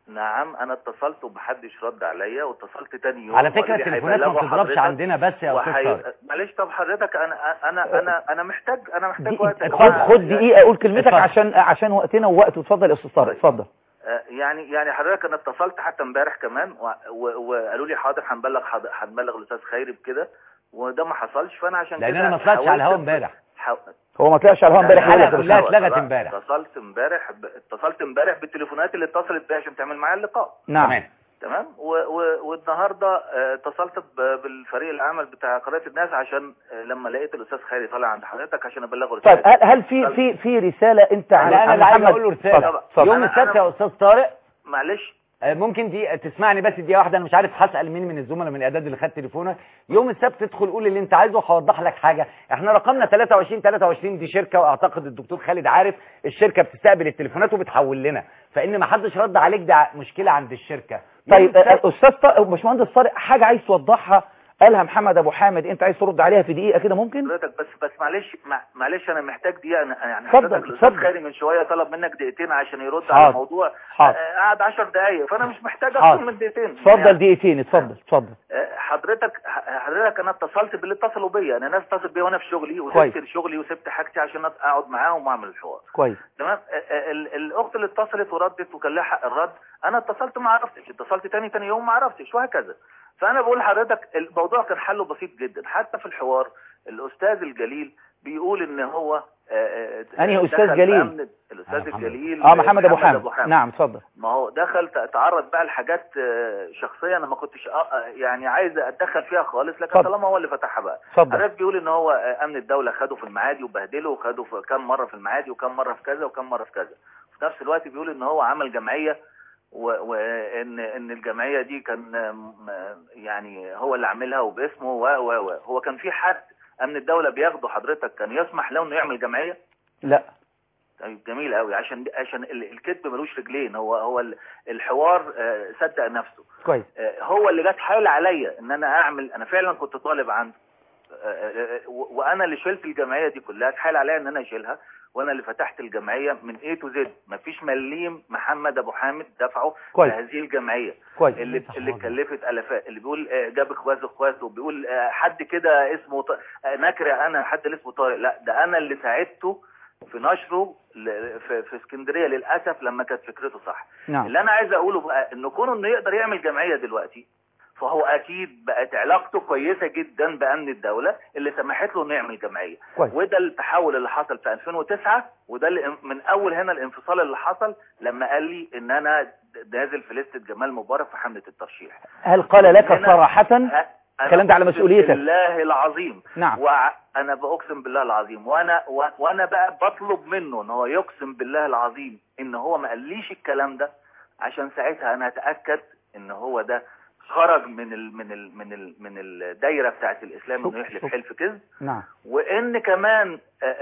نعم انا اتصلت ومحدش رد عليا، واتصلت تاني يوم على فكره التليفونات ما بتضربش عندنا بس يا استاذ طارق. معلش طب حضرتك انا محتاج وقت. خد دقيقه اقول كلمتك عشان وقتنا ووقته. اتفضل يا استاذ طارق اتفضل. يعني حضرتك انا اتصلت حتى امبارح كمان وقالوا لي حاضر هنبلغ الاستاذ خيري بكده، وده ما حصلش. فانا عشان كده لان انا ما طلعتش على الهواء امبارح. هو ما طلعش على الهواء امبارح، الحلقه كلها اتلغت امبارح. اتصلت امبارح بالتليفونات اللي اتصلت بيها عشان تعمل معايا اللقاء. نعم تمام. والنهارده اتصلت بالفريق العمل بتاع قناه الناس عشان لما لقيت الاستاذ خيري طالع عند حضرتك عشان ابلغه رساله. طيب هل في رساله انت انا اللي عايز اقول له رساله يوم السبت يا استاذ طارق؟ معلش ممكن دي تسمعني بس دقيقه واحده، انا مش عارف هسال مين من الزملاء من الاعداد اللي خد تليفونك. يوم السبت تدخل قول اللي انت عايزه وهوضح لك حاجه. احنا رقمنا 23 دي شركه، واعتقد الدكتور خالد عارف الشركه بتستقبل التليفونات وبتحول لنا، فان ما حدش رد عليك ده مشكله عند الشركه. طيب استاذ باشمهندس طارق حاجه عايز توضحها قالها محمد ابو حامد، انت عايز ترد عليها في دقيقه كده ممكن؟ حضرتك بس معلش انا محتاج دقيقه. يعني حضرتك الاستاذ خيري من شويه طلب منك دقيقتين عشان يرد على الموضوع، قعد 10 دقائق، فانا مش محتاج اكتر من دقيقتين. اتفضل يعني دقيقتين اتفضل. حضرتك انا اتصلت باللي اتصلوا بيا، انا ناس اتصلت بيا وانا في شغلي وسبت شغلي وسبت حاجتي عشان اقعد معاهم واعمل الحوار. كويس تمام. الاخت اللي اتصلت وردت وكان لها حق الرد، انا اتصلت ما عرفتش، اتصلت تاني يوم ما عرفتش، وهكذا. فانا بقول لحضرتك الموضوع كان حله بسيط جدا. حتى في الحوار الاستاذ الجليل بيقول ان هو انهي استاذ جليل؟ الاستاذ الجليل محمد ابو حامد. نعم اتفضل. ما هو دخل تعرض بقى لحاجات شخصيه انا ما كنتش يعني عايز اتدخل فيها خالص، لكن طالما هو اللي فتحها بقى. حضرتك بيقول ان هو امن الدوله خده في المعادي وبهدله، وخده في كم مره في المعادي وكم مره في كذا وكم مره في كذا. في نفس الوقت بيقول ان هو عمل جمعيه وان الجمعيه دي كان يعني هو اللي عاملها وباسمه هو كان في حد امن الدوله بياخده حضرتك كان يسمح له انه يعمل جمعيه؟ لا. طيب جميل قوي. عشان الكذب ملوش رجلين. هو الحوار صدق نفسه. كويس. هو اللي جت حايل عليا ان انا اعمل، انا فعلا كنت طالب عنده، وانا اللي شلت الجمعيه دي كلها، اتحايل عليا ان انا اشيلها، وانا اللي فتحت الجمعيه من A to Z. مفيش مليم محمد ابو حامد دفعه لهذه الجمعيه. كويس. اللي كلفت الافات، اللي بيقول جاب اخواته، بيقول حد كده اسمه نكره، انا حد اللي اسمه طارق، لا ده انا اللي ساعدته في نشره في اسكندريه للاسف لما كانت فكرته صح. نعم. اللي انا عايز اقوله بقى انه كونه انه يقدر يعمل جمعيه دلوقتي، فهو اكيد بقت علاقته كويسه جدا بامن الدوله اللي سمحت له انه يعمل جمعيه. وده التحول اللي حصل في 2009، وده اللي من اول هنا الانفصال اللي حصل لما قال لي ان انا نازل في لسته جمال مبارك في حمله الترشيح. هل قال لك صراحه الكلام ده على مسؤوليتك؟ بالله العظيم. نعم. وانا بأقسم بالله العظيم، وانا بقى بطلب منه ان هو يقسم بالله العظيم ان هو ما قاليش الكلام ده، عشان ساعتها انا اتاكد ان هو ده خرج من الدايره بتاعت الاسلام انه يحلف حلف كذب. نعم. وان كمان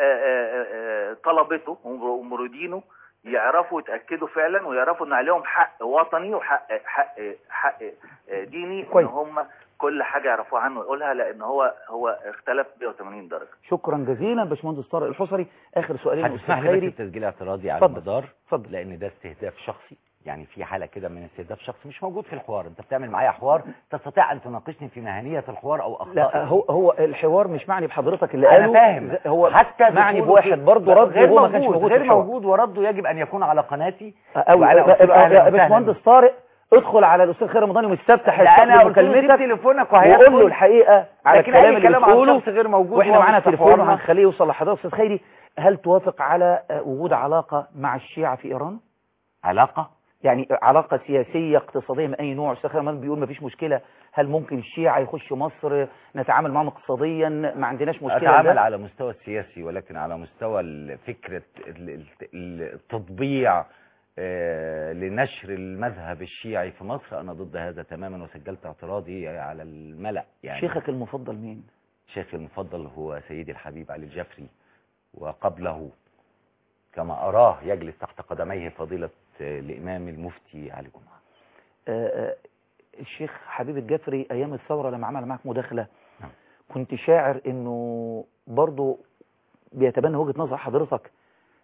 طلبته ومريدينه يعرفوا يتاكدوا فعلا، ويعرفوا ان عليهم حق وطني وحق ديني، ان هم كل حاجه يعرفوها عنه يقولها، لان هو اختلف 180 درجه. شكرا جزيلا باشمهندس طارق الحصري. اخر سؤالين هتسمح لي بس تسجيل اعتراضي على المدار، لان ده استهداف شخصي. يعني في حالة كده من استهداف شخصي مش موجود في الحوار. انت بتعمل معايا حوار، تستطيع ان تناقشني في مهنية الحوار او اخطائي. لا هو الحوار مش معني بحضرتك اللي قاله. انا فاهم. هو حتى معني بواحد برضه رد غير وهو ما كانش موجود. غير موجود، ورده يجب ان يكون على قناتي وعلى باشمهندس طارق. ادخل على الاستاذ خير رمضان يوم السبت هيستقبل مكالمتك تليفونك وقول له الحقيقه على الكلام اللي بتقوله، غير موجود، واحنا معانا تليفون وهنخليه يوصل لحضرتك. استاذ خيري، هل توافق على وجود علاقه مع الشيعه في ايران؟ علاقه يعني علاقة سياسية اقتصادية من أي نوع؟ أستاذ خير رمضان بيقول مفيش مشكلة. هل ممكن الشيعة يخشوا مصر نتعامل معهم اقتصاديا؟ ما عندناش مشكلة. أتعامل على مستوى السياسي، ولكن على مستوى فكرة التطبيع لنشر المذهب الشيعي في مصر أنا ضد هذا تماما، وسجلت اعتراضي على الملأ. يعني شيخك المفضل مين؟ شيخي المفضل هو سيدي الحبيب علي الجفري، وقبله كما أراه يجلس تحت قدميه فضيلة الإمام المفتي علي جمعة. الشيخ حبيب الجفري أيام الثورة لما عمل معك مداخلة كنت شاعر إنه برضو بيتبنى وجهة نظر حضرتك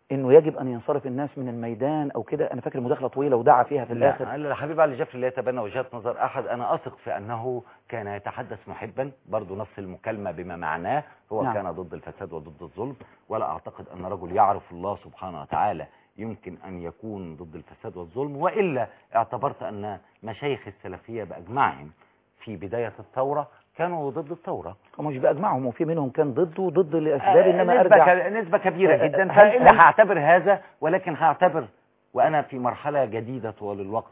انه يجب ان ينصرف الناس من الميدان او كده؟ انا فاكر مداخله طويله ودعا فيها في الاخر. لا، الحبيب علي جفري لا يتبنى وجهات نظر احد. انا اثق في انه كان يتحدث محبا، برضه نص المكالمه بما معناه، هو نعم. كان ضد الفساد وضد الظلم، ولا اعتقد ان رجل يعرف الله سبحانه وتعالى يمكن ان يكون ضد الفساد والظلم. والا اعتبرت ان مشايخ السلفيه باجمعهم في بدايه الثوره كانوا ضد الثوره. ومش باجمعهم، وفي منهم كان ضده وضد لاسباب، انما ارجع نسبه كبيره جدا. فالا هعتبر هذا، ولكن هعتبر وانا في مرحله جديده طوال الوقت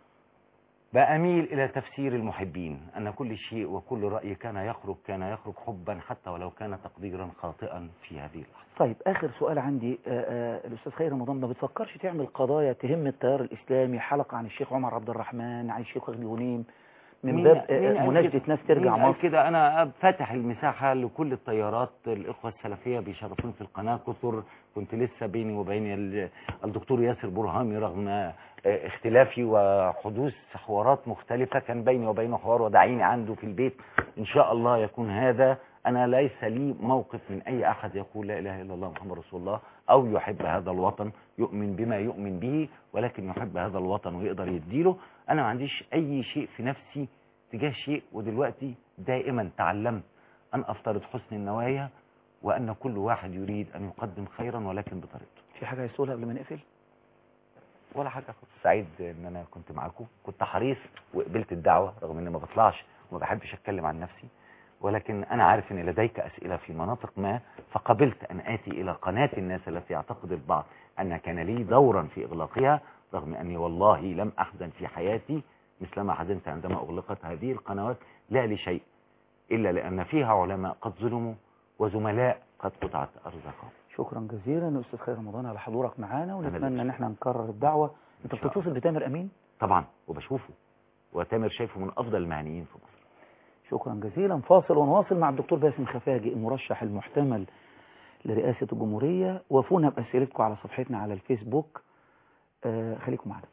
بأميل إلى تفسير المحبين، أن كل شيء وكل رأي كان يخرج حبا حتى ولو كان تقديرا خاطئا في هذه اللحظة. طيب آخر سؤال عندي، الأستاذ خير رمضان، ما بتفكرش تعمل قضايا تهم التيار الإسلامي، حلقة عن الشيخ عمر عبد الرحمن، عن الشيخ وجدي غنيم، من باب مناشدة ناس ترجع مصر كده؟ أنا فاتح المساحة لكل التيارات. الإخوة السلفية بيشرفون في القناة كثر. كنت لسه بيني وبين الدكتور ياسر برهامي رغم اختلافي وحدوث حوارات مختلفة، كان بيني وبينه حوار ودعيني عنده في البيت. إن شاء الله يكون هذا. أنا ليس لي موقف من أي أحد يقول لا إله إلا الله محمد رسول الله أو يحب هذا الوطن، يؤمن بما يؤمن به، ولكن يحب هذا الوطن ويقدر يديله. أنا ما عنديش أي شيء في نفسي تجاه شيء، ودلوقتي دائما تعلمت أن أفترض حسن النوايا، وأن كل واحد يريد أن يقدم خيرا ولكن بطريقته. في حاجة يسولها قبل ما نقفل؟ ولا حاجة. سعيد ان انا كنت معاكم، كنت حريص وقبلت الدعوة رغم اني ما بطلعش وما بحبش اتكلم عن نفسي، ولكن انا عارف ان لديك اسئلة في مناطق ما، فقبلت ان اتي الى قناة الناس التي يعتقد البعض ان كان لي دورا في اغلاقها، رغم اني والله لم احزن في حياتي مثلما حزنت عندما اغلقت هذه القنوات، لا لشيء الا لان فيها علماء قد ظلموا وزملاء قد قطعت ارزاقهم. شكرا جزيلا أستاذ خير رمضان على حضورك معانا، ونتمنى ان احنا نكرر الدعوة. انت بتتصل بتامر امين؟ طبعا، وبشوفه، وتامر شايفه من افضل المهنيين في مصر. شكرا جزيلا. فاصل ونواصل مع الدكتور باسم خفاجي المرشح المحتمل لرئاسة الجمهورية. وافونا بأسئلتكم على صفحتنا على الفيسبوك. خليكم معنا.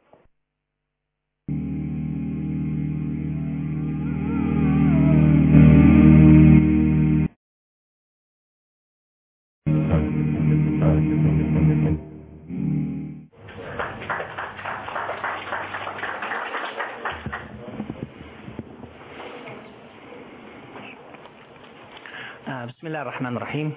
بسم الله الرحمن الرحيم.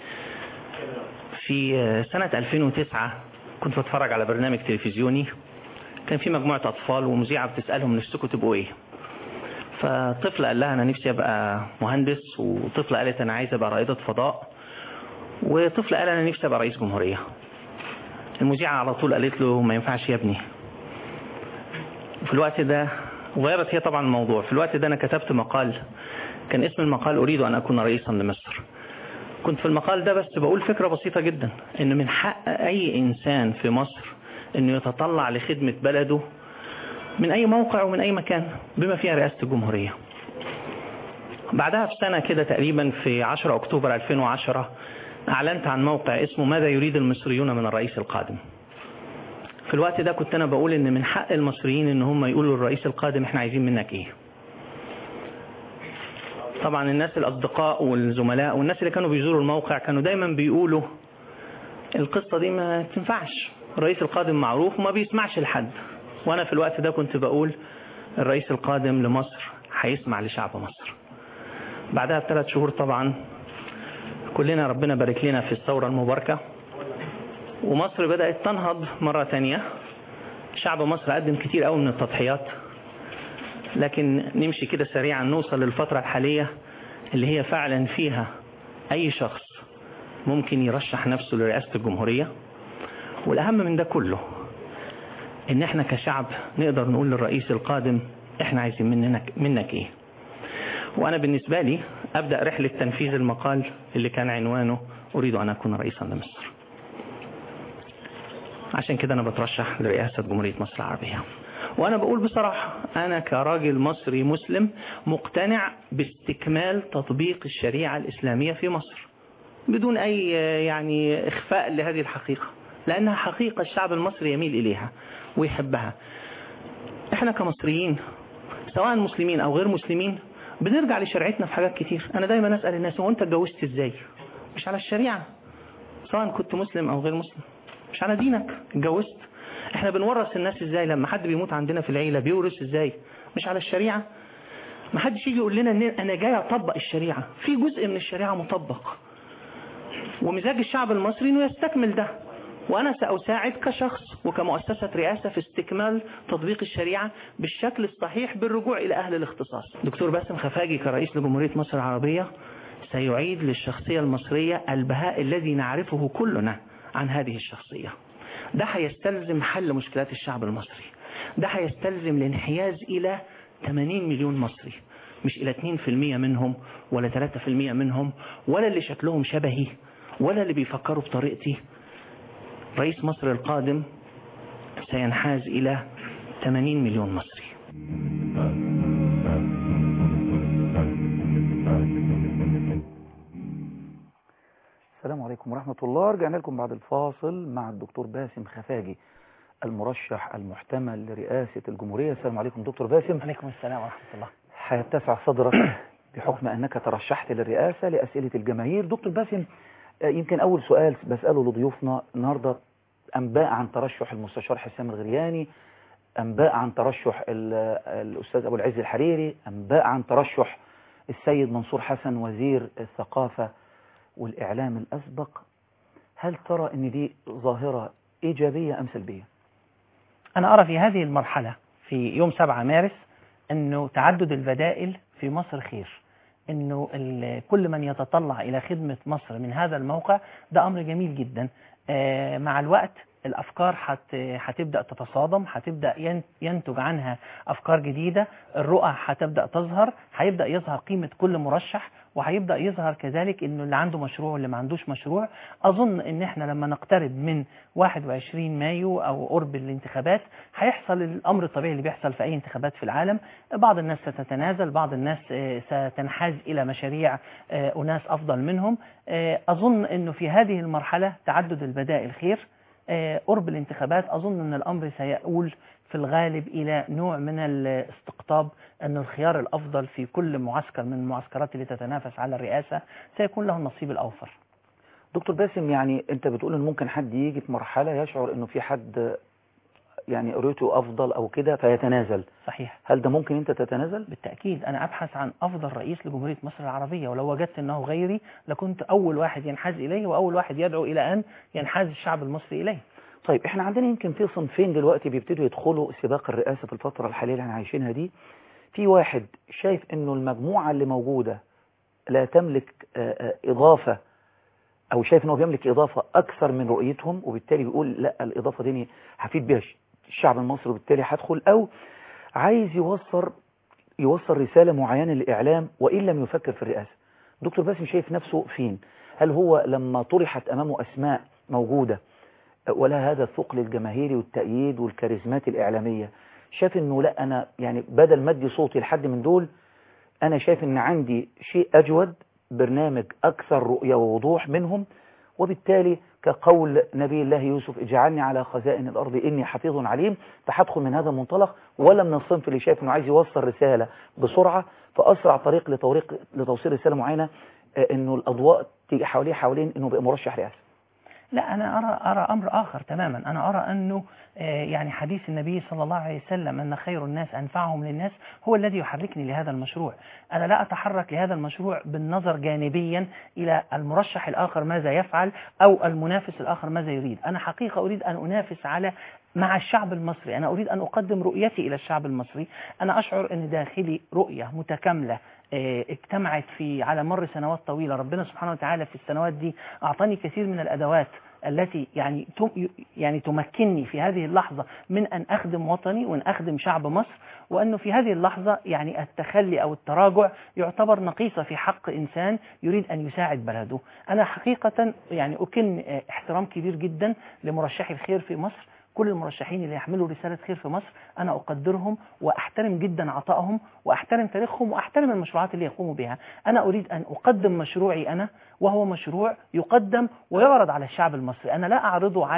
في سنة 2009 كنت بتفرج على برنامج تلفزيوني، كان في مجموعة أطفال ومذيعة بتسألهم نفسكم تبقوا إيه؟ فطفل قال لها أنا نفسي أبقى مهندس، وطفل قالت أنا عايز أبقى رائدة فضاء، وطفل قال أنا نفسي أبقى رئيس جمهورية. المذيعة على طول قالت له ما ينفعش يا ابني. في الوقت ده غيرت هي طبعا الموضوع. في الوقت ده أنا كتبت مقال، كان اسم المقال أريد أن أكون رئيسا لمصر. كنت في المقال ده بس بقول فكرة بسيطة جدا، إن من حق أي إنسان في مصر إنه يتطلع لخدمة بلده من أي موقع ومن أي مكان بما فيها رئاسة الجمهورية. بعدها في سنة كده تقريبا في 10 أكتوبر 2010 أعلنت عن موقع اسمه ماذا يريد المصريون من الرئيس القادم. في الوقت ده كنت أنا بقول إن من حق المصريين إن هم يقولوا للرئيس القادم إحنا عايزين منك إيه. طبعا الناس الأصدقاء والزملاء والناس اللي كانوا بيزوروا الموقع كانوا دايما بيقولوا القصة دي ما تنفعش، الرئيس القادم معروف وما بيسمعش لحد. وأنا في الوقت ده كنت بقول الرئيس القادم لمصر هيسمع لشعب مصر. بعدها ب3 شهور طبعا كلنا ربنا بارك لنا في الثورة المباركة، ومصر بدأت تنهض مرة تانية. شعب مصر قدم كتير قوي من التضحيات، لكن نمشي كده سريعا نوصل للفترة الحالية اللي هي فعلا فيها أي شخص ممكن يرشح نفسه لرئاسة الجمهورية. والأهم من ده كله إن احنا كشعب نقدر نقول للرئيس القادم احنا عايزين منك ايه. وأنا بالنسبة لي أبدأ رحلة تنفيذ المقال اللي كان عنوانه أريد أن أكون رئيسا لمصر. عشان كده أنا بترشح لرئاسة جمهورية مصر العربية. وأنا بقول بصراحة أنا كراجل مصري مسلم مقتنع باستكمال تطبيق الشريعة الإسلامية في مصر بدون أي يعني إخفاء لهذه الحقيقة، لأنها حقيقة الشعب المصري يميل إليها ويحبها. إحنا كمصريين سواء مسلمين أو غير مسلمين بنرجع لشريعتنا في حاجات كتير. أنا دايما أسأل الناس هو أنت اتجوزت إزاي؟ مش على الشريعة. سواء كنت مسلم أو غير مسلم، مش على دينك. اتجوزت، احنا بنورث الناس ازاي؟ لما حد بيموت عندنا في العيلة بيورث ازاي؟ مش على الشريعة. ما حدش يجي يقول لنا ان انا جاي اطبق الشريعة، في جزء من الشريعة مطبق، ومزاج الشعب المصري انه يستكمل ده، وانا سأساعد كشخص وكمؤسسة رئاسة في استكمال تطبيق الشريعة بالشكل الصحيح بالرجوع الى اهل الاختصاص. دكتور باسم خفاجي كرئيس لجمهورية مصر العربية سيعيد للشخصية المصرية البهاء الذي نعرفه كلنا عن هذه الشخصية. ده هيستلزم حل مشكلات الشعب المصري، ده هيستلزم الانحياز إلى 80 مليون مصري، مش إلى 2% منهم ولا 3% منهم ولا اللي شكلهم شبهي ولا اللي بيفكروا بطريقتي. رئيس مصر القادم سينحاز إلى 80 مليون مصري. السلام عليكم ورحمة الله. رجعنا لكم بعد الفاصل مع الدكتور باسم خفاجي المرشح المحتمل لرئاسة الجمهورية. السلام عليكم دكتور باسم. عليكم السلام ورحمة الله. هيتسع صدرك بحكم أنك ترشحت للرئاسة لأسئلة الجماهير. دكتور باسم، يمكن أول سؤال بسأله لضيوفنا النهاردة أنباء عن ترشح المستشار حسام الغرياني، أنباء عن ترشح الأستاذ أبو العز الحريري، أنباء عن ترشح السيد منصور حسن وزير الثقافة والإعلام الأسبق. هل ترى أن دي ظاهرة إيجابية أم سلبية؟ أنا أرى في هذه المرحلة في يوم 7 مارس أنه تعدد البدائل في مصر خير، أنه كل من يتطلع إلى خدمة مصر من هذا الموقع ده أمر جميل جدا. مع الوقت الأفكار هتبدأ تتصادم، هتبدأ ينتج عنها أفكار جديدة، الرؤى هتبدأ تظهر، هيبدأ يظهر قيمة كل مرشح، وهيبدأ يظهر كذلك إنه اللي عنده مشروع واللي ما عندوش مشروع. أظن إن إحنا لما نقترب من 21 مايو أو قرب الانتخابات هيحصل الأمر الطبيعي اللي بيحصل في أي انتخابات في العالم، بعض الناس ستتنازل، بعض الناس ستنحاز إلى مشاريع أناس أفضل منهم. أظن إنه في هذه المرحلة تعدد البدائل خير. قرب الانتخابات أظن أن الأمر سيؤول في الغالب إلى نوع من الاستقطاب، أن الخيار الأفضل في كل معسكر من المعسكرات اللي تتنافس على الرئاسة سيكون له النصيب الأوفر. دكتور باسم، يعني أنت بتقول أن ممكن حد يجي في مرحلة يشعر أنه في حد يعني رؤيته أفضل أو كده فيتنازل. صحيح. هل ده ممكن أنت تتنازل؟ بالتأكيد. أنا أبحث عن أفضل رئيس لجمهورية مصر العربية، ولو وجدت أنه غيري لكنت أول واحد ينحاز إليه وأول واحد يدعو إلى أن ينحاز الشعب المصري إليه. طيب، احنا عندنا يمكن في صنفين دلوقتي بيبتدوا يدخلوا سباق الرئاسة في الفترة الحالية اللي احنا عايشينها دي. في واحد شايف انه المجموعة اللي موجودة لا تملك اضافة، او شايف انه بيملك اضافة اكثر من رؤيتهم، وبالتالي بيقول لا، الاضافة دي هفيد بيها الشعب المصري وبالتالي هدخل. او عايز يوصل رسالة معينة للإعلام وإن لم يفكر في الرئاسة. دكتور باسم شايف نفسه فين؟ هل هو لما طرحت أمامه أسماء موجودة ولا هذا الثقل الجماهيري والتأييد والكاريزمات الإعلامية، شايف انه لا، انا يعني بدل ما ادي صوتي لحد من دول، انا شايف ان عندي شيء اجود، برنامج اكثر رؤية ووضوح منهم، وبالتالي كقول نبي الله يوسف اجعلني على خزائن الارض اني حفيظ عليم، فهدخل من هذا المنطلق، ولا من الصنف اللي شايف انه عايز يوصل رسالة بسرعة فاسرع طريق لتوصيل رسالة معينة، انه الاضواء تيجي حوالين انه بقى مرشح رئاسة. لا، أنا أرى أمر آخر تماما. أنا أرى أنه يعني حديث النبي صلى الله عليه وسلم أن خير الناس أنفعهم للناس هو الذي يحركني لهذا المشروع. أنا لا أتحرك لهذا المشروع بالنظر جانبيا إلى المرشح الآخر ماذا يفعل أو المنافس الآخر ماذا يريد. أنا حقيقة أريد أن أنافس مع الشعب المصري. أنا أريد أن أقدم رؤيتي إلى الشعب المصري. أنا أشعر أن داخلي رؤية متكاملة اجتمعت على مر سنوات طويلة. ربنا سبحانه وتعالى في السنوات دي أعطاني كثير من الأدوات التي يعني تمكنني في هذه اللحظة من أن أخدم وطني وأن أخدم شعب مصر، وأنه في هذه اللحظة يعني التخلي أو التراجع يعتبر نقيصة في حق إنسان يريد أن يساعد بلده. أنا حقيقة يعني أكن احترام كبير جدا لمرشحي الخير في مصر. كل المرشحين اللي يحملوا رسالة خير في مصر أنا أقدرهم وأحترم جدا عطائهم وأحترم تاريخهم وأحترم المشروعات اللي يقوموا بها. أنا أريد أن أقدم مشروعي أنا، وهو مشروع يقدم ويعرض على الشعب المصري. أنا لا أعرضه على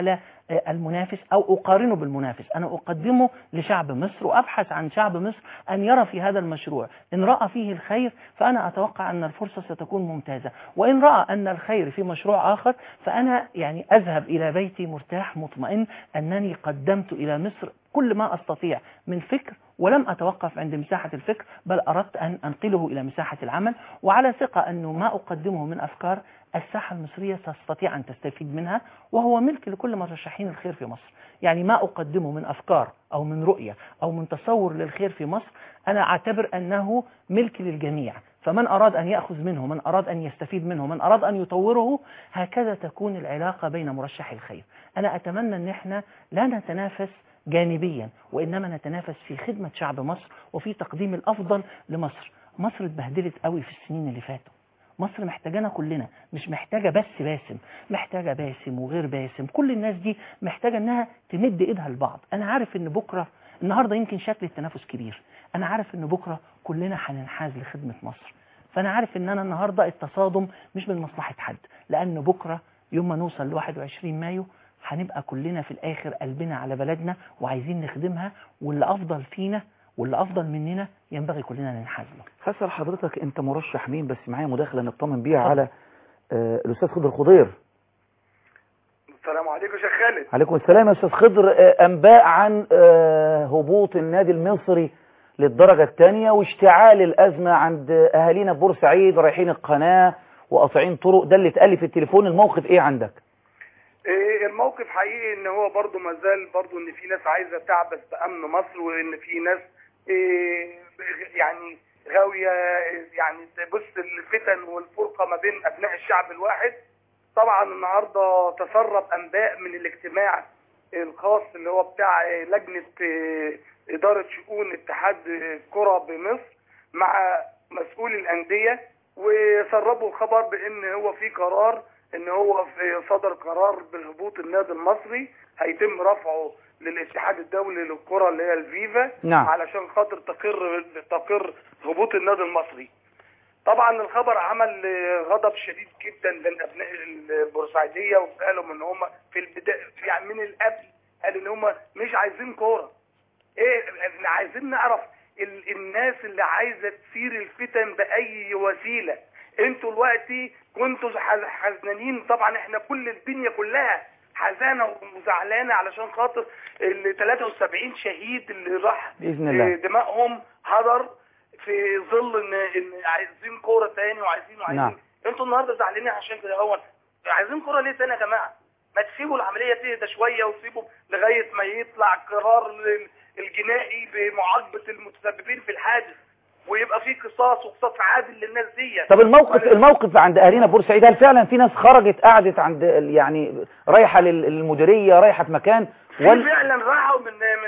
المنافس أو أقارنه بالمنافس، أنا أقدمه لشعب مصر وأبحث عن شعب مصر أن يرى في هذا المشروع، إن رأى فيه الخير فأنا أتوقع أن الفرصة ستكون ممتازة، وإن رأى أن الخير في مشروع آخر فأنا يعني أذهب إلى بيتي مرتاح مطمئن أنني قدمت إلى مصر كل ما أستطيع من فكر، ولم أتوقف عند مساحة الفكر، بل أردت أن أنقله إلى مساحة العمل، وعلى ثقة أنه ما أقدمه من أفكار الساحة المصرية تستطيع أن تستفيد منها، وهو ملك لكل مرشحين الخير في مصر. يعني ما أقدمه من أفكار أو من رؤية أو من تصور للخير في مصر أنا أعتبر أنه ملك للجميع، فمن أراد أن يأخذ منه، من أراد أن يستفيد منه، من أراد أن يطوره، هكذا تكون العلاقة بين مرشحي الخير. أنا أتمنى أن احنا لا نتنافس جانبيا، وإنما نتنافس في خدمة شعب مصر وفي تقديم الأفضل لمصر. مصر اتبهدلت قوي في السنين اللي فاتوا، مصر محتاجانا كلنا، مش محتاجة بس باسم، محتاجة باسم وغير باسم، كل الناس دي محتاجة انها تمد ايدها لبعض. انا عارف ان بكرة، النهاردة يمكن شكل التنافس كبير، انا عارف ان بكرة كلنا هننحاز لخدمة مصر، فانا عارف ان انا النهاردة التصادم مش من مصلحة حد، لان بكرة يوم ما نوصل ل 21 مايو هنبقى كلنا في الاخر قلبنا على بلدنا وعايزين نخدمها، واللي افضل فينا واللي افضل مننا ينبغي كلنا ننحاز له. هسأل حضرتك انت مرشح مين، بس معايا مداخله نطمن بيها على الاستاذ خضر خضير. السلام عليكم يا شيخ خالد. عليكم السلام يا استاذ خضر. انباء عن هبوط النادي المصري للدرجه الثانيه واشتعال الازمه عند اهالينا بورسعيد رايحين القناه وقاطعين طرق، ده اللي اتقال في التليفون، الموقف ايه عندك؟ الموقف حقيقي ان هو برضو مازال برضو ان في ناس عايزه تعبث بامن مصر، وان في ناس يعني غاويه يعني تبث الفتن والفرقه ما بين ابناء الشعب الواحد. طبعا النهارده تسرب انباء من الاجتماع الخاص اللي هو بتاع لجنه اداره شؤون اتحاد الكره بمصر مع مسؤول الانديه، وسربوا خبر بان هو في قرار، ان هو صدر قرار بهبوط النادي المصري هيتم رفعه للاتحاد الدولي للكره اللي هي الفيفا. نعم. علشان خاطر تقر هبوط النادي المصري. طبعا الخبر عمل غضب شديد جدا بين ابناء البورسعيديه، وقالوا ان هم في البدايه يعني من القبل قالوا ان هم مش عايزين كوره. احنا عايزين نعرف الناس اللي عايزه تثير الفتن باي وسيله. انتوا دلوقتي كنتوا حزنانين، طبعا احنا كل الدنيا كلها حزانه وزعلانه علشان خاطر ال 73 شهيد اللي راح باذن الله دمائهم حضر في ظل ان عايزين كوره تاني وعايزين نعم. انتوا النهارده زعلانين عشان كده. هو عايزين كوره ليه تاني يا جماعه؟ ما تسيبوا العمليه تهدى شويه وسيبوا لغايه ما يطلع قرار الجنائي بمعاقبه المتسببين في الحادث، ويبقى في قصاص وقصاص عادل للناس دي. طب الموقف عند اهالينا بورسعيد، هل فعلا في ناس خرجت قعدت عند يعني رايحه للمديريه، رايحه في مكان فعلا راحوا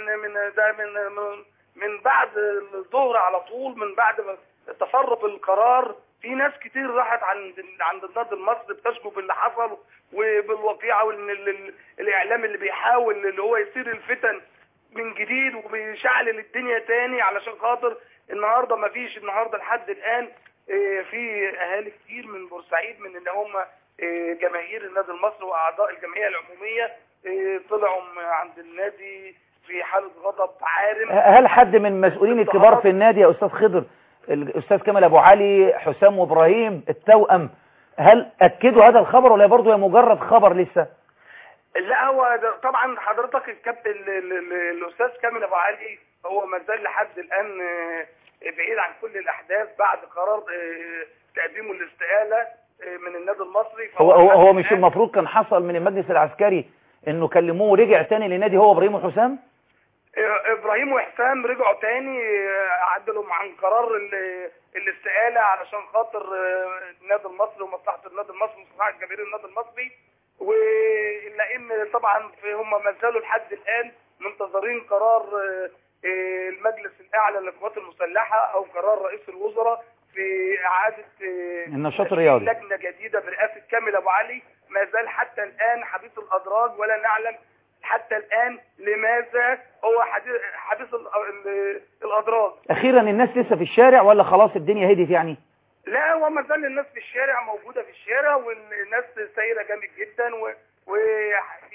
من بعد الظهر على طول، من بعد ما تسرب القرار في ناس كتير راحت عند النادي المصري بتشكو باللي حصل وبالواقعه، وان الاعلام اللي بيحاول اللي هو يثير الفتن من جديد وبيشعل الدنيا تاني علشان خاطر النهارده ما فيش النهارده لحد الان في اهالي كتير من بورسعيد من ان هم جماهير النادي المصري واعضاء الجمعيه العموميه طلعوا عند النادي في حاله غضب عارم. هل حد من مسؤولين الكبار في النادي يا استاذ خضر، الاستاذ كمال ابو علي، حسام وابراهيم التوأم، هل اكدوا هذا الخبر ولا برضه هي مجرد خبر لسه؟ لا هو طبعا حضرتك الكابتن الاستاذ كامل ابو علي هو ما زال لحد الان بعيد عن كل الاحداث بعد قرار تقديمه الاستقاله من النادي المصري. هو مش المفروض كان حصل من المجلس العسكري انه كلموه ورجع تاني لنادي هو ابراهيم وحسام؟ ابراهيم وحسام رجعوا تاني عدلوا عن قرار الاستقاله علشان خاطر النادي المصري ومصلحه النادي المصري ومصلحه جماهير النادي المصري، ولان طبعا هم ما زالوا لحد الان منتظرين قرار المجلس الاعلى للقوات المسلحه او قرار رئيس الوزراء في اعاده النشاط الرياضي لجنه جديده برئاسه كامل ابو علي. ما زال حتى الان حديث الادراج ولا نعلم حتى الان لماذا هو حديث الادراج. اخيرا الناس لسه في الشارع ولا خلاص الدنيا هدت يعني؟ لا هو ما زال الناس في الشارع موجوده في الشارع، والناس سايره جامد جدا، وفي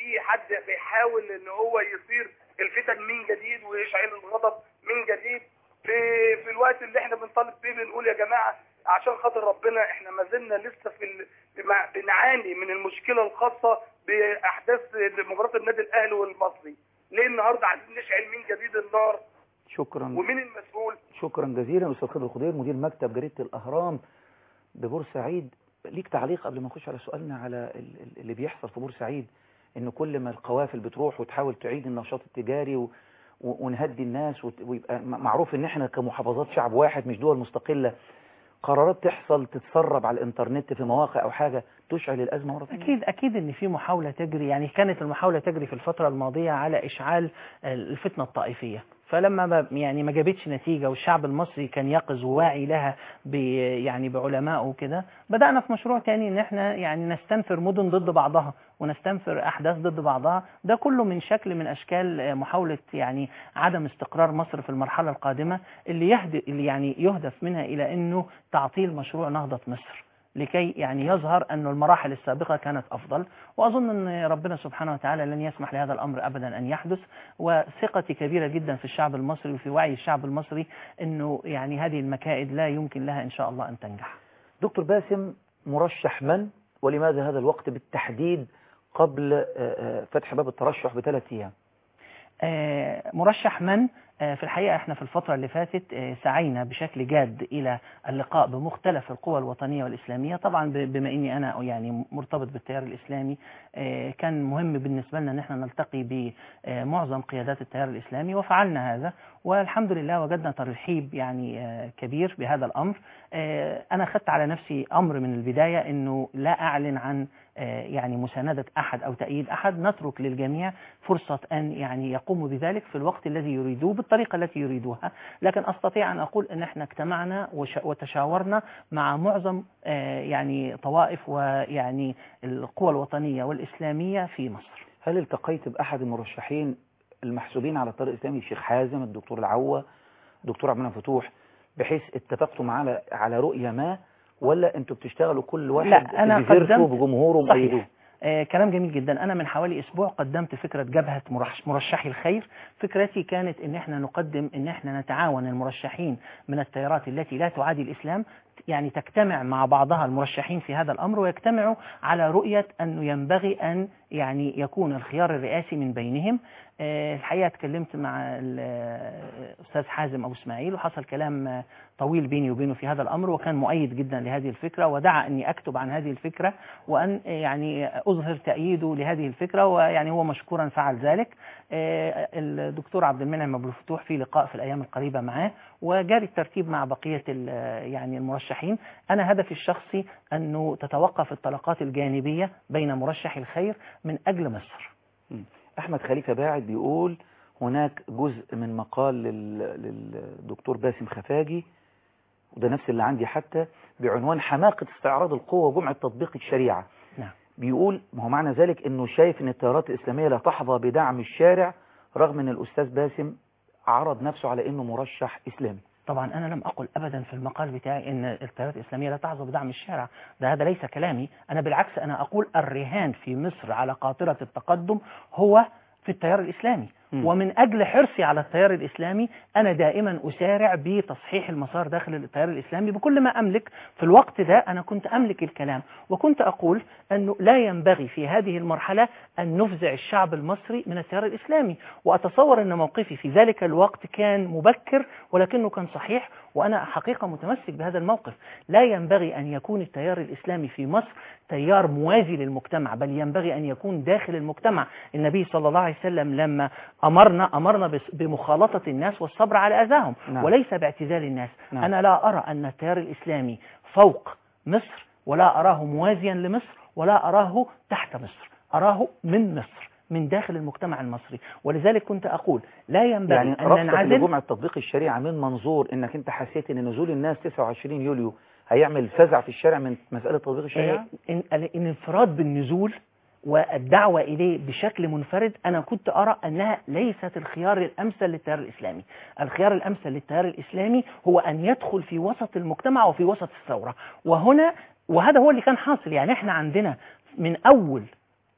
في حد بيحاول ان هو يثير الفتن من جديد ويشعل الغضب من جديد في الوقت اللي احنا بنطالب فيه، بنقول يا جماعه عشان خاطر ربنا احنا ما زلنا لسه بنعاني من المشكله الخاصه باحداث مباراه النادي الاهلي والمصري. ليه النهارده عايزين نشعل من جديد النار؟ شكرا. ومين المسؤول؟ شكرا جزيلا استاذ خضر الخضير مدير مكتب جريده الاهرام ببورسعيد. ليك تعليق قبل ما نخش على سؤالنا على اللي بيحصل في بورسعيد، ان كل ما القوافل بتروح وتحاول تعيد النشاط التجاري ونهدي الناس ويبقى معروف ان احنا كمحافظات شعب واحد مش دول مستقلة، قرارات تحصل تتسرب على الانترنت في مواقع او حاجة تشعل الازمة مرة ثانية؟ اكيد ان في محاولة تجري، يعني كانت المحاولة تجري في الفترة الماضية على اشعال الفتنة الطائفية، فلما ما جابتش نتيجة والشعب المصري كان يقظ وواعي لها يعني بعلمائه وكده، بدأنا في مشروع تاني ان احنا يعني نستنفر مدن ضد بعضها ونستنفر احداث ضد بعضها. ده كله من شكل من اشكال محاولة يعني عدم استقرار مصر في المرحلة القادمة اللي يعني يهدف منها الى انه تعطيل مشروع نهضة مصر لكي يعني يظهر أن المراحل السابقة كانت أفضل. وأظن أن ربنا سبحانه وتعالى لن يسمح لهذا الأمر أبدا أن يحدث، وثقتي كبيرة جدا في الشعب المصري وفي وعي الشعب المصري أنه يعني هذه المكائد لا يمكن لها إن شاء الله أن تنجح. دكتور باسم، مرشح من ولماذا هذا الوقت بالتحديد قبل فتح باب الترشح ب3 أيام؟ مرشح من؟ في الحقيقة احنا في الفترة اللي فاتت سعينا بشكل جاد إلى اللقاء بمختلف القوى الوطنية والإسلامية. طبعا بما إني أنا يعني مرتبط بالتيار الإسلامي، كان مهم بالنسبة لنا أن احنا نلتقي بمعظم قيادات التيار الإسلامي، وفعلنا هذا والحمد لله وجدنا ترحيب يعني كبير بهذا الأمر. أنا أخذت على نفسي أمر من البداية أنه لا أعلن عن يعني مساندة أحد أو تأييد أحد، نترك للجميع فرصة أن يعني يقوموا بذلك في الوقت الذي يريدوه بالطريقة التي يريدوها. لكن أستطيع أن أقول أن احنا اجتمعنا وتشاورنا مع معظم يعني طوائف ويعني القوى الوطنية والإسلامية في مصر. هل التقيت بأحد المرشحين المحسوبين على الطريق الإسلامي، الشيخ حازم، الدكتور العوة، الدكتور عبد المنعم فتوح، بحيث اتفقتم على رؤية ما، ولا انتوا بتشتغلوا كل واحد بفرقه بجمهوره ومؤيدوه؟ كلام جميل جدا. أنا من حوالي أسبوع قدمت فكرة جبهة مرشحي الخير. فكرتي كانت إن احنا نقدم إن احنا نتعاون المرشحين من التيارات التي لا تعادي الإسلام، يعني تجتمع مع بعضها المرشحين في هذا الأمر ويجتمعوا على رؤية أنه ينبغي أن يعني يكون الخيار الرئاسي من بينهم. الحقيقة اتكلمت مع الأستاذ حازم أبو إسماعيل وحصل كلام طويل بيني وبينه في هذا الأمر، وكان مؤيد جدا لهذه الفكرة ودعا أني أكتب عن هذه الفكرة وأن يعني أظهر تأييده لهذه الفكرة، ويعني هو مشكورا فعل ذلك. الدكتور عبد المنعم أبو الفتوح في لقاء في الأيام القريبة معاه، وجاري الترتيب مع بقية يعني المرشحين. أنا هدفي الشخصي أنه تتوقف الطلقات الجانبية بين مرشحي الخير من أجل مصر. أحمد خليفة باعد بيقول هناك جزء من مقال للدكتور باسم خفاجي، وده نفس اللي عندي حتى، بعنوان حماقة استعراض القوة وجمع تطبيق الشريعة. نعم. بيقول ما هو معنى ذلك انه شايف ان التيارات الإسلامية لا تحظى بدعم الشارع، رغم ان الأستاذ باسم عرض نفسه على انه مرشح إسلامي. طبعا أنا لم أقل أبدا في المقال بتاعي أن التيارات الإسلامية لا تحظى بدعم الشارع، هذا ليس كلامي. أنا بالعكس أنا أقول الرهان في مصر على قاطرة التقدم هو في التيار الإسلامي، ومن أجل حرصي على التيار الإسلامي أنا دائما أسارع بتصحيح المسار داخل التيار الإسلامي بكل ما أملك. في الوقت ده أنا كنت أملك الكلام، وكنت أقول أنه لا ينبغي في هذه المرحلة أن نفزع الشعب المصري من التيار الإسلامي، وأتصور أن موقفي في ذلك الوقت كان مبكر ولكنه كان صحيح، وأنا حقيقة متمسك بهذا الموقف. لا ينبغي أن يكون التيار الإسلامي في مصر تيار موازي للمجتمع، بل ينبغي أن يكون داخل المجتمع. النبي صلى الله عليه وسلم لما أمرنا بمخالطة الناس والصبر على أذاهم. نعم. وليس باعتزال الناس. نعم. أنا لا أرى أن التيار الإسلامي فوق مصر، ولا أراه موازيا لمصر، ولا أراه تحت مصر، أراه من مصر، من داخل المجتمع المصري. ولذلك كنت أقول لا ينبغي يعني أن ننعزل جمع تطبيق الشريعة من منظور أنك أنت حسيت أن نزول الناس 29 يوليو هيعمل فزع في الشارع من مسألة تطبيق الشريعة؟ الانفراد بالنزول والدعوة إليه بشكل منفرد أنا كنت أرى أنها ليست الخيار الأمثل للتيار الإسلامي. الخيار الأمثل للتيار الإسلامي هو أن يدخل في وسط المجتمع وفي وسط الثورة، وهذا هو اللي كان حاصل. يعني احنا عندنا من أول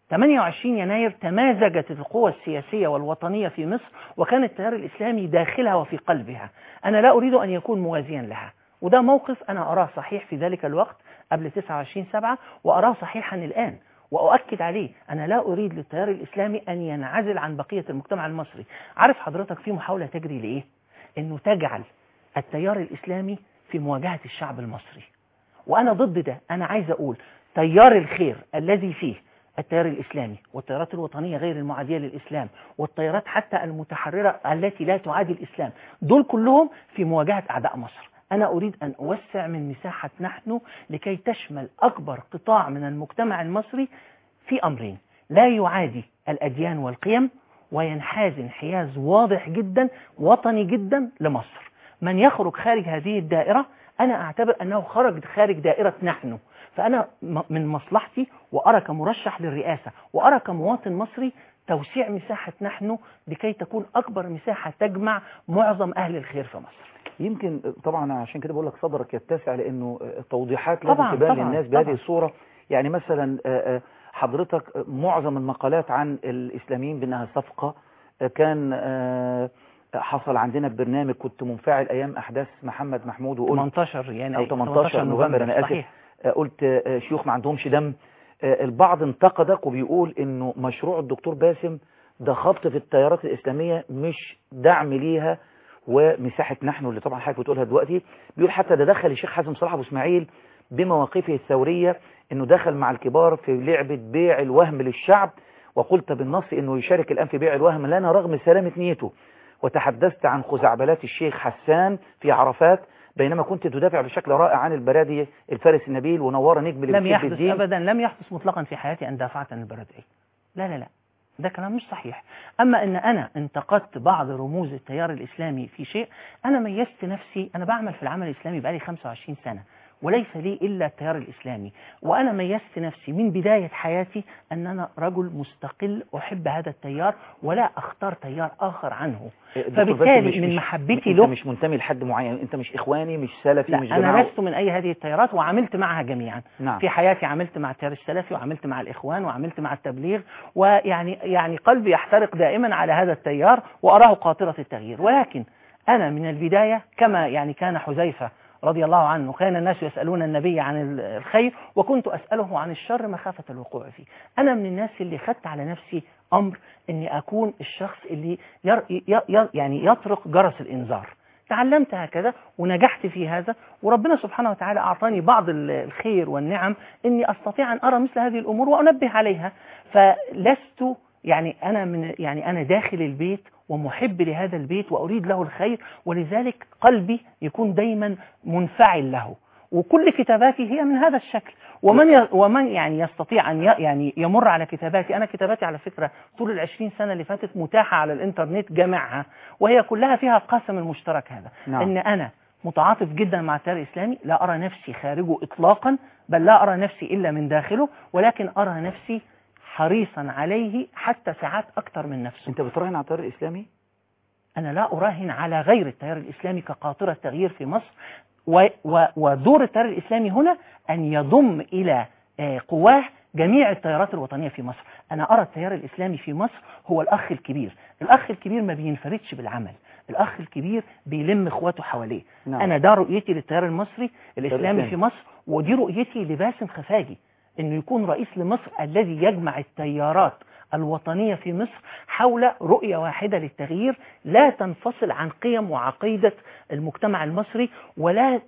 28 يناير تمازجت القوى السياسية والوطنية في مصر، وكان التيار الإسلامي داخلها وفي قلبها. أنا لا أريد أن يكون موازيا لها، وده موقف أنا أراه صحيح في ذلك الوقت قبل 29/7، وأراه صحيحا الآن وأؤكد عليه. أنا لا أريد للتيار الإسلامي أن ينعزل عن بقية المجتمع المصري. عارف حضرتك في محاولة تجري لإيه؟ إنه تجعل التيار الإسلامي في مواجهة الشعب المصري، وأنا ضد ده. أنا عايز أقول تيار الخير الذي فيه التيار الإسلامي والتيارات الوطنية غير المعادية للإسلام والتيارات حتى المتحررة التي لا تعادي الإسلام، دول كلهم في مواجهة أعداء مصر. أنا أريد أن أوسع من مساحة نحن لكي تشمل أكبر قطاع من المجتمع المصري في أمرين: لا يعادي الأديان والقيم، وينحاز انحياز واضح جدا وطني جدا لمصر. من يخرج خارج هذه الدائرة أنا أعتبر أنه خرج خارج دائرة نحن. فأنا من مصلحتي وأرى كمرشح للرئاسة وأرى كمواطن مصري توسيع مساحة نحن لكي تكون أكبر مساحة تجمع معظم أهل الخير في مصر. يمكن طبعا عشان كده بقول لك صدرك يتسع، لأنه التوضيحات لازم تبان للناس بهذه الصورة. يعني مثلا حضرتك معظم المقالات عن الإسلاميين بأنها صفقة كان حصل عندنا ببرنامج، كنت منفعل أيام أحداث محمد محمود وقلت 18 يعني أو 18 نوفمبر أنا آسف، صحيح. قلت شيوخ ما عندهمش دم. البعض انتقدك وبيقول إنه مشروع الدكتور باسم ده خبط في التيارات الإسلامية مش دعم ليها ومساحة نحن اللي طبعا حضرتك بتقولها دلوقتي. بيقول حتى ده دخل الشيخ حازم صلاح أبو إسماعيل بمواقفه الثورية، إنه دخل مع الكبار في لعبة بيع الوهم للشعب، وقلت بالنص إنه يشارك الآن في بيع الوهم لنا رغم سلامة نيته. وتحدثت عن خزعبلات الشيخ حسان في عرفات بينما كنت تدافع بشكل رائع عن البرادي الفارس النبيل ونوار نجم اللي لم يحدث أبدا، لم يحدث مطلقا في حياتي أن دافعت عن البرادي. لا لا لا، ده كلام مش صحيح. أما أن أنا انتقدت بعض رموز التيار الإسلامي في شيء، أنا ميزت نفسي. أنا بعمل في العمل الإسلامي بقالي 25 سنة وليس لي إلا التيار الإسلامي، وأنا ميزت نفسي من بداية حياتي أن أنا رجل مستقل أحب هذا التيار ولا أختار تيار آخر عنه. فبالتالي من محبتي له، أنت مش منتمي لحد معين، أنت مش إخواني مش سلفي مش جماعة. أنا لست من أي هذه التيارات وعملت معها جميعا. نعم. في حياتي عملت مع التيار السلفي وعملت مع الإخوان وعملت مع التبليغ، ويعني قلبي يحترق دائما على هذا التيار وأراه قاطرة التغيير. ولكن أنا من البداية كما يعني كان حذيفة رضي الله عنه، كان الناس يسألون النبي عن الخير وكنت أسأله عن الشر مخافة الوقوع فيه. أنا من الناس اللي خدت على نفسي أمر أني أكون الشخص اللي يعني يطرق جرس الإنذار. تعلمت هكذا ونجحت في هذا، وربنا سبحانه وتعالى أعطاني بعض الخير والنعم أني أستطيع أن أرى مثل هذه الأمور وأنبه عليها. فلست يعني أنا داخل البيت ومحب لهذا البيت وأريد له الخير، ولذلك قلبي يكون دايما منفعل له، وكل كتاباتي هي من هذا الشكل. ومن يعني يستطيع أن يعني يمر على كتاباتي، أنا كتاباتي على فكرة طول 20 سنة اللي فاتت متاحة على الإنترنت جميعها، وهي كلها فيها القاسم المشترك هذا. نعم. إن أنا متعاطف جدا مع التيار الإسلامي، لا أرى نفسي خارجه إطلاقا، بل لا أرى نفسي إلا من داخله، ولكن أرى نفسي حريصا عليه حتى ساعات أكثر من نفسه. أنت بتراهن على التيار الإسلامي؟ أنا لا أراهن على غير التيار الإسلامي كقاطرة تغيير في مصر، ودور التيار الإسلامي هنا أن يضم إلى قواه جميع التيارات الوطنية في مصر. أنا أرى التيار الإسلامي في مصر هو الأخ الكبير. الأخ الكبير ما بينفردش بالعمل، الأخ الكبير بيلم إخواته حواليه. نعم. أنا ده رؤيتي للتيار المصري الإسلامي في مصر، ودي رؤيتي لباسم خفاجي، إنه يكون رئيس لمصر الذي يجمع التيارات الوطنية في مصر حول رؤية واحدة للتغيير لا تنفصل عن قيم وعقيدة المجتمع المصري، ولا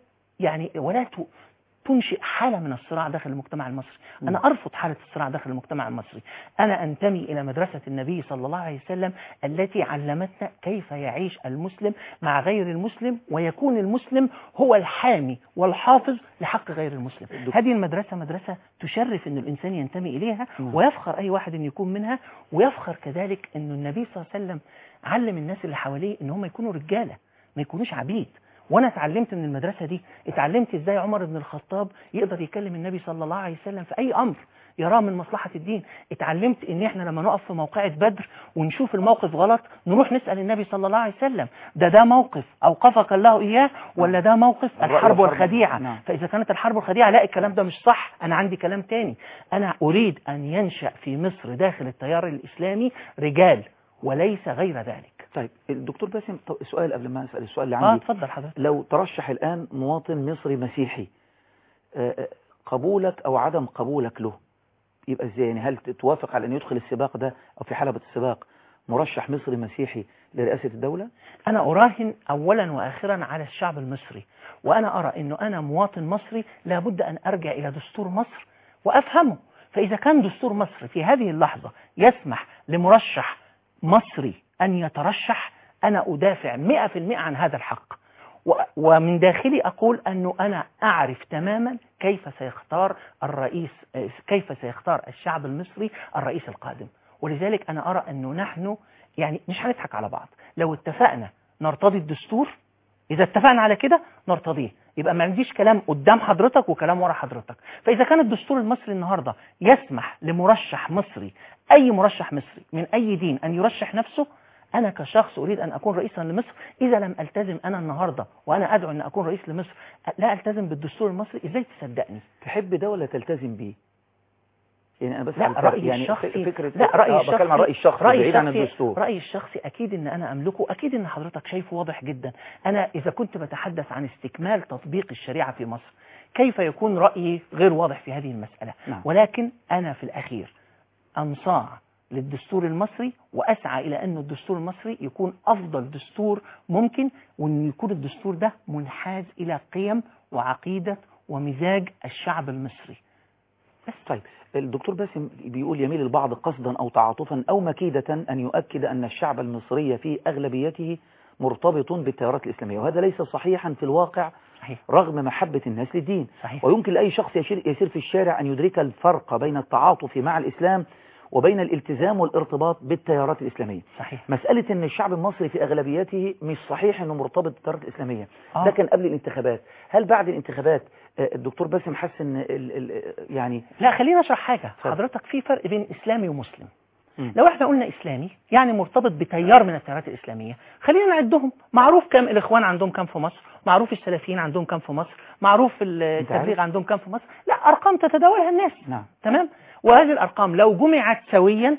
تنشئ حالة من الصراع داخل المجتمع المصري. أنا أرفض حالة الصراع داخل المجتمع المصري. أنا أنتمي إلى مدرسة النبي صلى الله عليه وسلم التي علمتنا كيف يعيش المسلم مع غير المسلم، ويكون المسلم هو الحامي والحافظ لحق غير المسلم. هذه المدرسة مدرسة تشرف أن الإنسان ينتمي إليها، ويفخر أي واحد أن يكون منها، ويفخر كذلك أن النبي صلى الله عليه وسلم علم الناس اللي حواليه أن هم يكونوا رجالة ما يكونوش عبيد. وانا اتعلمت من المدرسة دي، اتعلمت ازاي عمر بن الخطاب يقدر يكلم النبي صلى الله عليه وسلم في اي امر، يراه من مصلحة الدين. اتعلمت ان احنا لما نقف في موقعة بدر ونشوف الموقف غلط نروح نسأل النبي صلى الله عليه وسلم ده موقف اوقفك الله اياه ولا ده موقف الحرب والخديعة. نعم. فاذا كانت الحرب والخديعة لا الكلام ده مش صح، انا عندي كلام تاني. انا اريد ان ينشأ في مصر داخل التيار الاسلامي رجال وليس غير ذلك. طيب الدكتور باسم، سؤال قبل ما اسال السؤال اللي عندي. اتفضل حضرتك. لو ترشح الان مواطن مصري مسيحي، قبولك او عدم قبولك له يبقى ازاي؟ يعني هل توافق على ان يدخل السباق ده او في حلبة السباق مرشح مصري مسيحي لرئاسة الدولة؟ انا اراهن اولا واخرا على الشعب المصري، وانا ارى انه انا مواطن مصري لابد ان ارجع الى دستور مصر وافهمه. فاذا كان دستور مصر في هذه اللحظة يسمح لمرشح مصري ان يترشح، انا ادافع 100% عن هذا الحق. ومن داخلي أقول أنه أنا أعرف تماما كيف سيختار الرئيس، كيف سيختار الشعب المصري الرئيس القادم. ولذلك أنا أرى أنه نحن يعني مش هنضحك على بعض. لو اتفقنا نرتضي الدستور، إذا اتفقنا على كده نرتضيه، يبقى ما عنديش كلام قدام حضرتك وكلام ورا حضرتك. فإذا كان الدستور المصري النهاردة يسمح لمرشح مصري، أي مرشح مصري من أي دين، أن يرشح نفسه، أنا كشخص أريد أن أكون رئيسا لمصر. إذا لم ألتزم أنا النهاردة وأنا أدعو أن أكون رئيس لمصر لا ألتزم بالدستور المصري، إزاي تصدقني؟ تحب ده ولا تلتزم بيه؟ يعني أنا بس لا رأيي يعني الشخصي، فكرة لا رأيي الشخصي، بكلم عن رأيي الشخصي بعيد عن الدستور. رأيي الشخصي أكيد إن أنا أملكه، أكيد إن حضرتك شايفه واضح جدا. أنا إذا كنت بتحدث عن استكمال تطبيق الشريعة في مصر، كيف يكون رأيي غير واضح في هذه المسألة؟ نعم. ولكن أنا في الأخير أنصاع للدستور المصري وأسعى إلى أن الدستور المصري يكون أفضل دستور ممكن، وأن يكون الدستور ده منحاز إلى قيم وعقيدة ومزاج الشعب المصري. بس طيب الدكتور باسم بيقول يميل البعض قصدا أو تعاطفا أو مكيدة أن يؤكد أن الشعب المصري في أغلبيته مرتبط بالتيارات الإسلامية، وهذا ليس صحيحا في الواقع. صحيح. رغم محبة الناس للدين. صحيح. ويمكن لأي شخص يسير في الشارع أن يدرك الفرق بين التعاطف مع الإسلام وبين الالتزام والارتباط بالتيارات الإسلامية. صحيح. مسألة أن الشعب المصري في أغلبيته مش صحيح أنه مرتبط بالتيارات الإسلامية. ده كان قبل الانتخابات. هل بعد الانتخابات الدكتور باسم حس أن يعني لا خلينا أشرح حاجة. حضرتك في فرق بين إسلامي ومسلم. لو احنا قلنا إسلامي يعني مرتبط بتيار من التيارات الإسلامية، خلينا نعدهم. معروف كم الإخوان عندهم كم في مصر، معروف السلفيين عندهم كم في مصر، معروف التبليغ عندهم كم في مصر. لا أرقام تتداولها الناس. نعم. تمام. وهذه الأرقام لو جمعت سويا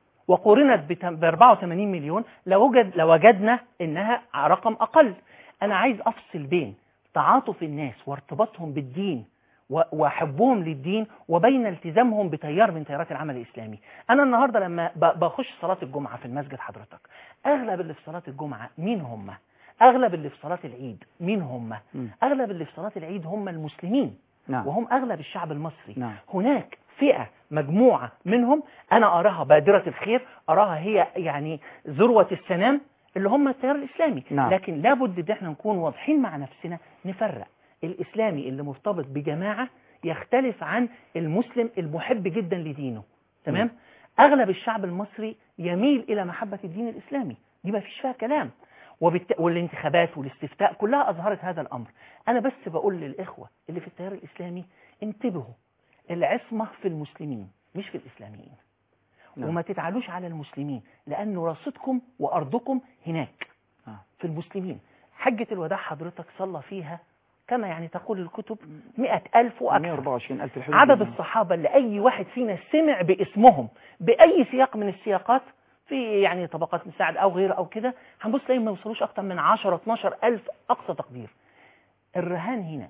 وقورنت ب 84 مليون لوجدنا إنها رقم أقل. أنا عايز أفصل بين تعاطف الناس وارتباطهم بالدين وحبهم للدين وبين التزامهم بتيار من تيارات العمل الإسلامي. أنا النهاردة لما بخش صلاة الجمعة في المسجد حضرتك، أغلب اللي في صلاة الجمعة مين هم؟ أغلب اللي في صلاة العيد مين هم؟ أغلب اللي في صلاة العيد هم المسلمين. نعم. وهم أغلب الشعب المصري. نعم. هناك فئة مجموعة منهم أنا أراها بادرة الخير، أراها هي يعني ذروة السنام اللي هم التيار الإسلامي. نعم. لكن لابد ان احنا نكون واضحين مع نفسنا، نفرق الإسلامي اللي مرتبط بجماعة يختلف عن المسلم المحب جدا لدينه. تمام؟ أغلب الشعب المصري يميل إلى محبة الدين الإسلامي، دي ما فيش فيها كلام. والانتخابات والاستفتاء كلها أظهرت هذا الأمر. أنا بس بقول للإخوة اللي في التيار الإسلامي انتبهوا، العصمة في المسلمين مش في الإسلاميين. نعم. وما تتعالوش على المسلمين، لأن رصيدكم وأرضكم هناك في المسلمين. حجة الوداع حضرتك صلى فيها كما يعني تقول الكتب 100,000 وأكثر. 124,000 الحدود. عدد الصحابة اللي أي واحد فينا سمع باسمهم بأي سياق من السياقات في يعني طبقات مساعد أو غيره أو كده، هنبص لهم ما يوصلوش أكتر من 10-12,000 أقصى تقدير. الرهان هنا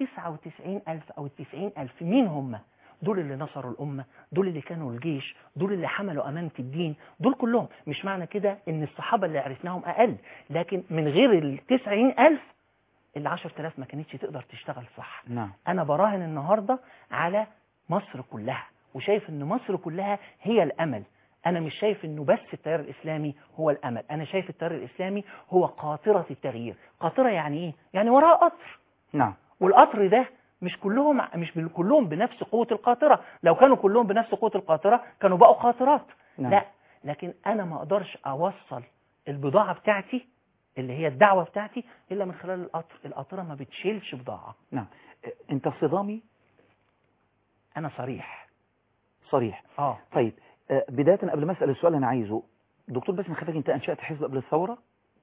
99,000 أو 90,000 مين هم؟ دول اللي نصروا الأمة، دول اللي كانوا الجيش، دول اللي حملوا أمانة الدين، دول كلهم. مش معنى كده إن الصحابة اللي عرفناهم أقل، لكن من غير 90,000 10,000 ما كانتش تقدر تشتغل صح. نعم. أنا براهن النهاردة على مصر كلها، وشايف إن مصر كلها هي الأمل. أنا مش شايف إنه بس التيار الإسلامي هو الأمل، أنا شايف التيار الإسلامي هو قاطرة التغيير. قاطرة يعني إيه؟ يعني وراء قطر. نعم. والقطر ده مش كلهم بنفس قوة القاطرة. لو كانوا كلهم بنفس قوة القاطرة كانوا بقوا قاطرات. نعم. لا، لكن أنا ما أقدرش أوصل البضاعة بتاعتي اللي هي الدعوة بتاعتي إلا من خلال القطر. القاطرة ما بتشيلش بضاعة. نعم. أنت صدامي؟ أنا صريح. صريح. طيب بداية قبل ما أسأل السؤال أنا عايزه، دكتور باسم خفاجي، أنت أنشأت حزب قبل الثورة؟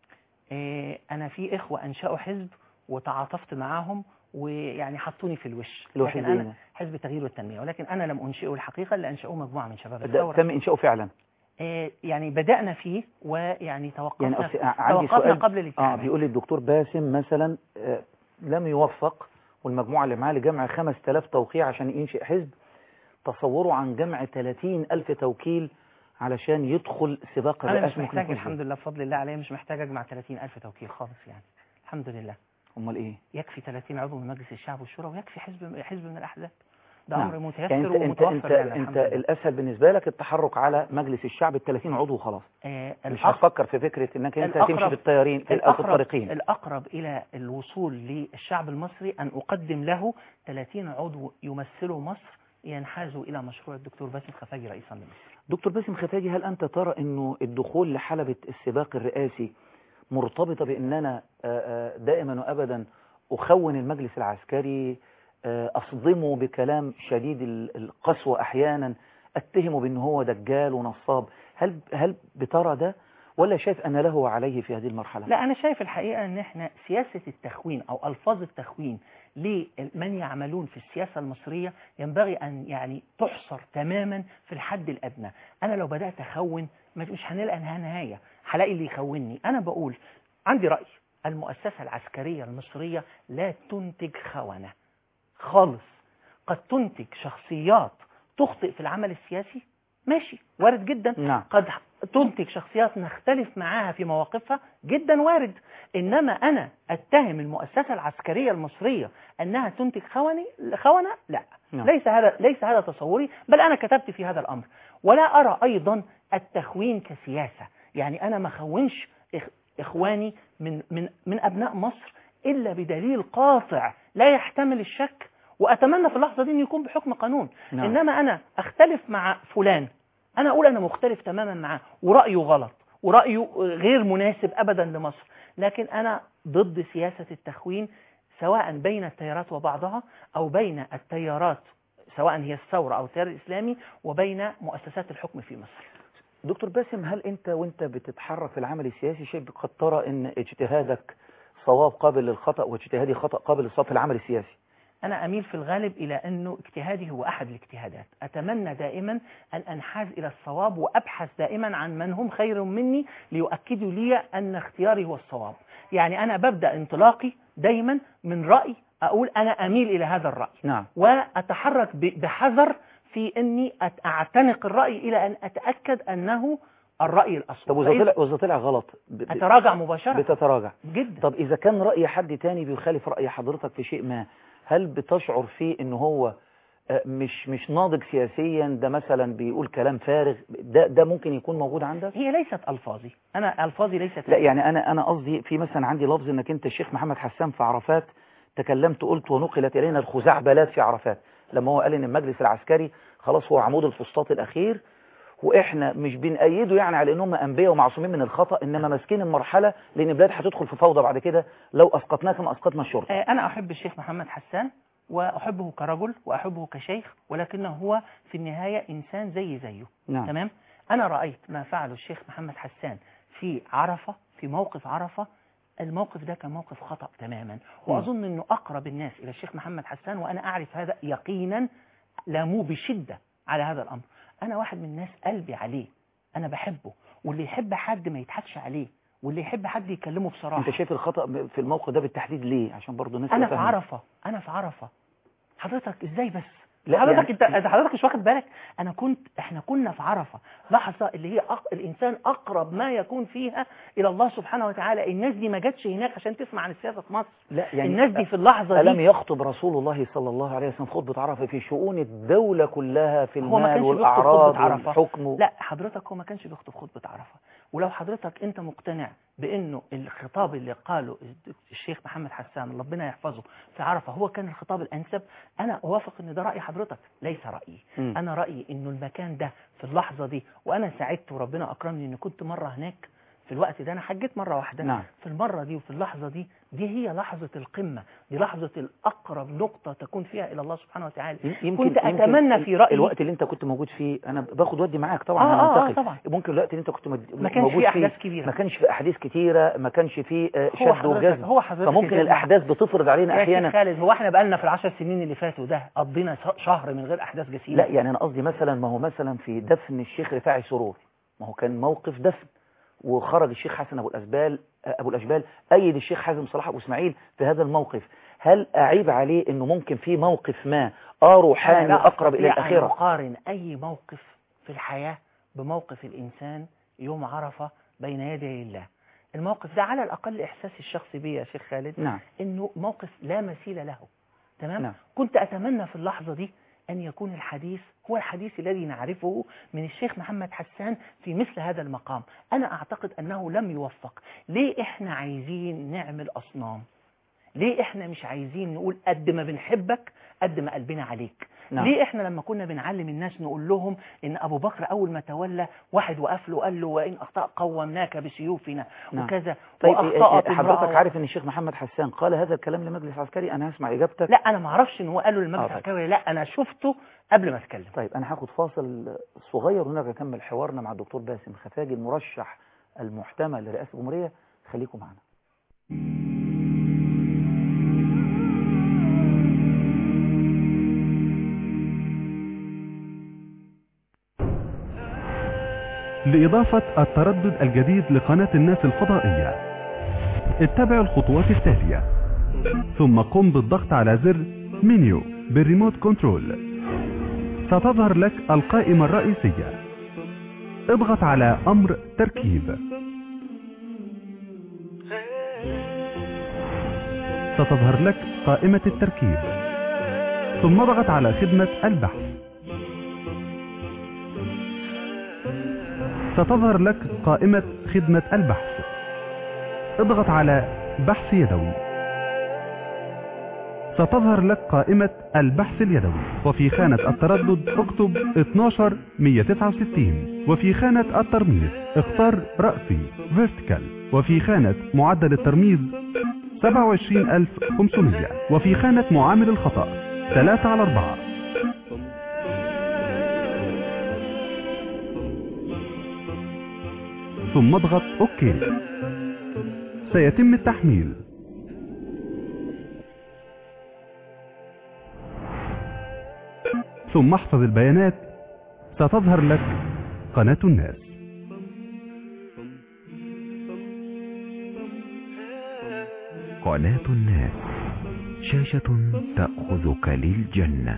أنا في إخوة أنشأوا حزب وتعاطفت معاهم ويعني حطوني في الوش، اللي هو لكن أنا حزب التغيير والتنمية، ولكن أنا لم أنشئه الحقيقة، اللي أنشأوه مجموعة من شباب الثورة. تم إنشاؤه فعلا؟ يعني بدأنا فيه ويعني توقفنا سؤال قبل الانتخابات. بيقول لي الدكتور باسم مثلا لم يوفق، والمجموعة اللي معاه لجمع 5000 توقيع عشان ينشئ حزب، تصوروا عن جمع 30,000 توكيل علشان يدخل سباق الرئاسة. أنا مش محتاج الحمد لله بفضل الله عليه، مش محتاج أجمع 30,000 توكيل خالص يعني، الحمد لله. أمال إيه؟ يكفي 30 عضو من مجلس الشعب والشورى، ويكفي حزب من الأحزاب. ده نعم. أمر متيسر يعني ومتوفر. أنت الأسهل بالنسبة لك التحرك على مجلس الشعب 30 عضو خلاص. مش هتفكر في فكرة أنك أنت تمشي في الطيارين في الطريقين. الأقرب إلى الوصول للشعب المصري أن أقدم له 30 عضو يمثلوا مصر ينحازوا إلى مشروع الدكتور باسم خفاجي رئيسا لمصر. دكتور باسم خفاجي، هل أنت ترى أنه الدخول لحلبة السباق الرئاسي مرتبطة بأننا دائما وأبدا أخون المجلس العسكري، أصدمه بكلام شديد القسوة أحيانا، أتهمه بأنه هو دجال ونصاب؟ هل بترى ده، ولا شايف أن له وعليه في هذه المرحلة؟ لا، أنا شايف الحقيقة أن احنا سياسة التخوين أو ألفاظ التخوين لمن يعملون في السياسة المصرية ينبغي أن يعني تحصر تماما في الحد الأدنى. أنا لو بدأت أخون مش هنلقى نهاية، هلاقي اللي يخونني. أنا بقول عندي رأي، المؤسسة العسكرية المصرية لا تنتج خونة خالص. قد تنتج شخصيات تخطئ في العمل السياسي، ماشي، وارد جدا. نعم. قد تنتج شخصيات نختلف معاها في مواقفها، جدا وارد. إنما أنا أتهم المؤسسة العسكرية المصرية أنها تنتج خونة، لا. نعم. ليس هذا تصوري، بل أنا كتبت في هذا الأمر. ولا أرى أيضا التخوين كسياسة، يعني أنا ما خونش إخواني من أبناء مصر إلا بدليل قاطع لا يحتمل الشك، وأتمنى في اللحظة دي أن يكون بحكم قانون. نعم. إنما أنا أختلف مع فلان، أنا أقول أنا مختلف تماما معاه ورأيه غلط ورأيه غير مناسب أبدا لمصر، لكن أنا ضد سياسة التخوين سواء بين التيارات وبعضها أو بين التيارات سواء هي الثورة أو التيار الإسلامي وبين مؤسسات الحكم في مصر. دكتور باسم، هل أنت وأنت بتتحرك في العمل السياسي شيء قد ترى أن اجتهادك صواب قابل للخطأ واجتهادي خطأ قابل للصواب في العمل السياسي؟ أنا أميل في الغالب إلى أنه اجتهادي هو أحد الاجتهادات. أتمنى دائما أن أنحاز إلى الصواب، وأبحث دائما عن من هم خير مني ليؤكدوا لي أن اختياري هو الصواب. يعني أنا ببدأ انطلاقي دائما من رأي أقول أنا أميل إلى هذا الرأي. نعم. وأتحرك بحذر في أني أعتنق الرأي إلى أن أتأكد أنه الرأي الأصل. طب وإذا طلع غلط أتراجع مباشرة؟ بتتراجع جدا. طب إذا كان رأي حد تاني بيخالف رأي حضرتك في شيء ما، هل بتشعر فيه إنه هو مش ناضج سياسيا، ده مثلا بيقول كلام فارغ، ده ممكن يكون موجود عندك؟ هي ليست ألفاظي، أنا ألفاظي ليست. لا، يعني أنا قصدي في مثلا عندي لفظ إنك أنت الشيخ محمد حسان في عرفات تكلمت قلت ونقلت إلينا الخزعبلات في عرفات، لما هو قال إن المجلس العسكري خلاص هو عمود الفسطاط الأخير، وإحنا مش بنأيده يعني على إنهم أنبياء ومعصومين من الخطأ، إنما ماسكين المرحلة لأن البلاد هتدخل في فوضى بعد كده لو أسقطناه كما أسقطنا الشرطة. أنا أحب الشيخ محمد حسان وأحبه كرجل وأحبه كشيخ، ولكنه هو في النهاية إنسان زيه. نعم. تمام. أنا رأيت ما فعله الشيخ محمد حسان في عرفة، في موقف عرفة، الموقف ده كان موقف خطأ تماما، وأظن أنه أقرب الناس إلى الشيخ محمد حسان، وأنا أعرف هذا يقينا، لاموه بشدة على هذا الأمر. أنا واحد من الناس قلبي عليه، أنا بحبه، واللي يحب حد ما يضحكش عليه، واللي يحب حد يكلمه بصراحة. أنت شايف الخطأ في الموقف ده بالتحديد ليه؟ عشان برضو الناس أنا في عرفة حضرتك إزاي بس؟ لا حضرتك يعني حضرتك مش واخد بالك؟ احنا كنا في عرفة، لحظة اللي هي الإنسان أقرب ما يكون فيها إلى الله سبحانه وتعالى. الناس دي ما جاتش هناك عشان تسمع عن السياسة في مصر. لا يعني الناس دي في اللحظة ألم دي يخطب رسول الله صلى الله عليه وسلم خطبة عرفة في شؤون الدولة كلها، في المال والأعراض والحكم لا حضرتك هو ما كانش بيخطب خطبة عرفة. ولو حضرتك أنت مقتنع بأنه الخطاب اللي قاله الشيخ محمد حسان ربنا يحفظه في عرفة هو كان الخطاب الأنسب، أنا أوافق أن ده رأي حضرتك، ليس رأيي. أنا رأيي أنه المكان ده في اللحظة دي، وأنا سعدت وربنا أكرمني أن كنت مرة هناك في الوقت ده أنا حجيت مرة واحدة. نعم. في المرة دي وفي اللحظة دي هي لحظة القمة، دي لحظة الأقرب نقطة تكون فيها إلى الله سبحانه وتعالى. كنت أتمنى في رأيي الوقت اللي أنت كنت موجود فيه، أنا باخد ودي معاك طبعا. طبعا. ممكن الوقت اللي أنت كنت ما كانش فيه أحداث كبيرة، ما كانش في أحداث كتيرة، ما كانش فيه شد وجذب، فممكن الأحداث بتفرض علينا أحيانا. يا خالد، هو احنا بقالنا في ال10 سنين اللي فاتوا ده قضينا شهر من غير أحداث جسيمة؟ لا يعني أنا قصدي مثلا، ما هو مثلا في دفن الشيخ رفاعي سرور، ما هو كان موقف دفن، وخرج الشيخ حسن أبو الأشبال أيد الشيخ حازم صلاح أبو إسماعيل في هذا الموقف. هل أعيب عليه إنه ممكن في موقف ما روحاني أقرب إلى الأخيرة؟ أنا أقارن أي موقف في الحياة بموقف الإنسان يوم عرفة بين يدي الله. الموقف ده على الأقل إحساس الشخصي بي يا شيخ خالد، نعم. إنه موقف لا مثيل له. تمام. نعم. كنت أتمنى في اللحظة دي أن يكون الحديث هو الحديث الذي نعرفه من الشيخ محمد حسان في مثل هذا المقام. أنا أعتقد أنه لم يوفق. ليه إحنا عايزين نعمل أصنام؟ ليه إحنا مش عايزين نقول قد ما بنحبك قد ما قلبنا عليك؟ نعم. ليه إحنا لما كنا بنعلم الناس نقول لهم إن أبو بكر أول ما تولى واحد وقف له قال له وإن أخطأ قومناك بسيوفنا. نعم. وكذا. طيب وأخطأت حضرتك عارف إن الشيخ محمد حسان قال هذا الكلام لمجلس عسكري؟ أنا هسمع إجابتك. لا أنا ما أعرفش إن هو قاله للمجلس العسكري، لا أنا شفته قبل ما أتكلم. طيب أنا هاخد فاصل صغير ونرجع نكمل حوارنا مع الدكتور باسم خفاجي المرشح المحتمل لرئاسة الجمهورية. خليكم معنا. لإضافة التردد الجديد لقناة الناس الفضائية، اتبع الخطوات التالية، ثم قم بالضغط على زر منيو بالريموت كنترول. ستظهر لك القائمة الرئيسية. اضغط على أمر تركيب. ستظهر لك قائمة التركيب، ثم اضغط على خدمة البحث. ستظهر لك قائمة خدمة البحث. اضغط على بحث يدوي. ستظهر لك قائمة البحث اليدوي، وفي خانة التردد اكتب 12169، وفي خانة الترميز اختار رأسي vertical، وفي خانة معدل الترميز 27500، وفي خانة معامل الخطأ 3/4. ثم اضغط اوكي. سيتم التحميل. ثم احفظ البيانات. ستظهر لك قناة الناس. قناة الناس، شاشة تأخذك للجنة.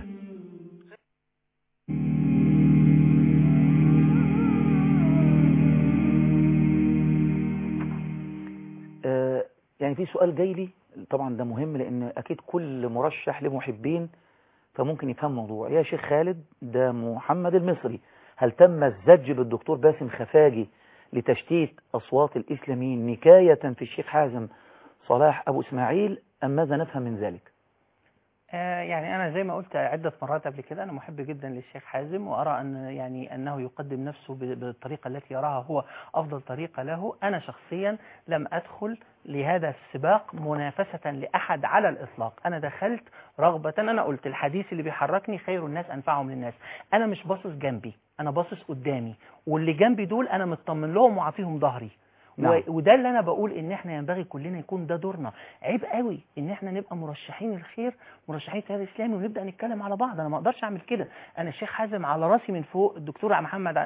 يعني في سؤال جاي لي طبعا ده مهم، لأن أكيد كل مرشح له محبين فممكن يفهم موضوع. يا شيخ خالد، ده محمد المصري، هل تم الزج بالدكتور باسم خفاجي لتشتيت أصوات الإسلاميين نكاية في الشيخ حازم صلاح أبو إسماعيل، أم ماذا نفهم من ذلك؟ يعني أنا زي ما قلت عدة مرات قبل كده، أنا محب جدا للشيخ حازم، وأرى أن يعني أنه يقدم نفسه بالطريقة التي يراها هو أفضل طريقة له. أنا شخصيا لم أدخل لهذا السباق منافسة لأحد على الإطلاق. أنا دخلت رغبة، أنا قلت الحديث اللي بيحركني خير الناس أنفعهم للناس. أنا مش باصص جنبي، أنا باصص قدامي، واللي جنبي دول أنا مطمن لهم وعافيهم ظهري. نعم. وده اللي انا بقول ان احنا ينبغي كلنا يكون ده دورنا. عيب قوي ان احنا نبقى مرشحين الخير، مرشحين التيار الاسلامي، ونبدا نتكلم على بعض. انا ما اقدرش اعمل كده. انا الشيخ حازم على راسي من فوق، الدكتور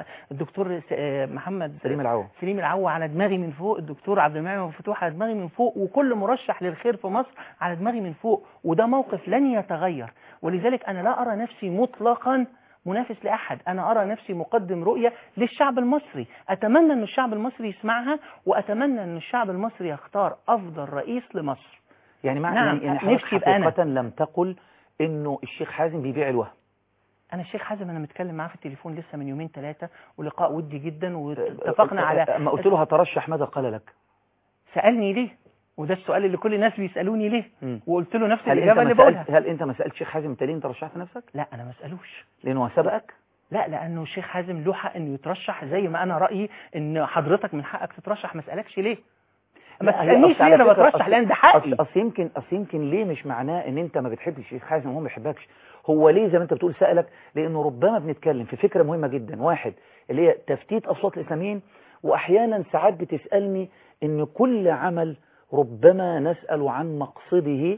محمد سليم العوا على دماغي من فوق، الدكتور عبد المنعم فتوح على دماغي من فوق، وكل مرشح للخير في مصر على دماغي من فوق، وده موقف لن يتغير. ولذلك انا لا ارى نفسي مطلقا منافس لأحد. أنا أرى نفسي مقدم رؤية للشعب المصري. أتمنى أن الشعب المصري يسمعها، وأتمنى أن الشعب المصري يختار أفضل رئيس لمصر. يعني نعم. يعني حقيقة لم تقل أنه الشيخ حازم بيبيع الوهم. أنا الشيخ حازم أنا متكلم معاه في التليفون لسه من 2-3 ولقاء ودي جدا، واتفقنا على ما قلت له هترشح ماذا قال لك؟ سألني ليه، وده السؤال اللي كل الناس بيسألوني ليه. وقلت له نفس الإجابة اللي بقولها. هل أنت ما سألت الشيخ حازم أنت ليه أنت رشحت نفسك؟ لا أنا ما سألوش. لأنه سبقك؟ لا، لانه الشيخ حازم له حق انه يترشح، زي ما انا رايي ان حضرتك من حقك تترشح. ما اسالكش ليه، ما تسالنيش ليه انا بترشح، لان ده حقي. اصل يمكن ليه مش معناه ان انت ما بتحبش الشيخ حازم وهو ما بيحبكش. هو ليه زي ما انت بتقول سالك؟ لانه ربما بنتكلم في فكره مهمه جدا، واحد اللي هي تفتيت اصوات الاسلاميين، واحيانا ساعات بتسالني ان كل عمل ربما نسال عن مقصده،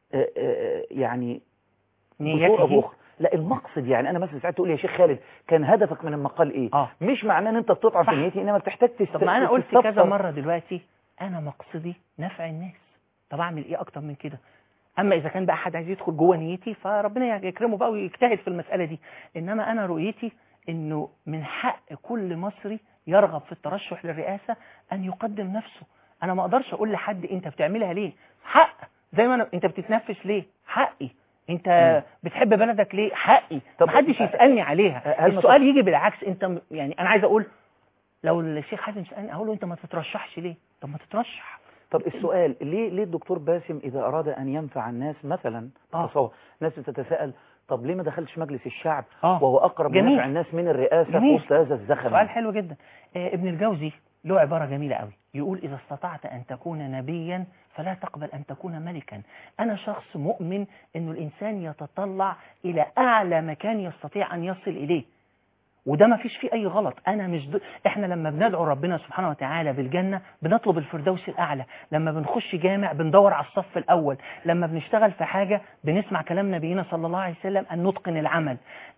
يعني بصوره اخرى. لا، المقصد يعني انا مثلا ساعات تقول يا شيخ خالد كان هدفك من المقال ايه؟ مش معناه ان انت بتطعن في نيتي، انما بتحتاج طب ما انا قلت كذا مره دلوقتي انا مقصدي نفع الناس، طب اعمل ايه اكتر من كده؟ اما اذا كان بقى حد عايز يدخل جوه نيتي فربنا يكرمه بقى ويجتهد في المساله دي، انما انا رؤيتي انه من حق كل مصري يرغب في الترشح للرئاسه ان يقدم نفسه. انا ما اقدرش اقول لحد انت بتعملها ليه، حق، زي ما انت بتتنفس ليه، حقي. انت بتحب بلدك ليه، حقي. ما حدش يسالني عليه. السؤال يجي بالعكس، انت يعني انا عايز اقول لو الشيخ حازم سالني اقول له انت ما تترشحش ليه؟ طب ما تترشح. طب السؤال ليه الدكتور باسم اذا اراد ان ينفع الناس مثلا تصور ناس بتتساءل طب ليه ما دخلش مجلس الشعب وهو اقرب لنفع الناس من الرئاسه في وسط هذا الزخم؟ سؤال حلو جدا. ابن الجوزي له عباره جميله قوي، يقول اذا استطعت ان تكون نبيا فلا تقبل ان تكون ملكا. انا شخص مؤمن انه الانسان يتطلع الى اعلى مكان يستطيع ان يصل اليه، وده ما فيش فيه اي غلط. انا مش احنا لما بندعو ربنا سبحانه وتعالى بالجنه بنطلب الفردوس الاعلى، لما بنخش جامع بندور على الصف الاول، لما بنشتغل في حاجه بنسمع كلام نبينا صلى الله عليه وسلم ان نتقن العمل.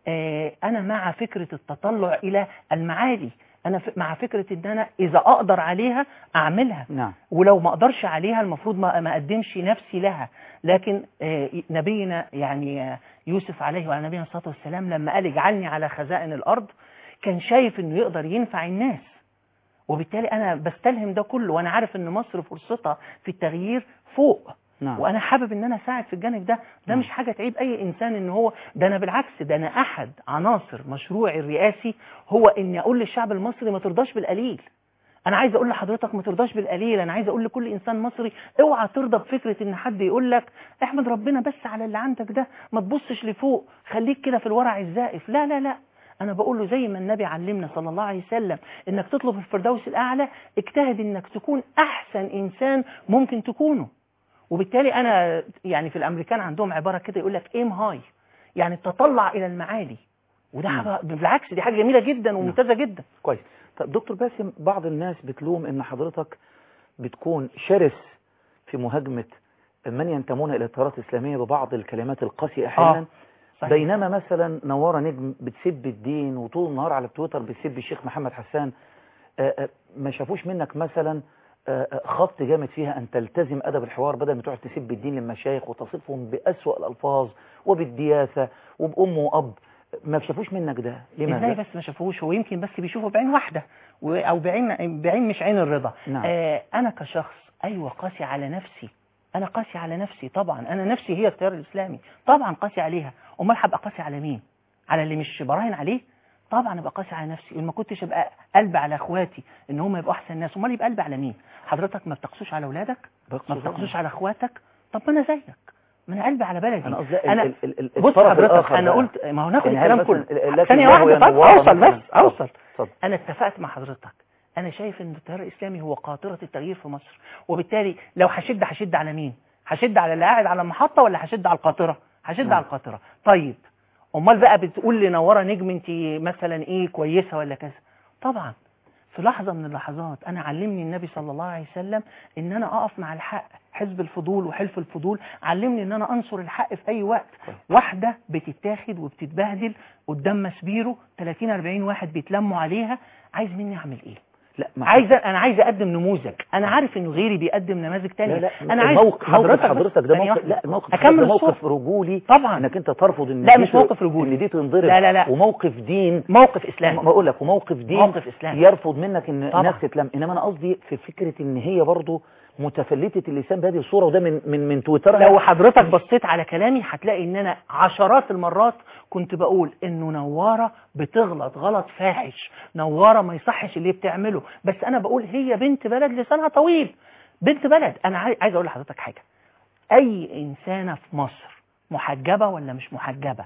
انا مع فكره التطلع الى المعالي، انا مع فكره ان انا اذا اقدر عليها اعملها. نعم. ولو ما اقدرش عليها المفروض ما اقدمش نفسي لها. لكن نبينا يعني يوسف عليه وعلى نبينا الصلاه والسلام لما قال اجعلني على خزائن الارض كان شايف انه يقدر ينفع الناس، وبالتالي انا بستلهم ده كله، وانا عارف ان مصر فرصتها في التغيير فوق. نعم. وانا حابب ان انا اساعد في الجانب ده. ده مش حاجه تعيب اي انسان ان هو ده، انا بالعكس ده انا احد عناصر مشروعي الرئاسي هو اني اقول للشعب المصري ما ترضاش بالقليل. انا عايز اقول لحضرتك ما ترضاش بالقليل، انا عايز اقول لكل انسان مصري اوعى ترضى بفكره ان حد يقول لك احمد ربنا بس على اللي عندك ده، ما تبصش لفوق، خليك كده في الورع الزائف. لا لا لا، انا بقول له زي ما النبي علمنا صلى الله عليه وسلم انك تطلب الفردوس الاعلى، اجتهد انك تكون احسن انسان ممكن تكونه. وبالتالي انا يعني في الامريكان عندهم عباره كده يقول لك ايم هاي، يعني تطلع الى المعالي، وده بالعكس دي حاجه جميله جدا وممتازه جدا. كويس. طب دكتور باسم، بعض الناس بتلوم ان حضرتك بتكون شرس في مهاجمه من ينتمون الى التيارات الاسلاميه ببعض الكلمات القاسيه احيانا، بينما مثلا نوارة نجم بتسب الدين وطول النهار على تويتر بتسب الشيخ محمد حسان. ما شافوش منك مثلا خط جامد فيها أن تلتزم أدب الحوار بدل ما تقعد تسب الدين للمشايخ وتصفهم بأسوأ الألفاظ وبالدياثة وبأم وأب؟ ما شافوش منك ده لماذا؟ ازاي بس ما شافوش؟ هو يمكن بس بيشوفوا بعين واحدة أو بعين مش عين الرضا. نعم. أنا كشخص أيوة قاسي على نفسي، أنا قاسي على نفسي طبعا، أنا نفسي هي التيار الإسلامي طبعا قاسي عليها. أمال هبقى قاسي على مين؟ على اللي مش براهن عليه؟ طبعا ابقى قاسي على نفسي. ما كنتش ابقى قلبي على اخواتي ان هم يبقوا احسن ناس، امال يبقى قلبي على مين؟ حضرتك ما بتقسوش على اولادك؟ ما بتقسوش على اخواتك؟ طب ما انا زيك، ما انا قلبي على بلدي. انا قصدي بص حضرتك انا قلت ما هو ناخد الكلام كله ثانيه واحده. طب اوصل انا اتفقت مع حضرتك، انا شايف ان التيار الاسلامي هو قاطره التغيير في مصر، وبالتالي لو هشد على مين؟ هشد على اللي قاعد على المحطه ولا هشد على القاطره؟ هشد على القاطره. طيب امال بقى بتقول لي نوره نجم انت مثلا ايه كويسه ولا كذا؟ طبعا في لحظه من اللحظات انا علمني النبي صلى الله عليه وسلم ان انا اقف مع الحق، حزب الفضول وحلف الفضول علمني ان انا انصر الحق في اي وقت. واحده بتتاخد وبتتبهدل قدام مسبيره 30 40 واحد بيتلموا عليها، عايز مني اعمل ايه؟ لا انا عايز اقدم نموذج، انا عارف انه غيري بيقدم نماذج تانية. لا انا عايز حضرتك ده موقف، لا الموقف ده موقف رجولي طبعا، انك انت ترفض ان لا مش موقف رجولي، ان دي تنضرب. لا وموقف دين، موقف اسلامي. بقول لك وموقف دين، موقف اسلامي يرفض منك ان طبعا. الناس تتلم. انما انا قصدي في فكره ان هي برضو متفلتة اللسان بهذه الصورة، وده من تويتر. لو حضرتك بصيت على كلامي هتلاقي ان انا عشرات المرات كنت بقول انه نوارة بتغلط غلط فاحش، نوارة ما يصحش اللي بتعمله، بس انا بقول هي بنت بلد لسانها طويل، بنت بلد. انا عايز اقول لحضرتك حاجة، اي انسانة في مصر محجبة ولا مش محجبة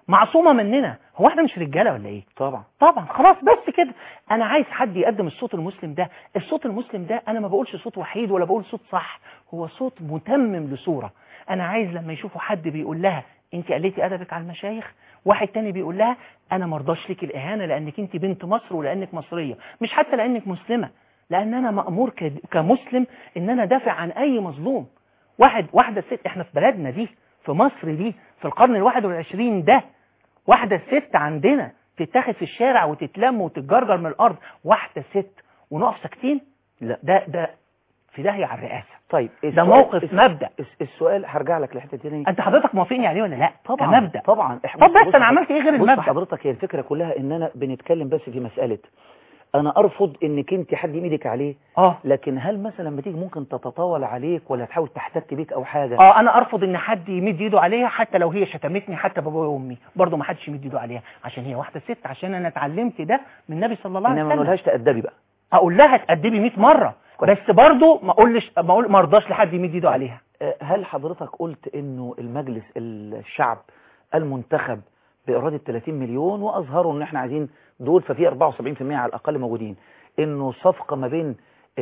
معصومة مننا. هو احنا مش رجالة ولا ايه؟ طبعا خلاص بس كده. انا عايز حد يقدم الصوت المسلم ده. الصوت المسلم ده انا ما بقولش صوت وحيد ولا بقول صوت صح، هو صوت متمم لصورة. انا عايز لما يشوفوا حد بيقول لها انت قلتي ادبك على المشايخ، واحد تاني بيقول لها انا مرضاش لك الاهانة لانك انت بنت مصر ولانك مصرية، مش حتى لانك مسلمة، لان انا مأمور كمسلم ان انا دافع عن اي مظلوم. واحدة ست، احنا في بلدنا دي، في مصر دي، في القرن 21 ده، واحدة ست عندنا تتاخد في الشارع وتتلم وتتجرجر من الارض، واحدة ست ونقف ساكتين؟ لا ده في داهية على الرئاسة. طيب ده موقف مبدأ. السؤال هرجع لك لحته تاني. انت حضرتك موافقني عليه ولا لا؟ طبعا كمبدأ. طبعا. طب بس انا عملت ايه غير المبدأ؟ بص حضرتك، هي الفكره كلها ان انا بنتكلم بس في مساله انا ارفض انك انت حد يميدك عليه، لكن هل مثلا لما تيجي ممكن تتطاول عليك ولا تحاول تحتك بيك او حاجه؟ انا ارفض ان حد يمد ايده عليها، حتى لو هي شتمتني، حتى بابويا وامي برضه ما حدش يمد ايده عليها، عشان هي واحده ست، عشان انا اتعلمت ده من النبي صلى الله عليه وسلم. انما ما نقولهاش تأدبي بقى، اقول لها تأدبي 100 مره بس برضه ما ارضاش لحد يمد ايده عليها. هل حضرتك قلت انه المجلس الشعب المنتخب بإرادة 30 مليون وأظهروا ان احنا عايزين دول، ففي 74% على الأقل موجودين، انه صفقة ما بين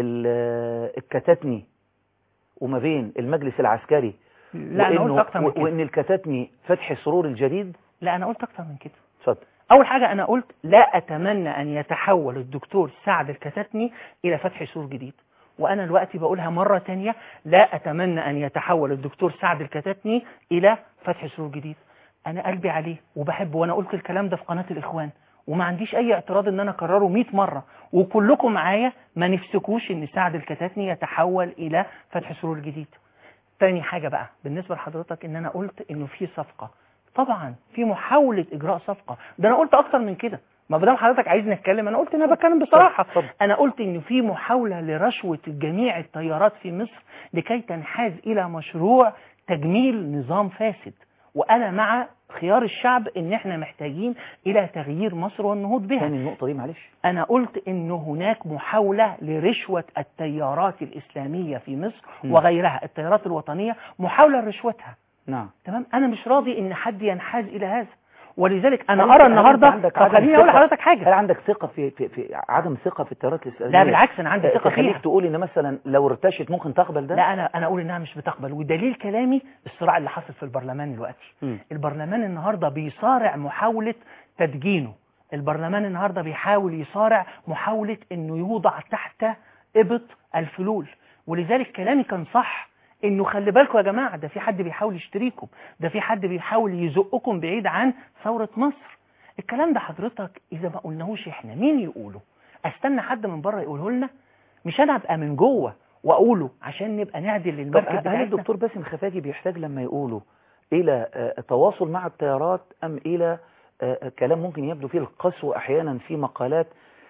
الكتاتني وما بين المجلس العسكري؟ لا انا قلت اكتر من كده. وان الكتاتني فتح سرور الجديد؟ لا انا قلت اكتر من كده. اتفضل. اول حاجة انا قلت لا اتمنى ان يتحول الدكتور سعد الكتاتني الى فتح سرور جديد، وانا دلوقتي بقولها مرة تانية، لا اتمنى ان يتحول الدكتور سعد الكتاتني الى فتح سرور جديد. انا قلبي عليه وبحبه، وانا قلت الكلام ده في قناة الاخوان وما عنديش اي اعتراض ان انا اكرره 100 مرة، وكلكم معايا ما نفسكوش ان سعد الكتاتني يتحول الى فتح سرور جديد. تاني حاجة بقى بالنسبة لحضرتك، ان انا قلت انه في صفقة، طبعا في محاولة اجراء صفقة، ده انا قلت اكتر من كده، ما بدام حضرتك عايزني اتكلم انا قلت ان انا بتكلم بصراحة. انا قلت ان في محاولة لرشوة جميع التيارات في مصر لكي تنحاز الى مشروع تجميل نظام فاسد، وانا مع خيار الشعب ان احنا محتاجين الى تغيير مصر والنهوض بها. ثاني النقطة دي معلش، انا قلت انه هناك محاولة لرشوة التيارات الاسلامية في مصر وغيرها، التيارات الوطنية محاولة لرشوتها. نعم تمام. انا مش راضي ان حد ينحاز الى هذا، ولذلك انا ارى النهارده، خليني اقول لحضرتك حاجه، هل عندك ثقه في عدم ثقه في التيارات الاسلاميه؟ لا بالعكس انا عندي ثقه فيها. تقول ان مثلا لو ارتشت ممكن تقبل ده؟ لا انا اقول انها مش بتقبل، ودليل كلامي الصراع اللي حصل في البرلمان دلوقتي. البرلمان النهارده بيصارع محاوله تدجينه، البرلمان النهارده بيحاول يصارع محاوله انه يوضع تحت ابط الفلول، ولذلك كلامي كان صح، انه خلي بالكم يا جماعة، ده في حد بيحاول يشتريكم، ده في حد بيحاول يزقكم بعيد عن ثورة مصر. الكلام ده حضرتك اذا ما قلناهوش احنا مين يقوله؟ استنى حد من بره يقوله لنا؟ مش انا ابقى من جوه واقوله عشان نبقى نعدل للمركب بتاعتنا؟ هل الدكتور باسم خفاجي بيحتاج لما يقوله الى تواصل مع التيارات، ام الى كلام ممكن يبدو فيه القسوة احيانا في مقالات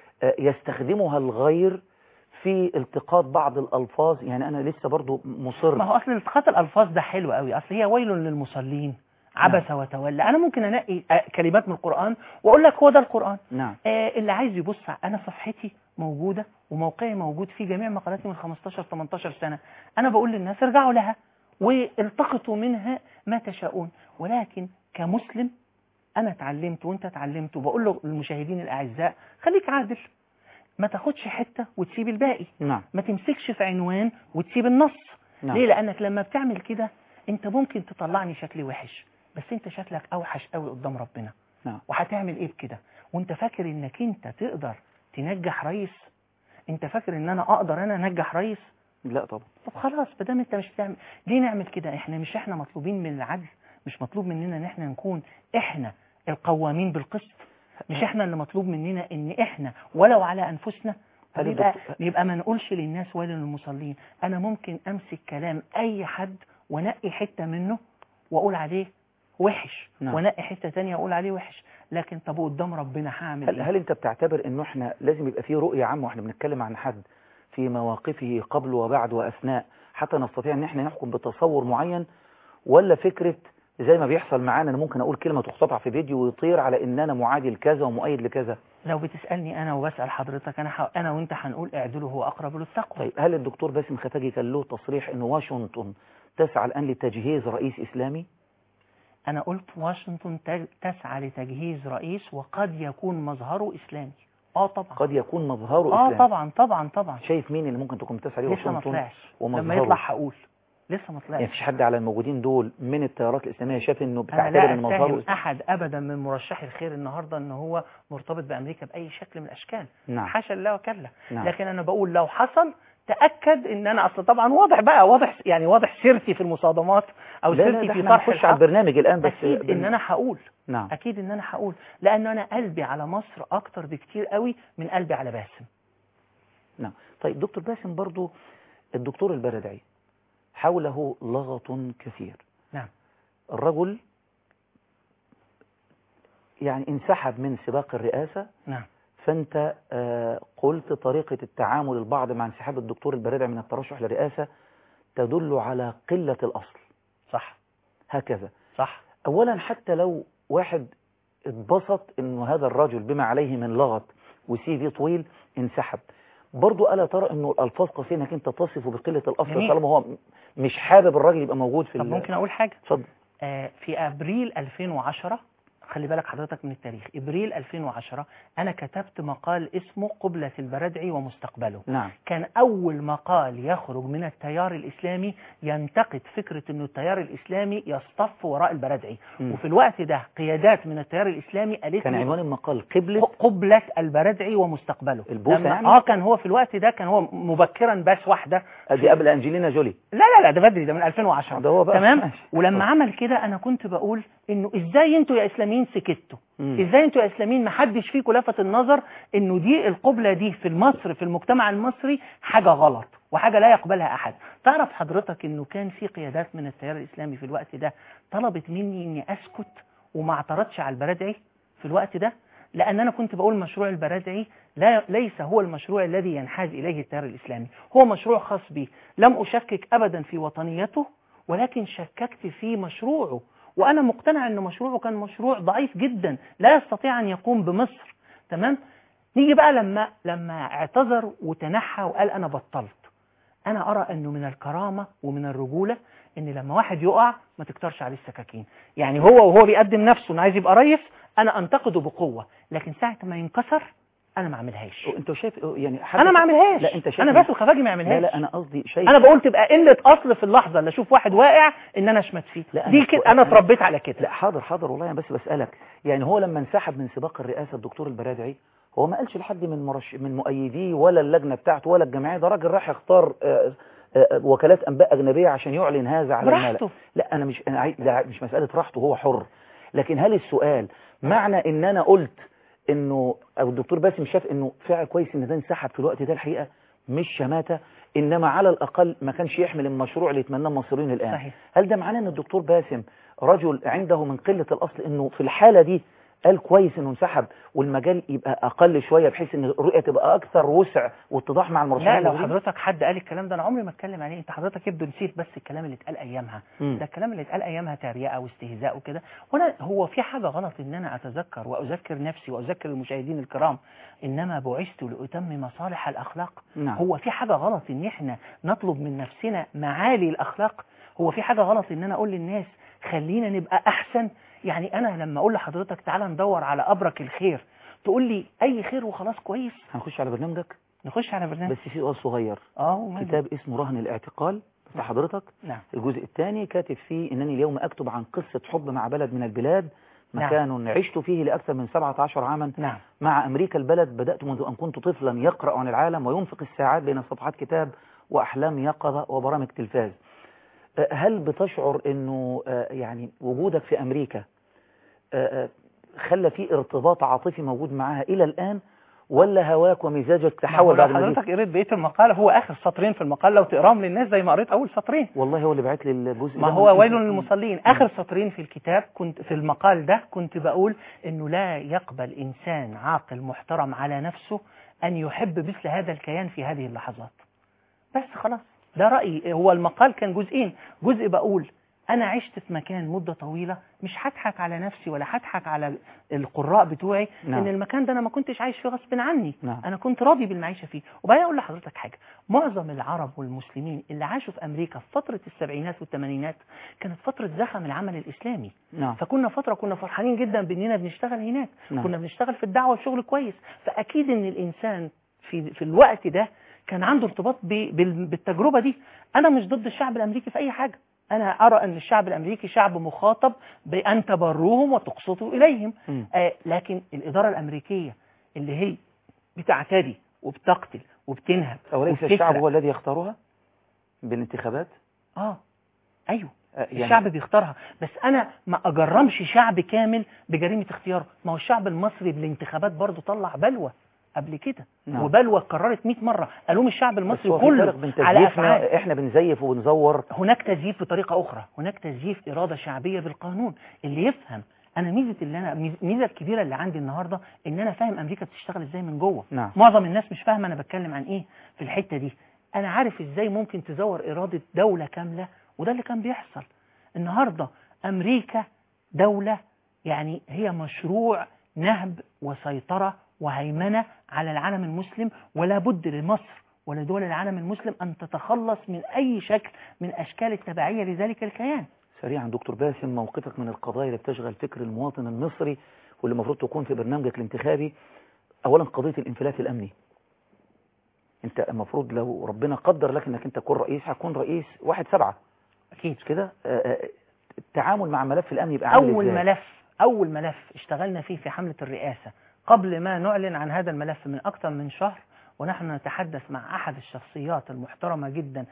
يستخدمها الغير في التقاط بعض الألفاظ؟ يعني أنا لسه برضو مصر. ما هو أصل التقاط الألفاظ ده حلو قوي، أصل هي ويل للمصلين عبس وتولى. أنا ممكن أنقي كلمات من القرآن وأقول لك هو ده القرآن. نعم. اللي عايز يبص، أنا صفحتي موجودة وموقعي موجود في جميع مقالاتي من 15-18 سنة، أنا بقول للناس ارجعوا لها والتقطوا منها ما تشاءون، ولكن كمسلم أنا اتعلمت وأنت اتعلمت، وبقول له للمشاهدين الأعزاء خليك عادل، ما تاخدش حتة وتسيب الباقي. نعم. ما تمسكش في عنوان وتسيب النص. نعم. ليه؟ لأنك لما بتعمل كده انت ممكن تطلعني شكلي وحش، بس انت شكلك اوحش قوي قدام ربنا. نعم. وهتعمل ايه بكده؟ وانت فاكر انك انت تقدر تنجح رئيس؟ انت فاكر ان انا اقدر انجح رئيس؟ لا طبعا. طب خلاص بدام انت مش بتعمل، ليه نعمل كده؟ احنا مطلوبين من العدل، مش مطلوب مننا ان احنا نكون احنا القوامين بالقسط، مش احنا اللي مطلوب مننا ان احنا ولو على انفسنا يبقى ما نقولش للناس ويل للمصلين. انا ممكن امسك كلام اي حد ونقي حتة منه واقول عليه وحش. نعم. ونقي حتة تانية واقول عليه وحش، لكن طب قدام ربنا هعمل ايه؟ هل انت بتعتبر انه احنا لازم يبقى فيه رؤية عامة واحنا بنتكلم عن حد في مواقفه قبل وبعد واثناء حتى نستطيع ان احنا نحكم بتصور معين، ولا فكرة زي ما بيحصل معانا انا ممكن اقول كلمة تقتطع في فيديو ويطير على ان انا معادي لكذا ومؤيد لكذا؟ لو بتسألني انا وبسأل حضرتك انا وانت هنقول اعدلوا هو اقرب للتقوى. طيب هل الدكتور باسم خفاجي كان له تصريح ان واشنطن تسعى الان لتجهيز رئيس اسلامي؟ أنا قلت واشنطن تسعى لتجهيز رئيس وقد يكون مظهره إسلامي. طبعا قد يكون مظهره إسلامي. طبعا. شايف مين اللي ممكن تكون تسعى ليه لسه ما طلعش، ومظهره؟ لما يطلع هقول. لسه ما طلعش. يعني مفيش حد على الموجودين دول من التيارات الإسلامية شاف إنه أنا بتعتبر إن لا مظهره أتهم أحد أبدا من مرشحي الخير النهاردة إن هو مرتبط بأمريكا بأي شكل من الأشكال. نعم. حاشا لله وكلا. نعم. لكن أنا بقول لو حصل تأكد إن أنا أصلا طبعا واضح سيرتي في المصادمات أو سيرتي في طرح الحق. على البرنامج الآن بس أكيد إن أنا هقول. نعم. أكيد إن أنا هقول، لأن أنا قلبي على مصر أكتر بكتير قوي من قلبي على باسم. نعم. طيب دكتور باسم، برضو الدكتور البرادعي حوله لغط كثير. نعم. الرجل يعني انسحب من سباق الرئاسة. نعم. فأنت قلت طريقة التعامل البعض مع انسحاب الدكتور البرادعي من الترشح للرئاسة تدل على قلة الأصل. صح. هكذا. صح. أولا حتى لو واحد اتبسط إنه هذا الرجل بما عليه من لغط وسي في طويل انسحب، برضو ألا ترى إنه الألفاظ قاسية إنك أنت تصفه بقلة الأصل طالما هو مش حابب الراجل يبقى موجود في. طب ممكن أقول حاجة؟ اتفضل. في أبريل 2010، خلي بالك حضرتك من التاريخ، ابريل 2010 انا كتبت مقال اسمه قبلة البرادعي ومستقبله. نعم. كان اول مقال يخرج من التيار الاسلامي ينتقد فكرة انه التيار الاسلامي يصطف وراء البرادعي. وفي الوقت ده قيادات من التيار الاسلامي قالت كان عنوان المقال قبلة البرادعي ومستقبله. البوسة يعني؟ كان هو في الوقت ده كان هو مبكرا بس واحدة دي قبل انجلينا جولي. لا ده بدري، ده من 2010. ده هو بقى. تمام. ولما عمل كده انا كنت بقول انه ازاي انتوا يا اسلاميين سكتوا؟ ازاي انتوا يا اسلاميين ما حدش فيكم لفت النظر انه دي القبلة دي في مصر في المجتمع المصري حاجة غلط وحاجة لا يقبلها احد. تعرف حضرتك انه كان في قيادات من التيار الاسلامي في الوقت ده طلبت مني اني اسكت وما اعترضش على البرادعي في الوقت ده، لان انا كنت بقول مشروع البرادعي ليس هو المشروع الذي ينحاز اليه التيار الاسلامي، هو مشروع خاص به. لم اشكك ابدا في وطنيته ولكن شككت في مشروعه، وأنا مقتنع أن مشروعه كان مشروع ضعيف جدا لا يستطيع أن يقوم بمصر. تمام. نيجي بقى لما اعتذر وتنحى وقال أنا بطلت. أنا أرى أنه من الكرامة ومن الرجولة أن لما واحد يقع ما تكترش عليه السكاكين. يعني وهو بيقدم نفسه أنه عايز يبقى ريس أنا أنتقده بقوة، لكن ساعة ما ينكسر أنا ما أعملهاش. أنت شايف يعني أنا ما أعملهاش. لا أنت شايف أنا بس الخفاجي ما يعملهاش. لا أنا قصدي شايف. أنا بقول تبقى قلة أصل في اللحظة اللي أشوف واحد واقع إن أنا أشمت فيه. دي كده أنا اتربيت على كده. لا حاضر والله أنا بس بسألك، يعني هو لما انسحب من سباق الرئاسة الدكتور البرادعي هو ما قالش لحد من مؤيديه ولا اللجنة بتاعته ولا الجمعية، ده راجل راح يختار وكالات أنباء أجنبية عشان يعلن هذا على الملأ. لا أنا مش مسألة راحته، هو حر. لكن هل السؤال معنى إن أنا قلت انه او الدكتور باسم شاف انه فعل كويس ان ده انسحب في الوقت ده الحقيقة مش شماتة، انما على الاقل ما كانش يحمل المشروع اللي يتمناه المصريين الان. صحيح. هل ده معناه ان الدكتور باسم رجل عنده من قلة الاصل انه في الحالة دي قال كويس انه انسحب والمجال يبقى اقل شوية بحيث ان الرؤية تبقى اكثر وسع واتضاح مع المرشحين؟ لا لو حضرتك حد قال الكلام ده انا عمري ما اتكلم عليه. انت حضرتك يبدو نسيت بس الكلام اللي اتقال ايامها. ده الكلام اللي اتقال ايامها تريقة واستهزاء وكده. وانا هو في حاجة غلط ان انا اتذكر واذكر نفسي واذكر المشاهدين الكرام انما بعثت لاتمم مصالح الاخلاق. نعم. هو في حاجة غلط ان احنا نطلب من نفسنا معالي الاخلاق؟ هو في حاجة غلط ان انا اقول للناس خلينا نبقى احسن؟ يعني انا لما اقول لحضرتك تعالى ندور على ابرك الخير تقول لي اي خير وخلاص كويس. هنخش على برنامجك؟ نخش على برنامج بس في سؤال صغير. كتاب اسمه رهن الاعتقال بتاع حضرتك. نعم. الجزء الثاني كاتب فيه انني اليوم اكتب عن قصة حب مع بلد من البلاد مكان عشت فيه لأكثر من 17 عاما. نعم. مع أمريكا البلد بدأت منذ أن كنت طفلا يقرأ عن العالم وينفق الساعات بين صفحات كتاب وأحلام يقظة وبرامج تلفاز. هل بتشعر أنه يعني وجودك في أمريكا خلى في ارتباط عاطفي موجود معها إلى الآن ولا هواك ومزاجك تحول بعد ما حضرتك قريت بقيه المقال؟ هو اخر سطرين في المقال لو تقراهم للناس زي ما قريت اول سطرين. والله هو اللي بعت لي الجزء ما هو ويل للمصلين. اخر سطرين في الكتاب كنت في المقال ده كنت بقول انه لا يقبل انسان عاقل محترم على نفسه ان يحب مثل هذا الكيان في هذه اللحظات. بس خلاص ده رأيي. هو المقال كان جزئين، جزء بقول أنا عشت في مكان مدة طويلة، مش هضحك على نفسي ولا هضحك على القراء بتوعي إن المكان ده أنا ما كنتش عايش فيه غصب عني. أنا كنت راضي بالمعيشة فيه. وبعدين أقول لحضرتك حاجة، معظم العرب والمسلمين اللي عاشوا في أمريكا في فترة السبعينات والثمانينات كانت فترة زخم العمل الإسلامي. فكنا فترة كنا فرحانين جدا بأننا بنشتغل هناك. كنا بنشتغل في الدعوة وشغل كويس. فأكيد إن الإنسان في الوقت ده كان عنده ارتباط بالتجربة دي. أنا مش ضد الشعب الأمريكي في أي حاجة. أنا أرى أن الشعب الأمريكي شعب مخاطب بأن تبروهم وتقسطوا إليهم. لكن الإدارة الأمريكية اللي هي بتعتدي وبتقتل وبتنهب أوليس الشعب هو الذي يختارها بالانتخابات؟ أيوه يعني الشعب بيختارها. بس أنا ما أجرمش شعب كامل بجريمة اختياره. ما هو الشعب المصري بالانتخابات برضو طلع بلوى قبل كده. وبلوى اتكررت 100 مرة. ألوم الشعب المصري كله على أفعال. احنا بنزيف وبنزور. هناك تزييف بطريقة أخرى. هناك تزييف إرادة شعبية بالقانون. اللي يفهم أنا ميزة الكبيرة اللي عندي النهاردة إن أنا فاهم أمريكا بتشتغل إزاي من جوه. معظم الناس مش فاهمة أنا بتكلم عن إيه في الحتة دي. أنا عارف إزاي ممكن تزور إرادة دولة كاملة، وده اللي كان بيحصل النهاردة. أمريكا دولة يعني هي مشروع نهب وسيطرة وهيمنة على العالم المسلم، ولا بد لمصر ولا دول العالم المسلم أن تتخلص من أي شكل من أشكال التبعية لذلك الكيان. سريعا دكتور باسم، موقفك من القضايا اللي بتشغل فكر المواطن المصري واللي المفروض تكون في برنامجك الانتخابي. أولا قضية الانفلات الأمني. أنت المفروض لو ربنا قدر لك أنك أنت تكون رئيس، هتكون رئيس 1/7 أكيد كده. التعامل مع ملف الأمن يبقى عامل أول ملف اشتغلنا فيه في حملة الرئاسة قبل ما نعلن عن هذا الملف من أكثر من شهر، ونحن نتحدث مع أحد الشخصيات المحترمة جدا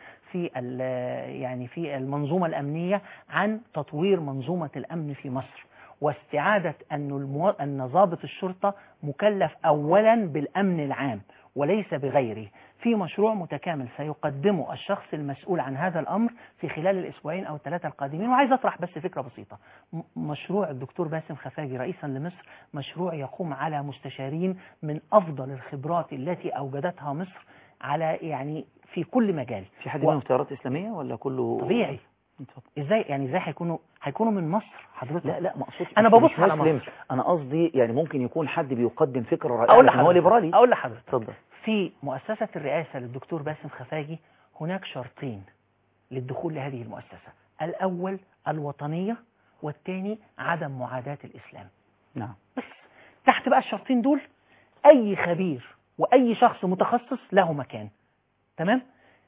في المنظومة الأمنية عن تطوير منظومة الأمن في مصر، واستعادة أن ضابط الشرطة مكلف أولا بالأمن العام وليس بغيره، في مشروع متكامل سيقدمه الشخص المسؤول عن هذا الأمر في خلال الأسبوعين أو الثلاثة القادمين. وعايز أطرح بس فكرة بسيطة. مشروع الدكتور باسم خفاجي رئيسا لمصر مشروع يقوم على مستشارين من أفضل الخبرات التي أوجدتها مصر على يعني في كل مجال. في حد منهم اختيارات إسلامية ولا كله طبيعي؟ ازاي يعني ازاي هيكونوا من مصر حضرتك؟ لا ما اقصدش. انا ببص على مصر. انا قصدي يعني ممكن يكون حد بيقدم فكره رائعه هو ليبرالي. اقول لحضرتك اتفضل. في مؤسسه الرئاسه للدكتور باسم خفاجي هناك شرطين للدخول لهذه المؤسسه. الاول الوطنيه، والثاني عدم معاداه الاسلام. نعم. بس تحت بقى الشرطين دول اي خبير واي شخص متخصص له مكان. تمام.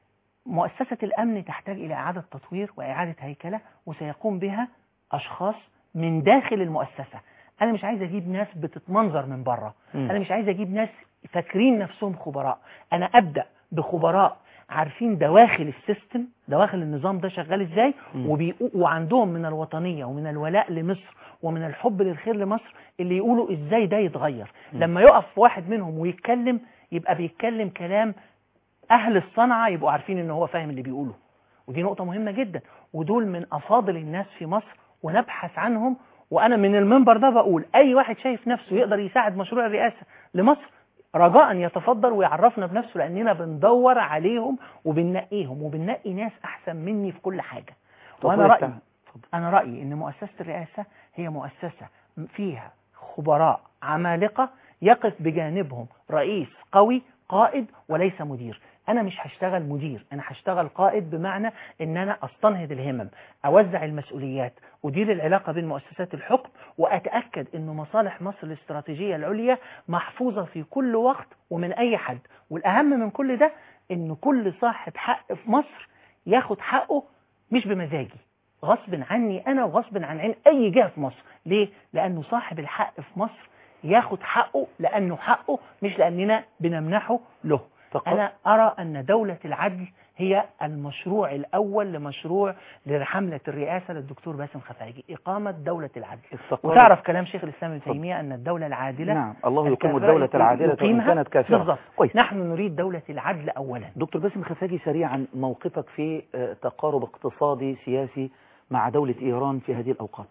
مؤسسة الأمن تحتاج إلى إعادة تطوير وإعادة هيكلة، وسيقوم بها أشخاص من داخل المؤسسة. أنا مش عايز أجيب ناس بتتمنظر من بره. أنا مش عايز أجيب ناس فاكرين نفسهم خبراء. أنا أبدأ بخبراء عارفين دواخل السيستم، دواخل النظام ده شغال إزاي، وعندهم من الوطنية ومن الولاء لمصر ومن الحب للخير لمصر اللي يقولوا إزاي ده يتغير. لما يقف واحد منهم ويتكلم يبقى بيتكلم كلام أهل الصنعة يبقوا عارفين إن هو فاهم اللي بيقوله. ودي نقطة مهمة جدا. ودول من أفاضل الناس في مصر ونبحث عنهم. وأنا من المنبر ده بقول أي واحد شايف نفسه يقدر يساعد مشروع الرئاسة لمصر رجاء يتفضل ويعرفنا بنفسه، لأننا بندور عليهم وبننقيهم وبننقي ناس أحسن مني في كل حاجة. وأنا رأيي إن مؤسسة الرئاسة هي مؤسسة فيها خبراء عمالقة يقف بجانبهم رئيس قوي قائد وليس مدير. أنا مش هشتغل مدير، أنا هشتغل قائد، بمعنى إن أنا أستنهض الهمم، أوزع المسؤوليات، أدير العلاقة بين مؤسسات الحكم، وأتأكد إن مصالح مصر الاستراتيجية العليا محفوظة في كل وقت ومن أي حد. والأهم من كل ده إن كل صاحب حق في مصر ياخد حقه مش بمزاجي، غصب عني أنا وغصب عن أي جهة في مصر. ليه؟ لأنه صاحب الحق في مصر ياخد حقه لأنه حقه، مش لأننا بنمنحه له. أنا أرى أن دولة العدل هي المشروع الأول لحملة الرئاسة للدكتور باسم خفاجي، إقامة دولة العدل. وتعرف كلام شيخ الإسلام ابن تيمية أن الدولة العادلة، نعم، الله يقيم الدولة العادلة وإن كانت كافرة. بالضبط. نحن نريد دولة العدل أولا. دكتور باسم خفاجي، سريعا موقفك في تقارب اقتصادي سياسي مع دولة إيران في هذه الأوقات؟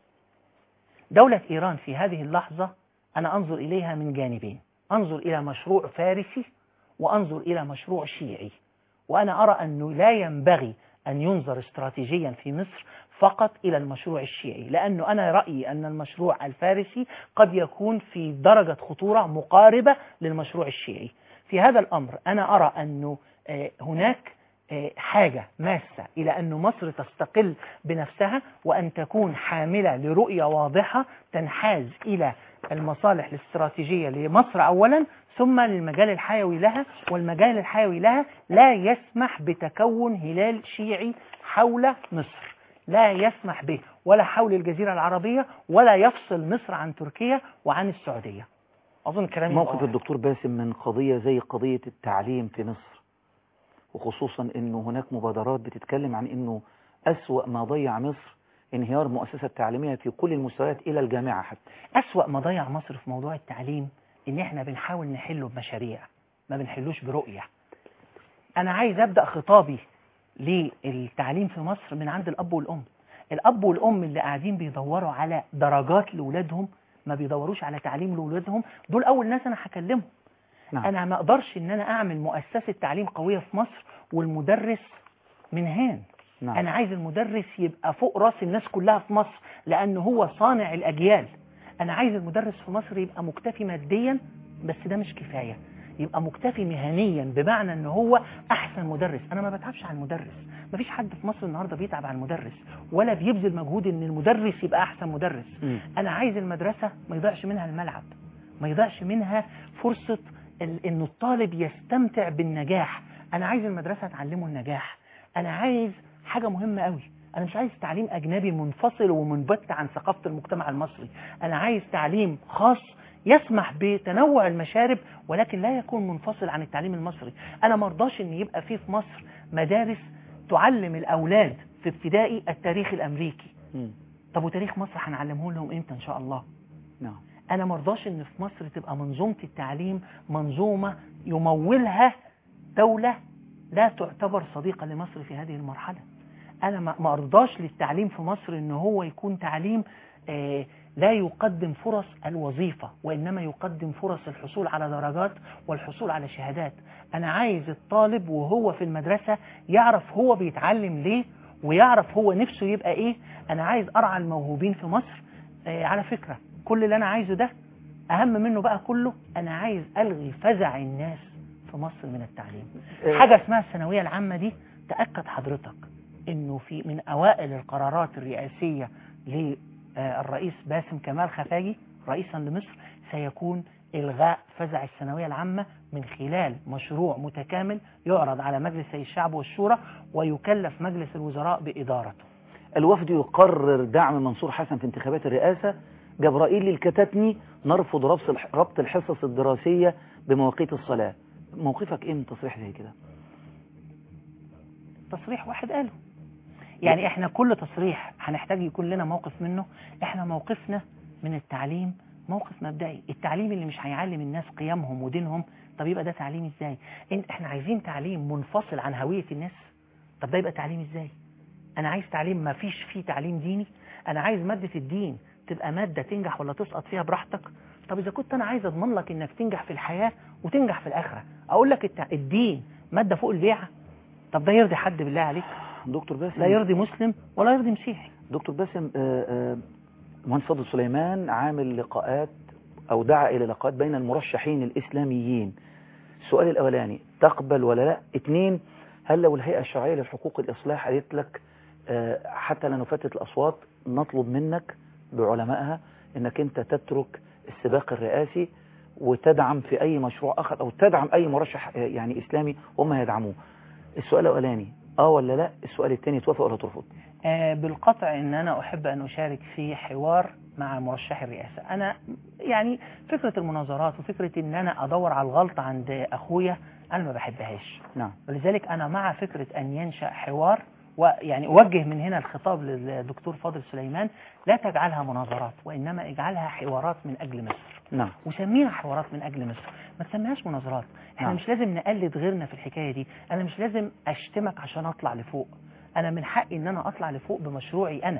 دولة إيران في هذه اللحظة أنا أنظر إليها من جانبين. أنظر إلى مشروع فارسي وأنظر إلى مشروع شيعي. وأنا أرى أنه لا ينبغي أن ينظر استراتيجيا في مصر فقط إلى المشروع الشيعي، لأنه أنا رأيي أن المشروع الفارسي قد يكون في درجة خطورة مقاربة للمشروع الشيعي. في هذا الأمر أنا أرى أنه هناك حاجة ماسة إلى أن مصر تستقل بنفسها وأن تكون حاملة لرؤية واضحة تنحاز إلى المصالح الاستراتيجية لمصر أولا ثم للمجال الحيوي لها، والمجال الحيوي لها لا يسمح بتكون هلال شيعي حول مصر، لا يسمح به، ولا حول الجزيرة العربية، ولا يفصل مصر عن تركيا وعن السعودية. أظن كلامي موقف الدكتور باسم من قضية زي قضية التعليم في مصر، وخصوصا أنه هناك مبادرات بتتكلم عن أنه أسوأ ما ضيع مصر انهيار مؤسسة تعليمية في كل المستويات إلى الجامعة حتى. أسوأ ما ضيع مصر في موضوع التعليم إن إحنا بنحاول نحله بمشاريع، ما بنحلوش برؤية. أنا عايز أبدأ خطابي للتعليم في مصر من عند الأب والأم. الأب والأم اللي قاعدين بيدوروا على درجات لأولادهم، ما بيدوروش على تعليم لأولادهم، دول أول ناس أنا هكلمهم. نعم. أنا ما أقدرش إن أنا أعمل مؤسسة تعليم قوية في مصر والمدرس من هان. نعم. أنا عايز المدرس يبقى فوق راس الناس كلها في مصر لأنه هو صانع الأجيال. أنا عايز المدرس في مصر يبقى مكتفي ماديا، بس ده مش كفاية، يبقى مكتفي مهنيا بمعنى أنه هو أحسن مدرس. أنا ما بتعبش على المدرس، ما فيش حد في مصر النهاردة بيتعب على المدرس ولا بيبذل مجهود أن المدرس يبقى أحسن مدرس. أنا عايز المدرسة ما يضيعش منها الملعب، ما يضيعش منها فرصة أن الطالب يستمتع بالنجاح. أنا عايز المدرسة تعلمه النجاح. أنا عايز حاجة مهمة قوي، أنا مش عايز تعليم أجنبي منفصل ومنبت عن ثقافة المجتمع المصري. أنا عايز تعليم خاص يسمح بتنوع المشارب ولكن لا يكون منفصل عن التعليم المصري. أنا مرضاش أن يبقى في مصر مدارس تعلم الأولاد في ابتدائي التاريخ الأمريكي. طب وتاريخ مصر هنعلمه لهم إمتى إن شاء الله؟ نعم. أنا مرضاش أن في مصر تبقى منظومة التعليم منظومة يمولها دولة لا تعتبر صديقة لمصر في هذه المرحلة. أنا ما أرضاش للتعليم في مصر أنه هو يكون تعليم لا يقدم فرص الوظيفة وإنما يقدم فرص الحصول على درجات والحصول على شهادات. أنا عايز الطالب وهو في المدرسة يعرف هو بيتعلم ليه ويعرف هو نفسه يبقى إيه. أنا عايز أرعى الموهوبين في مصر. على فكرة كل اللي أنا عايزه ده أهم منه بقى كله، أنا عايز ألغي فزع الناس في مصر من التعليم. حاجة اسمها الثانوية العامة دي، تأكد حضرتك إنه من أوائل القرارات الرئاسية للرئيس باسم كمال خفاجي رئيسا لمصر سيكون إلغاء فزع الثانوية العامة من خلال مشروع متكامل يعرض على مجلس الشعب والشورى ويكلف مجلس الوزراء بإدارته. الوفد يقرر دعم منصور حسن في انتخابات الرئاسة. جبرائيل الكتاتني نرفض ربط الحصص الدراسية بمواقيت الصلاة. موقفك ايه من تصريح زي كده؟ تصريح واحد قاله، يعني احنا كل تصريح هنحتاج يكون لنا موقف منه. احنا موقفنا من التعليم موقف مبدئي. التعليم اللي مش هيعلم الناس قيمهم ودينهم، طب يبقى ده تعليم ازاي؟ احنا عايزين تعليم منفصل عن هوية الناس، طب ده يبقى تعليم ازاي؟ انا عايز تعليم ما فيش فيه تعليم ديني. انا عايز مادة الدين تبقى مادة تنجح ولا تسقط فيها براحتك. طب اذا كنت انا عايز اضمن لك انك تنجح في الحياة وتنجح في الاخرة، اقول لك الدين مادة فوق البيعة، طب ده يرضي حد بالله عليك؟ دكتور باسم لا يرضي مسلم ولا يرضي مسيحي. دكتور باسم، مهندس فضل سليمان عامل لقاءات او دعا الى لقاءات بين المرشحين الاسلاميين. السؤال الاولاني، تقبل ولا لا؟ 2، هل لو الهيئة الشرعية للحقوق الإصلاح قالت لك حتى لا نفتت الأصوات نطلب منك بعلمائها انك انت تترك السباق الرئاسي وتدعم في اي مشروع اخر او تدعم اي مرشح يعني اسلامي هم يدعموه؟ السؤال الاولاني ولا لا؟ السؤال الثاني، توافق ولا ترفض؟ بالقطع ان انا احب ان اشارك في حوار مع مرشح الرئاسة. انا يعني فكرة المناظرات وفكرة ان انا ادور على الغلط عند اخويا انا ما بحبهاش. نعم. ولذلك انا مع فكرة ان ينشأ حوار، ويعني اوجه من هنا الخطاب للدكتور فاضل سليمان، لا تجعلها مناظرات وانما اجعلها حوارات من اجل مصر. نعم. وسميها حوارات من اجل مصر، ما تسميهاش مناظرات. احنا مش لازم نقلد غيرنا في الحكاية دي. انا مش لازم اشتمك عشان اطلع لفوق. انا من حقي ان انا اطلع لفوق بمشروعي انا،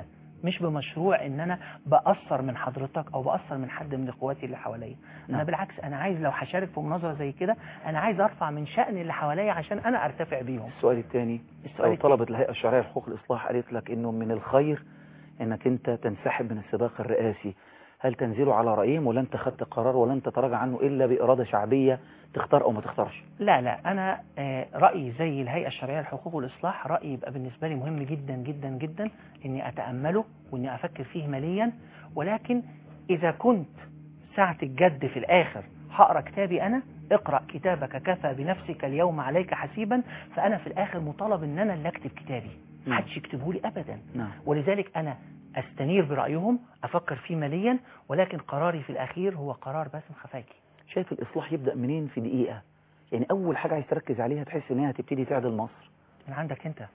مش بمشروع ان انا بأثر من حضرتك او بأثر من حد من اخواتي اللي حواليا. انا بالعكس انا عايز لو هشارك في مناظرة زي كده انا عايز ارفع من شأن اللي حواليا عشان انا ارتفع بيهم. السؤال الثاني، لو طلبت الهيئة الشرعية لحقوق الإصلاح قالت لك انه من الخير انك انت تنسحب من السباق الرئاسي، هل تنزلوا على رأيهم ولا انت خدت قرار ولا انت تراجع عنه الا بإرادة شعبية تختار او ما تختارش؟ لا انا رأيي زي الهيئة الشرعية للحقوق والإصلاح، رأيي يبقى بالنسبة لي مهم جدا جدا جدا اني اتأمله واني افكر فيه ماليا، ولكن اذا كنت ساعة الجد في الاخر هقرأ كتابي انا، اقرأ كتابك كفى بنفسك اليوم عليك حسيبا، فانا في الاخر مطالب ان انا اللي اكتب كتابي، محدش يكتبه لي ابدا. ولذلك انا استنير برأيهم، افكر فيه ماليا، ولكن قراري في الاخير هو قرار باسم خفاجي. شايف الإصلاح يبدأ منين في دقيقة؟ يعني أول حاجة عايز تركز عليها تحس إن هي هتبتدي تعدل مصر من عندك أنت،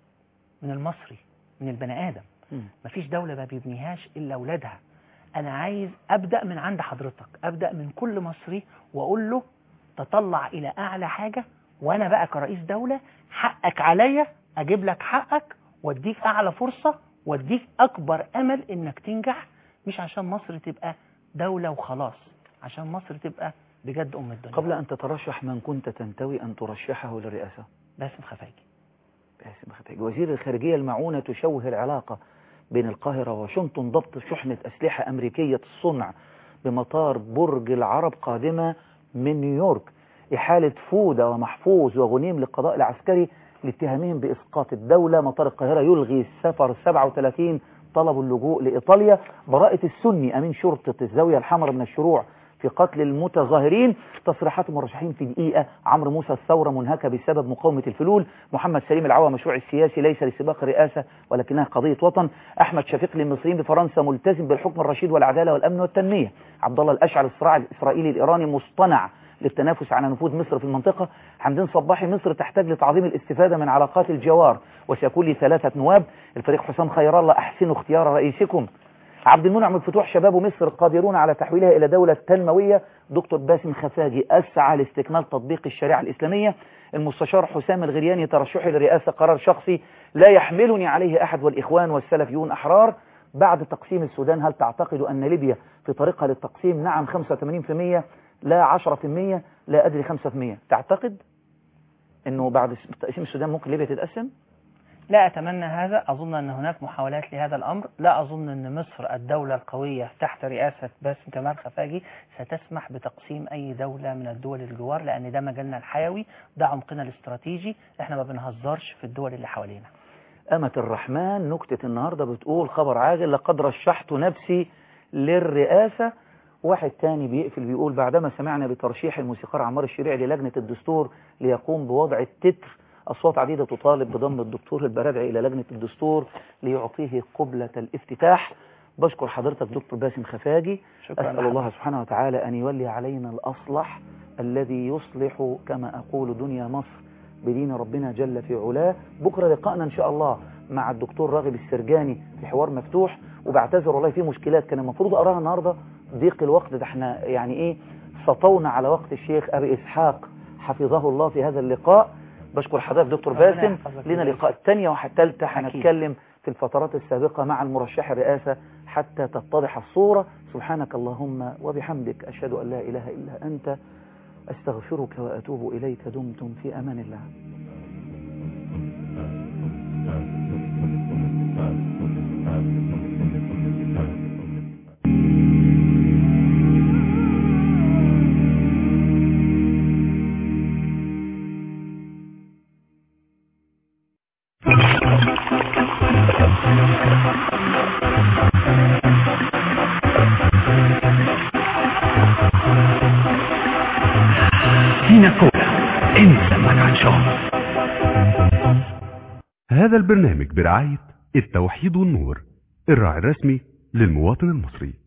من المصري، من البني آدم. مفيش دولة ما بيبنيهاش إلا أولادها. أنا عايز أبدأ من عند حضرتك، أبدأ من كل مصري وأقول له تطلع إلى أعلى حاجة، وأنا بقى كرئيس دولة حقك عليا أجيب لك حقك وأديك أعلى فرصة وأديك أكبر أمل إنك تنجح، مش عشان مصر تبقى دولة وخلاص، عشان مصر تبقى بجد أم الدنيا. قبل أن تترشح من كنت تنتوي أن ترشحه للرئاسة؟ باسم خفاجي. باسم خفاجي. وزير الخارجية المعونة تشوه العلاقة بين القاهرة وواشنطن، ضبط شحنة أسلحة أمريكية الصنع بمطار برج العرب قادمة من نيويورك، إحالة فودة ومحفوظ وغنيم للقضاء العسكري لاتهامهم بإسقاط الدولة، مطار القاهرة يلغي السفر 37 طلبوا اللجوء لإيطاليا، براءة السني أمين شرطة الزاوية الحمراء من الشروع في قتل المتظاهرين، تصريحات المرشحين في دقيقة، عمرو موسى الثورة منهكة بسبب مقاومة الفلول، محمد سليم العوا مشروع السياسي ليس لسباق الرئاسة ولكنها قضية وطن، أحمد شفيق للمصريين بفرنسا ملتزم بالحكم الرشيد والعدالة والأمن والتنمية، عبد الله الأشعل الصراع الإسرائيلي الإيراني مصطنع للتنافس على نفوذ مصر في المنطقة، حمدين صباحي مصر تحتاج لتعظيم الاستفادة من علاقات الجوار وسيكون لي 3 نواب، الفريق حسام خير الله أحسنوا اختيار رئيسكم، عبد المنعم الفتوح شباب مصر قادرون على تحويلها إلى دولة تنموية، دكتور باسم خفاجي أسعى لاستكمال تطبيق الشريعة الإسلامية، المستشار حسام الغرياني ترشحي للرئاسة قرار شخصي لا يحملني عليه أحد والإخوان والسلفيون أحرار، بعد تقسيم السودان هل تعتقد أن ليبيا في طريقها للتقسيم؟ نعم 85%، لا 10%، لا أدري 5%. تعتقد أنه بعد تقسيم السودان ممكن ليبيا تتقسم؟ لا أتمنى هذا، أظن أن هناك محاولات لهذا الأمر، لا أظن أن مصر الدولة القوية تحت رئاسة باسم كمال خفاجي ستسمح بتقسيم أي دولة من الدول الجوار، لأن ده مجالنا الحيوي، ده عمقنا الاستراتيجي، احنا ما بنهزرش في الدول اللي حوالينا. أمة الرحمن نكتة النهاردة بتقول خبر عاجل، لقد رشحت نفسي للرئاسة. واحد تاني بيقفل بيقول بعدما سمعنا بترشيح الموسيقار عمار الشريعي للجنة الدستور ليقوم بوضع التتر، أصوات عديدة تطالب بضم الدكتور البرادعي إلى لجنة الدستور ليعطيه قبلة الافتتاح. بشكر حضرتك دكتور باسم خفاجي، أسأل الله سبحانه وتعالى أن يولي علينا الأصلح الذي يصلح كما أقول دنيا مصر بدين ربنا جل في علاه. بكرة لقاءنا إن شاء الله مع الدكتور راغب السرجاني في حوار مفتوح، وبعتذر والله في مشكلات كان المفروض أقراها النهاردة، ضيق الوقت ده احنا يعني إيه سطونا على وقت الشيخ أبي إسحاق حفظه الله في هذا اللقاء. بشكر حضرتك دكتور باسم، لنا لقاء الثانية والثالثة هنتكلم في الفترات السابقة مع المرشح الرئاسة حتى تتضح الصورة. سبحانك اللهم وبحمدك أشهد أن لا إله إلا أنت أستغفرك وأتوب إليك. دمتم في أمان الله. هذا البرنامج برعاية التوحيد والنور، الراعي الرسمي للمواطن المصري.